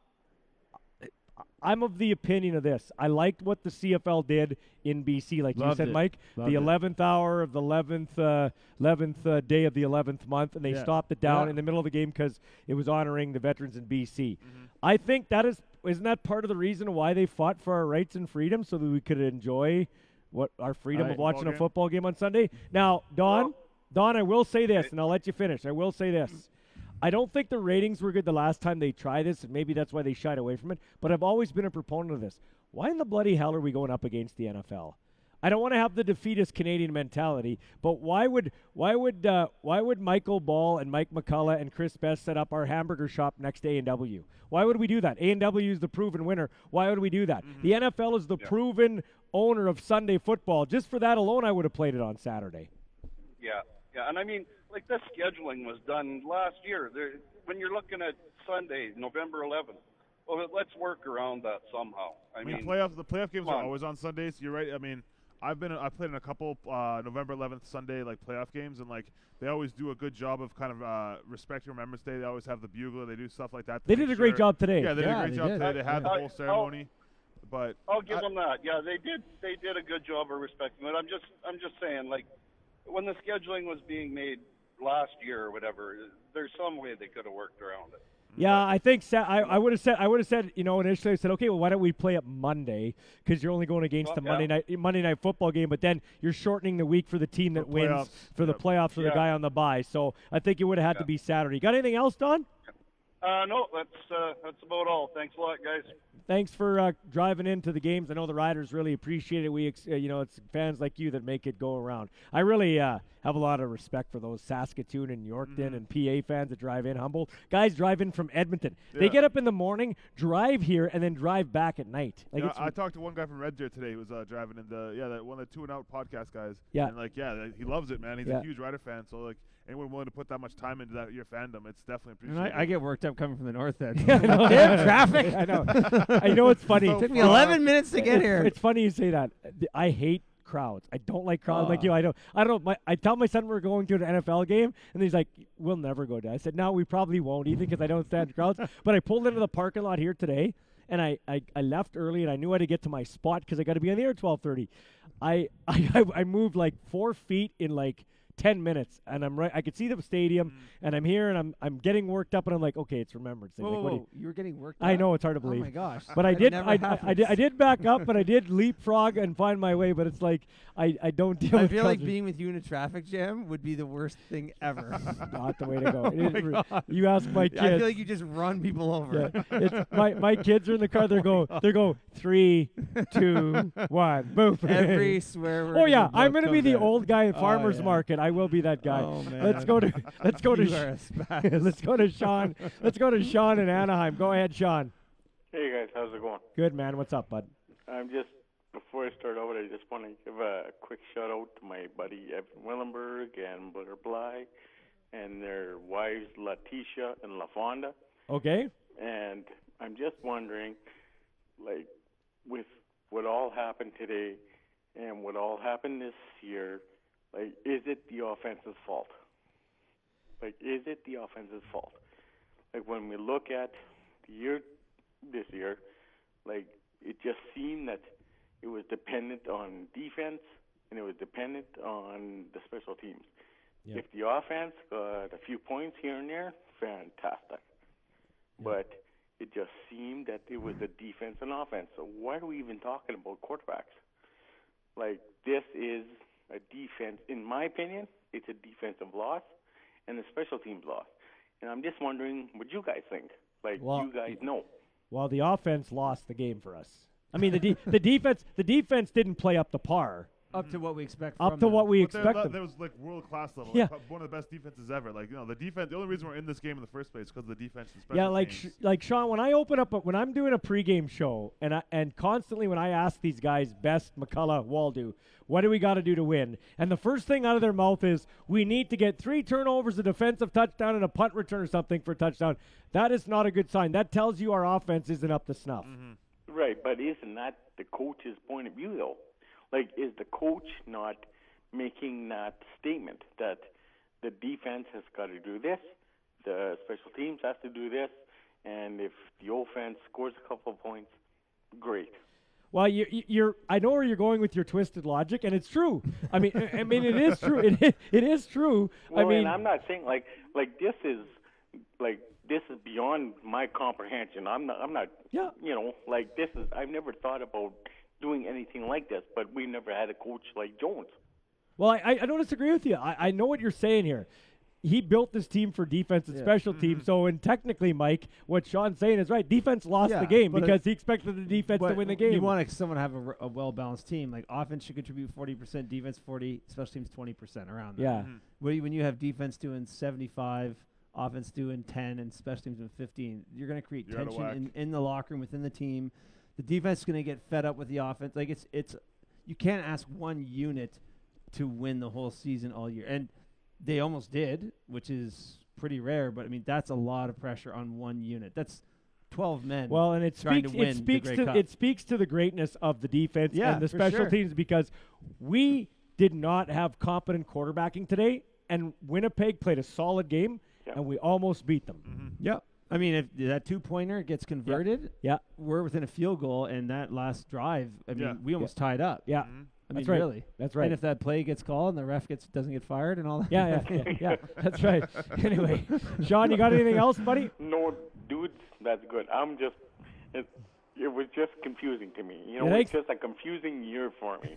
I'm of the opinion of this. I liked what the C F L did in B C, like Loved you said, it. Mike. Loved the it. eleventh hour of the eleventh, uh, eleventh uh, day of the eleventh month, and they Yeah. stopped it down Yeah. in the middle of the game because it was honoring the veterans in B C. Mm-hmm. I think that is isn't that part of the reason why they fought for our rights and freedom, so that we could enjoy what our freedom Right. of watching Football a game. football game on Sunday. Now, Don, Don, I will say this, and I'll let you finish. I will say this. I don't think the ratings were good the last time they tried this, and maybe that's why they shied away from it. But I've always been a proponent of this. Why in the bloody hell are we going up against the N F L? I don't want to have the defeatist Canadian mentality, but why would why would uh, why would Michael Ball and Mike McCullough and Chris Best set up our hamburger shop next to A and W? Why would we do that? A and W is the proven winner. Why would we do that? The N F L is the proven owner of Sunday football. Just for that alone, I would have played it on Saturday. Yeah, yeah, and I mean, like this scheduling was done last year. There, when you're looking at Sunday, November eleventh, well, let's work around that somehow. I, I mean, mean, playoff the playoff games come are on. always on Sundays. You're right. I mean, I've been I played in a couple uh, November eleventh Sunday like playoff games, and like they always do a good job of kind of uh, respecting Remembrance Day. They always have the bugler. They do stuff like that. to They make did a great sure- job today. Yeah, they Yeah, did a great they job did. today. They had the I- whole ceremony, but I'll give I- them that. Yeah, they did. They did a good job of respecting it. I'm just, I'm just saying, like, when the scheduling was being made last year or whatever, there's some way they could have worked around it. Yeah, I think sa- I, I would have said I would have said you know initially I said okay well why don't we play it Monday because you're only going against Well, the yeah. Monday night Monday night football game, but then you're shortening the week for the team that wins playoffs. for the Yep. playoffs for the Yeah. guy on the bye. So I think it would have had to Yeah. be Saturday. Got anything else, Don? Uh, no, that's uh, that's about all. Thanks a lot, guys. Thanks for uh, driving into the games. I know the Riders really appreciate it. We, ex- uh, you know, it's fans like you that make it go around. I really uh, have a lot of respect for those Saskatoon and Yorkton Mm-hmm. and P A fans that drive in. Humboldt guys drive in from Edmonton. They Yeah. get up in the morning, drive here, and then drive back at night. Like yeah, it's I talked to one guy from Red Deer today who was uh, driving in the yeah that one of the Two and Out podcast guys. Yeah. and like yeah, he loves it, man. He's Yeah. a huge Rider fan, so like anyone willing to put that much time into that your fandom, it's definitely And appreciated. I, I get worked up coming from the north end. Yeah, I know. Damn traffic. I know. I know it's funny. So Took me far. eleven minutes to get it's, here. It's funny you say that. Th- I hate crowds. I don't like crowds like Oh. you. I don't. I don't. My, I tell my son we're going to an N F L game, and he's like, "We'll never go to." I said, "No, we probably won't either because I don't stand crowds." But I pulled into the parking lot here today, and I, I, I left early, and I knew I had to get to my spot because I got to be on the air at twelve thirty. I, I I moved like four feet in like ten minutes, and I'm right. I could see the stadium, Mm. and I'm here, and I'm I'm getting worked up, and I'm like, okay, it's Remembrance Day. Whoa, Like, whoa, what do whoa. You were getting worked I up? know it's hard to Oh believe. my gosh. But I That did never I, I, I did I happens. did back up, but I did leapfrog and find my way. But it's like I I don't deal I with feel like culture. being with you in a traffic jam would be the worst thing ever. Not the way to go. It is Oh my re- gosh. you ask my kids. I feel like you just run people over. Yeah, it's, my my kids are in the car. They go they go three, two, one, boom. Every swear word Oh in yeah, the book I'm gonna be comes the out. old guy at Oh, farmers yeah. market. I will be that guy. Oh, Let's man. go to let's go to You Sh- are a spaz. let's go to Sean. Let's go to Sean in Anaheim. Go ahead, Sean. Hey guys, how's it going? Good man. What's up, bud? I'm just before I start out, I just want to give a quick shout out to my buddy Evan Willenberg and Blair Bly, and their wives Letitia and LaFonda. Okay. And I'm just wondering, like, with what all happened today and what all happened this year, like, is it the offense's fault? Like, is it the offense's fault? Like, when we look at the year, this year, like, it just seemed that it was dependent on defense and it was dependent on the special teams. Yeah. If the offense got a few points here and there, fantastic. But it just seemed that it was the defense and offense. So why are we even talking about quarterbacks? Like, this is a defense, in my opinion, it's a defensive loss and a special teams loss. And I'm just wondering what you guys think. Like, Well, you guys know. Well, the offense lost the game for us. I mean, the de- the defense the defense didn't play up to par. Up to what we expect Up from to them. what we But expect. they're- them. That was like world class level. Yeah. Like, one of the best defenses ever. Like, you know, the defense. The only reason we're in this game in the first place is because of the defense. And special Yeah, like sh- teams. like Sean, when I open up, a, when I'm doing a pregame show, and I, and constantly when I ask these guys, Best, McCullough, Waldo, what do we got to do to win? And the first thing out of their mouth is, we need to get three turnovers, a defensive touchdown, and a punt return or something for a touchdown. That is not a good sign. That tells you our offense isn't up to snuff. Mm-hmm. Right, but isn't that the coach's point of view, though? Like, is the coach not making that statement that the defense has got to do this, the special teams has to do this, and if the offense scores a couple of points, great. Well, you, you- you're. I know where you're going with your twisted logic, and it's true. I mean, I I mean, it is true. It is, it is true. Well, I mean, and I'm not saying like like this is like this is beyond my comprehension. I'm not. I'm not. Yeah. You know, like this is. I've never thought about doing anything like this, but we never had a coach like Jones. Well, I, I don't disagree with you. I, I know what you're saying here. He built this team for defense and Yeah. special teams. So, and technically, Mike, what Sean's saying is right. Defense lost Yeah, the game but because it- he expected the defense to But win the game. You want someone to have a, r- a well-balanced team. Like, offense should contribute forty percent, defense forty, special teams twenty percent around that. Yeah. Mhm. When you- When you have defense doing seventy-five, offense doing ten, and special teams doing fifteen, you're going to create You're out of tension whack. in, in the locker room, within the team. The defense is going to get fed up with the offense. Like, it's it's you can't ask one unit to win the whole season all year. And they almost did, which is pretty rare. But, I mean, that's a lot of pressure on one unit. That's twelve men. Well, and it trying speaks to win it speaks the to Grey Cup. it speaks to the greatness of the defense Yeah, and the for special sure. teams because we did not have competent quarterbacking today, and Winnipeg played a solid game, and we almost beat them. Mm-hmm. Yeah. I mean, if that two-pointer gets converted, yeah, we're within a field goal, and that last drive, I mean, Yeah. we almost tied up. Yeah. I mean, That's right. really. That's right. And if that play gets called and the ref gets doesn't get fired and all that. Yeah, yeah, yeah, yeah. That's right. Anyway, Sean, you got anything else, buddy? No, dudes, that's good. I'm just. It, it was just confusing to me. You know, Yeah, it's thanks. just a confusing year for me.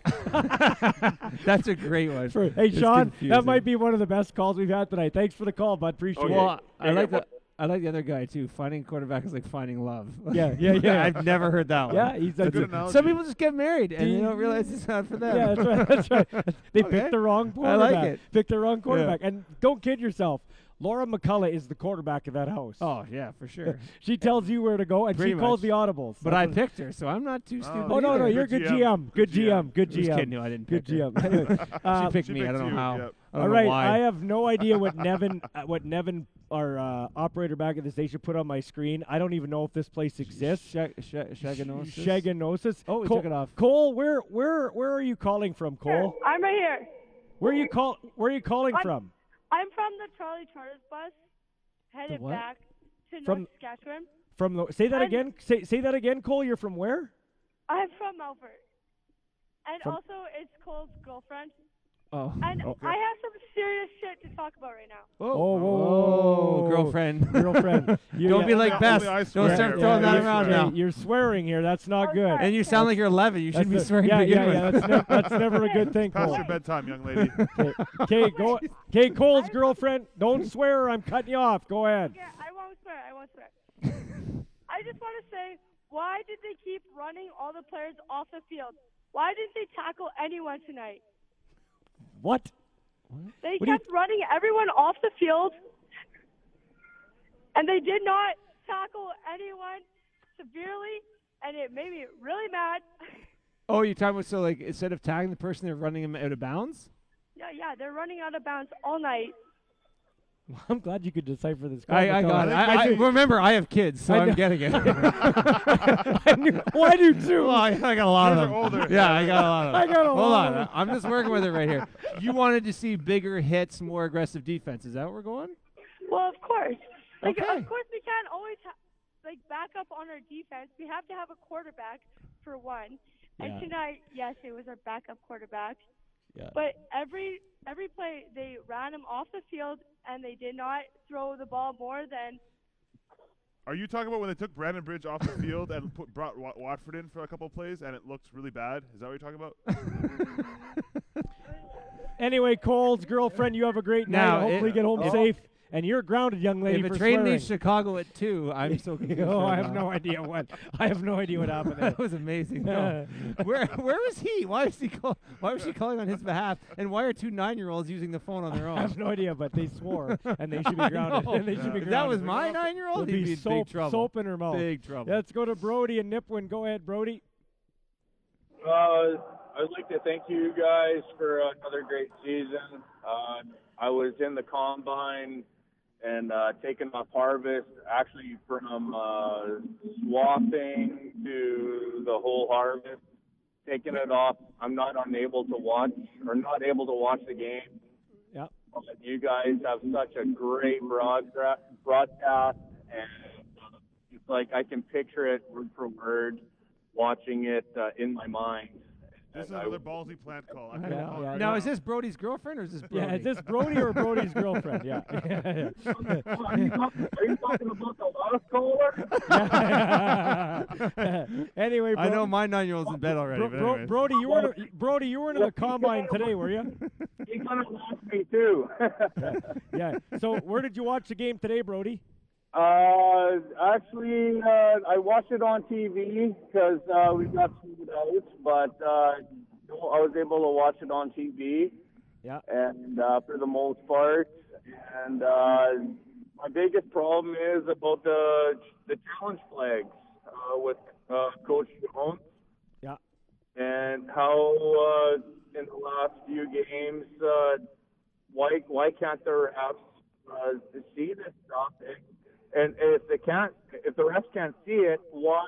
That's a great one. For- hey, It's Sean, that confusing. might be one of the best calls we've had tonight. Thanks for the call, bud. Appreciate Well, it. I like the I like the other guy too. Finding a quarterback is like finding love. Yeah, yeah, yeah. I've never heard that one. Yeah, he's a That's good a- analogy. Some people just get married and they don't realize it's not for them. Yeah, that's right. That's right. They Okay. picked the wrong I quarterback. like it. Picked the wrong quarterback. And don't kid yourself. Laura McCullough is the quarterback of that house. Oh yeah, for sure. She tells you where to go, and Pretty she calls much. the audibles. But That's I what- picked her, so I'm not too stupid. Oh no, no, either. you're a good G M. Good G M. Good G M. Just kidding. No, I didn't Good pick her. G M. Anyway, uh, she picked me. I don't know how. I don't All know right, why. I have no idea what Nevin, uh, what Nevin, our uh, operator back at the station, put on my screen. I don't even know if this place exists. Shag- shag- Shaganosis? Shaganosis. Oh, we Cole, took it off. Cole, where, where, where are you calling from, Cole? I'm right here. Where are you call? Where are you calling I'm, from? I'm from the Charlie Charters bus, headed what? back to From- North Saskatchewan. From the, say that I'm- again. Say say that again, Cole. You're from where? I'm from Melfort. And From- also, it's Cole's girlfriend. Oh. And Okay. I have some serious shit to talk about right now. Oh, whoa, whoa, girlfriend. girlfriend. You- Don't yeah. be like Bess. Don't start throwing that you're- around yeah, now. You're swearing here. That's not good. And you sound like you're eleven. You shouldn't be That's a- swearing yeah, to begin yeah, with. yeah. That's, ne- that's never a good thing, Past Cole. your bedtime, young lady. Okay, go. Okay, Cole's girlfriend. Don't swear. Or I'm cutting you off. Go ahead. Yeah, I won't swear. I won't swear. I just want to say, why did they keep running all the players off the field? Why didn't they tackle anyone tonight? What? They What do you- kept running everyone off the field, and they did not tackle anyone severely, and it made me really mad. Oh, you're talking about so like instead of tagging the person, they're running him out of bounds? Yeah, yeah, they're running out of bounds all night. I'm glad you could decipher this. I, I got it. I, I, remember, I have kids, so I I'm know. getting it. I knew, well, I do too. Well, I, I got a lot Yours of are them. older. Yeah, I got a lot of them. I got a Hold lot on, of them. I'm just working with it right here. You wanted to see bigger hits, more aggressive defense. Is that where we're going? Well, of course. Like, Okay. of course, we can't always ha- like back up on our defense. We have to have a quarterback for one. And Yeah. tonight, yes, it was our backup quarterback. Yeah. But every every play, they ran him off the field, and they did not throw the ball more than. Are you talking about when they took Brandon Bridge off the field and put, brought Wat- Watford in for a couple plays and it looks really bad? Is that what you're talking about? Anyway, Cole's girlfriend, you have a great Now, night. Hopefully, it- get home if- safe. And you're grounded, young lady. If a for train swearing. leaves Chicago at two, I'm so confused. Oh, right I have now. no idea what. I have no idea what happened there. That was amazing. No. where where was he? Why is he call, Why was she calling on his behalf? And why are two nine-year-olds using the phone on their own? I have no idea, but they swore, and they should be I grounded. know. And they should be If grounded. that was my nine-year-old, Would he'd be be in soap, big trouble. soap in her mouth. Big trouble. Let's go to Brody and Nipwin. Go ahead, Brody. Uh, I'd like to thank you guys for another great season. Uh, I was in the combine and uh, taking off harvest, actually from uh, swathing to the whole harvest, taking it off. I'm not unable to watch or not able to watch the game. Yep. But you guys have such a great broadcast, broadcast and uh, it's like I can picture it word for word, watching it uh, in my mind. This is And I- another ballsy plant call. I Yeah, know. yeah, Now, yeah. is this Brody's girlfriend or is this Brody? Yeah, is this Brody or Brody's girlfriend? Yeah. yeah, yeah. Are you talking, are you talking about the last caller? Anyway, I Bro- know my nine-year-old's in bed already. Bro- but Bro- anyways. Brody, you were Brody, you were in the combine today, were you? He kind of lost me too. Yeah. So where did you watch the game today, Brody? Uh, actually, uh, I watched it on T V because uh, we got screwed out, but uh, I was able to watch it on T V. Yeah. And uh, for the most part, and uh, my biggest problem is about the the challenge flags uh, with uh, Coach Jones. Yeah. And how uh, in the last few games, uh, why why can't the refs uh, see this stuff? And, and if they can't, if the refs can't see it, why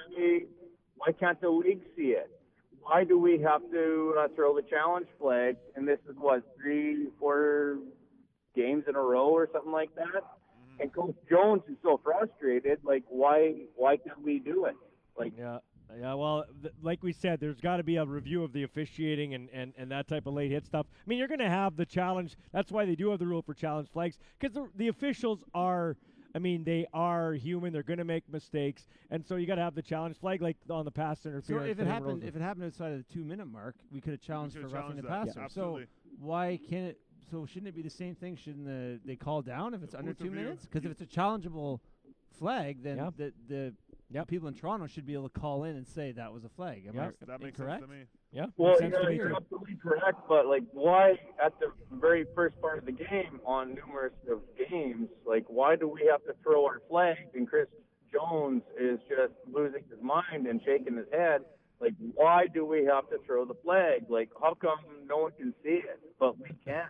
why can't the league see it? Why do we have to uh, throw the challenge flag? And this is what three, four games in a row or something like that. Mm-hmm. And Coach Jones is so frustrated. Like, why why can't we do it? Like, Yeah. Yeah, well, th- like we said, there's got to be a review of the officiating and, and, and that type of late hit stuff. I mean, you're going to have the challenge. That's why they do have the rule for challenge flags, because the, the officials are, I mean, they are human. They're going to make mistakes, and so you got to have the challenge flag, like on the pass So interference. if it thing, happened, Rosen. if it happened outside of the two-minute mark, we could have challenged for could've roughing the challenged that. passer. Yeah, so absolutely. why can't it? So shouldn't it be the same thing? Shouldn't the they call down if it's under Booth two review. minutes? Because if it's a challengeable flag, then Yeah. the the people in Toronto should be able to call in and say that was a flag. Am Yeah. I That makes incorrect? sense to me. Yeah. well, makes sense yeah, to me you're too. absolutely correct. But like, why at the very first part of the game on numerous of games, like, why do we have to throw our flag? And Chris Jones is just losing his mind and shaking his head. Like, why do we have to throw the flag? Like, how come no one can see it, but we can?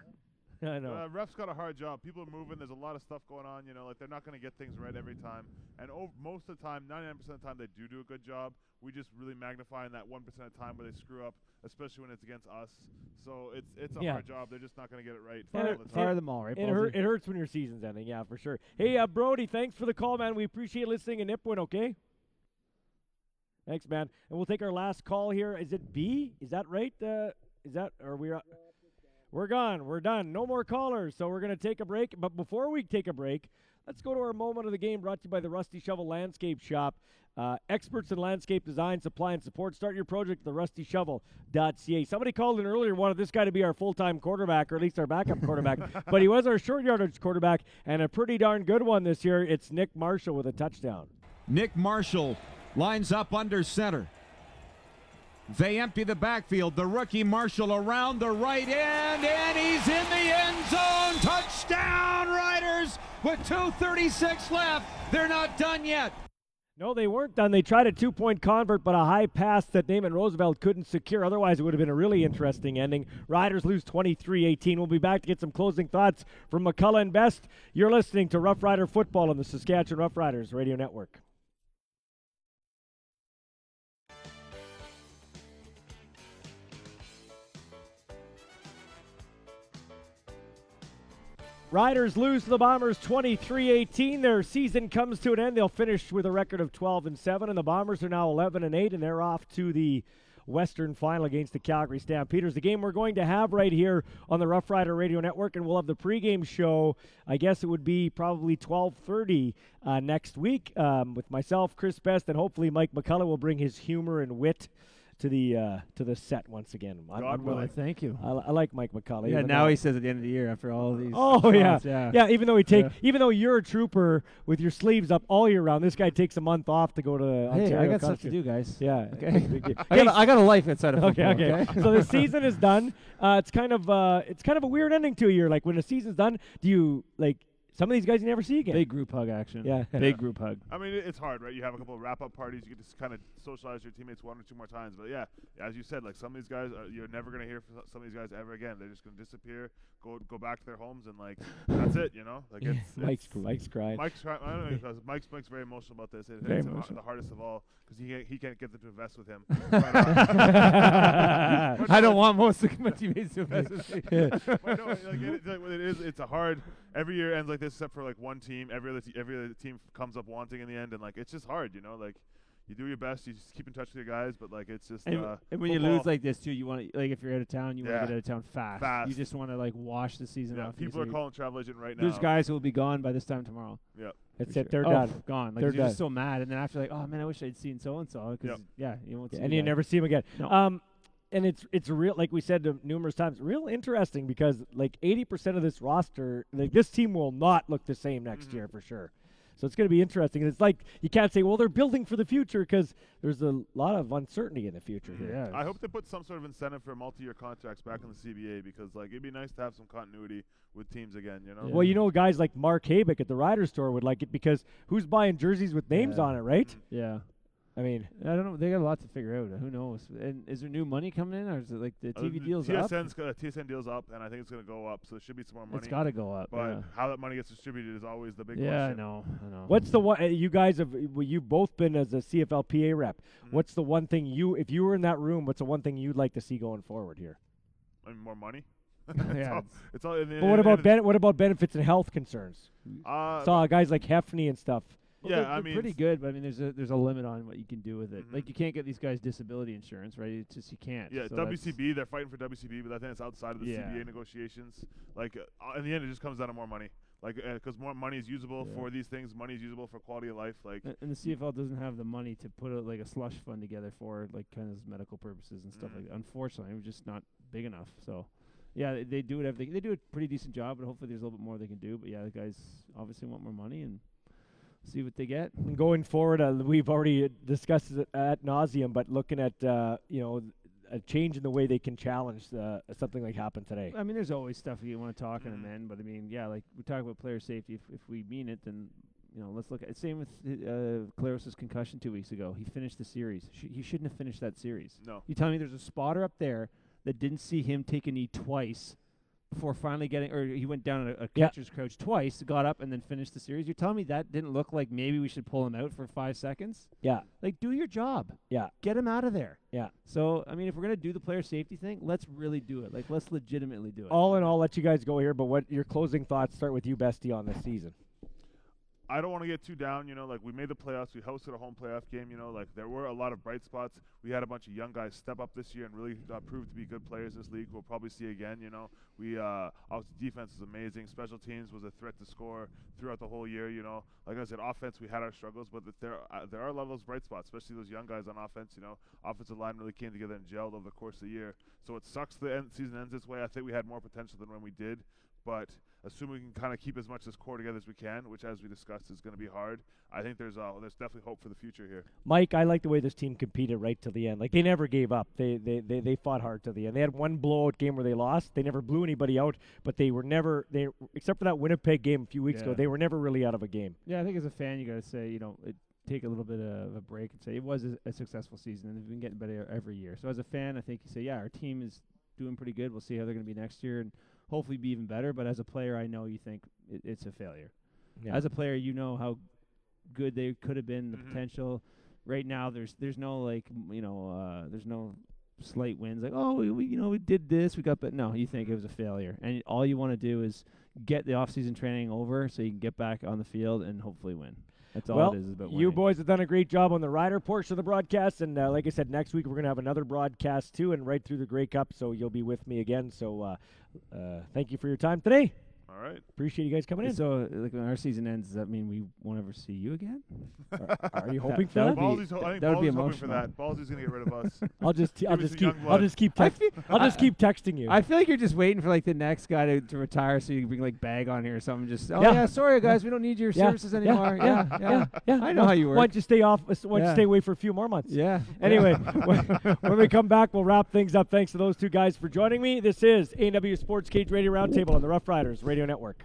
I know. Uh, refs got a hard job. People are moving. There's a lot of stuff going on. You know, like they're not going to get things right every time. And ov- most of the time, ninety-nine percent of the time, they do do a good job. We just really magnify in that one percent of the time where they screw up, especially when it's against us. So it's it's a Yeah. hard job. They're just not going to get it right And all it- the time. Fire them all, right? It, Ballsy? hurt, it hurts when your season's ending, yeah, for sure. Hey, uh, Brody, thanks for the call, man. We appreciate listening in Nipwin, okay? Thanks, man. And we'll take our last call here. Is it B? Is that right? Uh, is that, or we're, We're gone. We're done. No more callers, so we're going to take a break. But before we take a break, let's go to our moment of the game brought to you by the Rusty Shovel Landscape Shop. Uh, experts in landscape design, supply, and support. Start your project at the rusty shovel dot c a. Somebody called in earlier and wanted this guy to be our full-time quarterback, or at least our backup quarterback. But he was our short yardage quarterback, and a pretty darn good one this year. It's Nick Marshall with a touchdown. Nick Marshall lines up under center. They empty the backfield. The rookie Marshall around the right end, and he's in the end zone. Touchdown, Riders, with two thirty-six left. They're not done yet. No, they weren't done. They tried a two-point convert, but a high pass that Naaman Roosevelt couldn't secure. Otherwise, it would have been a really interesting ending. Riders lose twenty-three eighteen. We'll be back to get some closing thoughts from McCullough and Best. You're listening to Rough Rider Football on the Saskatchewan Rough Riders Radio Network. Riders lose to the Bombers twenty-three eighteen. Their season comes to an end. They'll finish with a record of twelve and seven, and the Bombers are now eleven and eight, and they're off to the Western Final against the Calgary Stampeders. The game we're going to have right here on the Rough Rider Radio Network, and we'll have the pregame show. I guess it would be probably twelve thirty uh, next week um, with myself, Chris Best, and hopefully Mike McCullough will bring his humor and wit to the uh, to the set once again. I'm, God I'm willing. really- Thank you. I, I like Mike McCullough. Yeah, even now though- he says at the end of the year after all these. Oh yeah. shots, yeah, yeah. Even though he take, Yeah. even though you're a trooper with your sleeves up all year round, this guy takes a month off to go to Hey, Ontario I got stuff Country. to do, guys. Yeah. Okay. Big deal. I got a- Hey, I got a life outside of okay, football, Okay. okay? So the season is done. Uh, it's kind of uh, it's kind of a weird ending to a year. Like when the season's done, do you like some of these guys you never see again? Big group hug action. Yeah. Big group hug. I mean, it- it's hard, right? You have a couple of wrap-up parties. You get to kind of socialize your teammates one or two more times. But yeah, as you said, like some of these guys, are, you're never gonna hear from some of these guys ever again. They're just gonna disappear, go go back to their homes, and like that's it. You know, like it's, Mike's it's Mike's crying. Mike's crying. I don't know because Mike's Mike's very emotional about this. It, Very it's the- emotional. the hardest of all because he can't, he can't get them to invest with him. I don't want most of my teammates to invest with me. But no, like it, like, it is. It's a hard. Every year ends like this, except for like one team. Every other, t- every other team comes up wanting in the end, and like it's just hard, you know. Like you do your best, you just keep in touch with your guys, but like it's just. And, uh, and when you football- lose like this too, you want to like if you're out of town, you Yeah. want to get out of town fast. Fast. You just want to like wash the season Yeah, off. people are calling travel agent right now. There's guys who will be gone by this time tomorrow. Yep. That's For it, they're oh, done. Gone. Like They're you're done. just so mad, and then after like, oh man, I wish I'd seen so and so because yeah, you won't see. and the you guy. never see him again. No. Um, and it's it's real, like we said uh, numerous times, real interesting because like eighty percent of this roster, like this team will not look the same next Mm-hmm. year for sure. So it's going to be interesting. And it's like you can't say, well, they're building for the future because there's a lot of uncertainty in the future here. I hope they put some sort of incentive for multi-year contracts back in the C B A because like it'd be nice to have some continuity with teams again. You know. Well, you know, guys like Mark Habick at the Rider store would like it because who's buying jerseys with names Yeah. on it, right? Yeah. I mean, I don't know. They got a lot to figure out. Who knows? And is there new money coming in, or is it like the Uh, T V the deals T S up? N's go- T S N deal's up, and I think it's going to go up. So there should be some more money. It's gotta go up, But yeah. how that money gets distributed is always the big Yeah, I question. know. I know. What's the one uh, you guys have? Well, you've both been as a C F L P A rep. Mm-hmm. What's the one thing you, if you were in that room, what's the one thing you'd like to see going forward here? I mean, more money. Yeah, it's all, it's- it's all in the, But what in the about end ben- what about benefits and health concerns? Uh, Saw guys like Hefney and stuff. Well, Yeah, they're, I they're mean, pretty good, but I mean, there's a there's a limit on what you can do with it. Mhm. Like you can't get these guys disability insurance, right? It's just you can't. Yeah, So W C B, that's- they're fighting for W C B, but I think it's outside of the Yeah. C B A negotiations. Like, uh, in the end, it just comes down to more money. Like, because more money is usable Yeah. for these things, money is usable for quality of life. Like, And, and the C F L doesn't have the money to put a, like a slush fund together for like kind of medical purposes and stuff Mhm. like that. Unfortunately, we're just not big enough. So, yeah, they, they do whatever they they do a pretty decent job, but hopefully there's a little bit more they can do. But yeah, the guys obviously want more money and see what they get. And going forward, uh, we've already uh, discussed it at nauseum, but looking at uh, you know a change in the way they can challenge uh, something like happened today. I mean, there's always stuff you want to talk in Mm-hmm. a men, but I mean, yeah, like we talk about player safety. If if we mean it, then you know, let's look at same with uh, Claris's concussion two weeks ago. He finished the series. Sh- he shouldn't have finished that series. No. You tell me there's a spotter up there that didn't see him take a knee twice before finally getting, or he went down a, a Yeah. catcher's crouch twice, got up, and then finished the series. You're telling me that didn't look like maybe we should pull him out for five seconds? Yeah. Like, do your job. Yeah. Get him out of there. Yeah. So, I mean, if we're going to do the player safety thing, let's really do it. Like, let's legitimately do it. All in all, let you guys go here, but what your closing thoughts start with you, Bestie, on this season? I don't want to get too down, you know, like we made the playoffs, we hosted a home playoff game, you know, like there were a lot of bright spots. We had a bunch of young guys step up this year and really uh, prove to be good players in this league. We'll probably see again, you know. We, uh, obviously defense was amazing. Special teams was a threat to score throughout the whole year, you know. Like I said, offense, we had our struggles, but there, uh, there are a lot of those bright spots, especially those young guys on offense, you know. Offensive line really came together and gelled over the course of the year. So it sucks the end, season ends this way. I think we had more potential than when we did, but assuming we can kind of keep as much as core together as we can, which, as we discussed, is going to be hard, I think there's uh, there's definitely hope for the future here. Mike, I like the way this team competed right till the end. Like, they never gave up. They they they, they fought hard till the end. They had one blowout game where they lost. They never blew anybody out, but they were never, they except for that Winnipeg game a few weeks Yeah. ago, they were never really out of a game. Yeah, I think as a fan, you got to say, you know, it, take a little bit of a break and say it was a, a successful season, and they've been getting better every year. So as a fan, I think you say, yeah, our team is doing pretty good. We'll see how they're going to be next year, and hopefully be even better. But as a player, I know you think it, it's a failure. Yeah. As a player, you know how good they could have been, the Mhm. potential. Right now, there's there's no like m- you know uh, there's no slight wins like oh we, we you know we did this we got but no you think it was a failure, and all you want to do is get the off-season training over so you can get back on the field and hopefully win. That's all well, it is, is about you winning. boys have done a great job on the Rider portion of the broadcast, and uh, like I said, next week we're going to have another broadcast too, and right through the Grey Cup, so you'll be with me again. So uh, uh, thank you for your time today. All right. Appreciate you guys coming in. So, like, when our season ends, does that mean we won't ever see you again? Are, are you hoping that, for that? That would be, Ballsy's ho- I think that would be Ballsy's hoping emotional. for that. Ballsy's going to get rid of us. I'll just t- I'll Give us just some keep young I'll blood. just keep I text- feel- I'll just keep texting you. I feel like you're just waiting for like the next guy to, to retire so you can bring like Bag on here or something. Just oh Yeah. yeah, sorry guys, we don't need your Yeah, services yeah, anymore. Yeah, Yeah, yeah, yeah. I know Why- how you work. Why don't you stay off? Why don't you Yeah. stay away for a few more months? Yeah. Anyway, when, when we come back, we'll wrap things up. Thanks to those two guys for joining me. This is A and W Sports Cage Radio Roundtable on the Rough Riders Radio Network.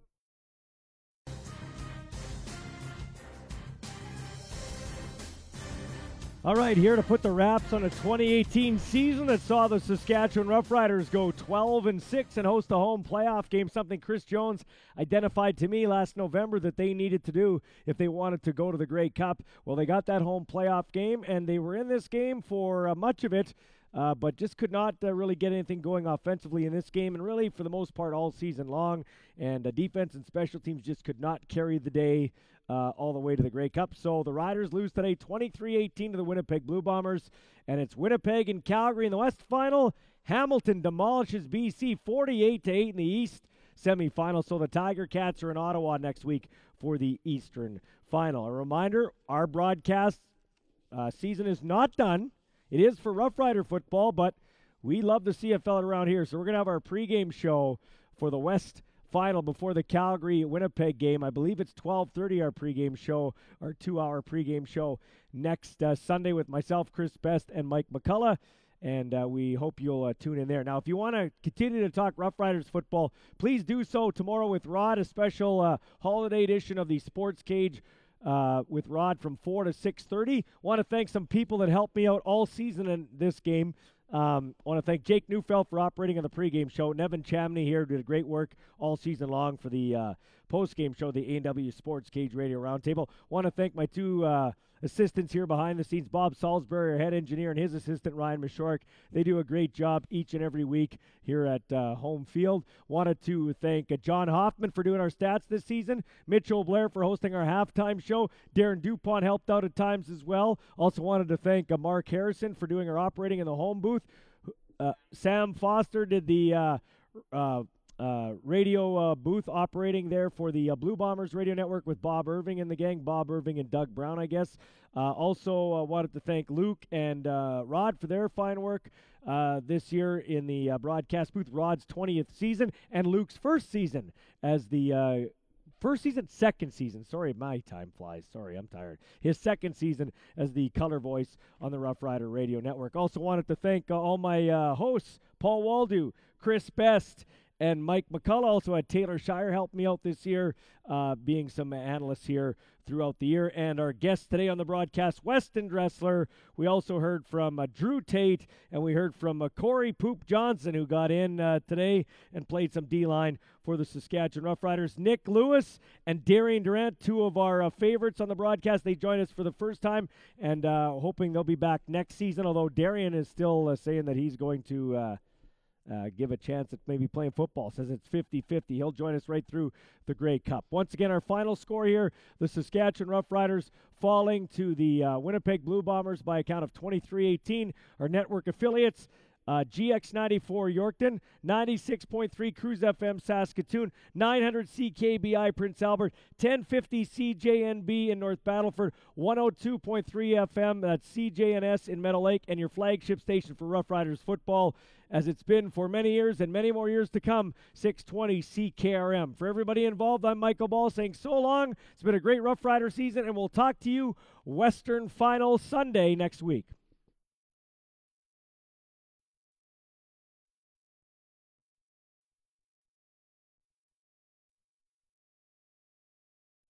All right, here to put the wraps on a twenty eighteen season that saw the Saskatchewan Roughriders go twelve and six and host a home playoff game, something Chris Jones identified to me last November that they needed to do if they wanted to go to the Grey Cup. Well, they got that home playoff game, and they were in this game for uh, much of it, uh, but just could not uh, really get anything going offensively in this game, and really for the most part all season long. And uh, defense and special teams just could not carry the day Uh, all the way to the Grey Cup. So the Riders lose today twenty-three eighteen to the Winnipeg Blue Bombers, and it's Winnipeg and Calgary in the West Final. Hamilton demolishes B C forty-eight to eight in the East semifinal. So the Tiger Cats are in Ottawa next week for the Eastern Final. A reminder, our broadcast uh, season is not done. It is for Rough Rider football, but we love the C F L around here, so we're going to have our pregame show for the West Final before the Calgary-Winnipeg game. I believe it's twelve thirty, our pregame show, our two-hour pregame show next uh, Sunday with myself, Chris Best, and Mike McCullough, and uh, we hope you'll uh, tune in there. Now, if you want to continue to talk Rough Riders football, please do so tomorrow with Rod, a special uh, holiday edition of the Sports Cage uh, with Rod from four to six thirty. Want to thank some people that helped me out all season in this game. Um, I want to thank Jake Neufeld for operating on the pregame show. Nevin Chamney here did great work all season long for the uh, postgame show, the A and W Sports Cage Radio Roundtable. Want to thank my two uh, assistants here behind the scenes, Bob Salisbury, our head engineer, and his assistant, Ryan Mishork. They do a great job each and every week here at uh, Home Field. Wanted to thank uh, John Hoffman for doing our stats this season, Mitchell Blair for hosting our halftime show. Darren Dupont helped out at times as well. Also wanted to thank uh, Mark Harrison for doing our operating in the home booth. Uh, Sam Foster did the uh, uh, uh, radio uh, booth operating there for the uh, Blue Bombers radio network with Bob Irving and the gang, Bob Irving and Doug Brown, I guess. Uh, also uh, wanted to thank Luke and uh, Rod for their fine work uh, this year in the uh, broadcast booth, Rod's twentieth season and Luke's first season as the uh, First season, second season. Sorry, my time flies. Sorry, I'm tired. His second season as the color voice on the Rough Rider Radio Network. Also wanted to thank uh, all my uh, hosts, Paul Waldo, Chris Best, and Mike McCullough. Also had Taylor Shire help me out this year, uh, being some analysts here throughout the year. And our guest today on the broadcast, Weston Dressler. We also heard from uh, Drew Tate, and we heard from uh, Corey Poop Johnson, who got in uh, today and played some D-line for the Saskatchewan Roughriders. Nick Lewis and Darian Durant, two of our uh, favorites on the broadcast. They joined us for the first time, and uh, hoping they'll be back next season, although Darian is still uh, saying that he's going to uh, uh, give a chance at maybe playing football. Says it's fifty-fifty. He'll join us right through the Grey Cup. Once again, our final score here, the Saskatchewan Roughriders falling to the uh, Winnipeg Blue Bombers by a count of twenty-three eighteen. Our network affiliates, Uh, G X ninety-four Yorkton, ninety-six point three Cruise F M Saskatoon, nine hundred C K B I Prince Albert, ten fifty C J N B in North Battleford, one oh two point three F M, that's C J N S in Meadow Lake, and your flagship station for Rough Riders football, as it's been for many years and many more years to come, six twenty C K R M. For everybody involved, I'm Michael Ball saying so long. It's been a great Rough Rider season, and we'll talk to you Western Final Sunday next week.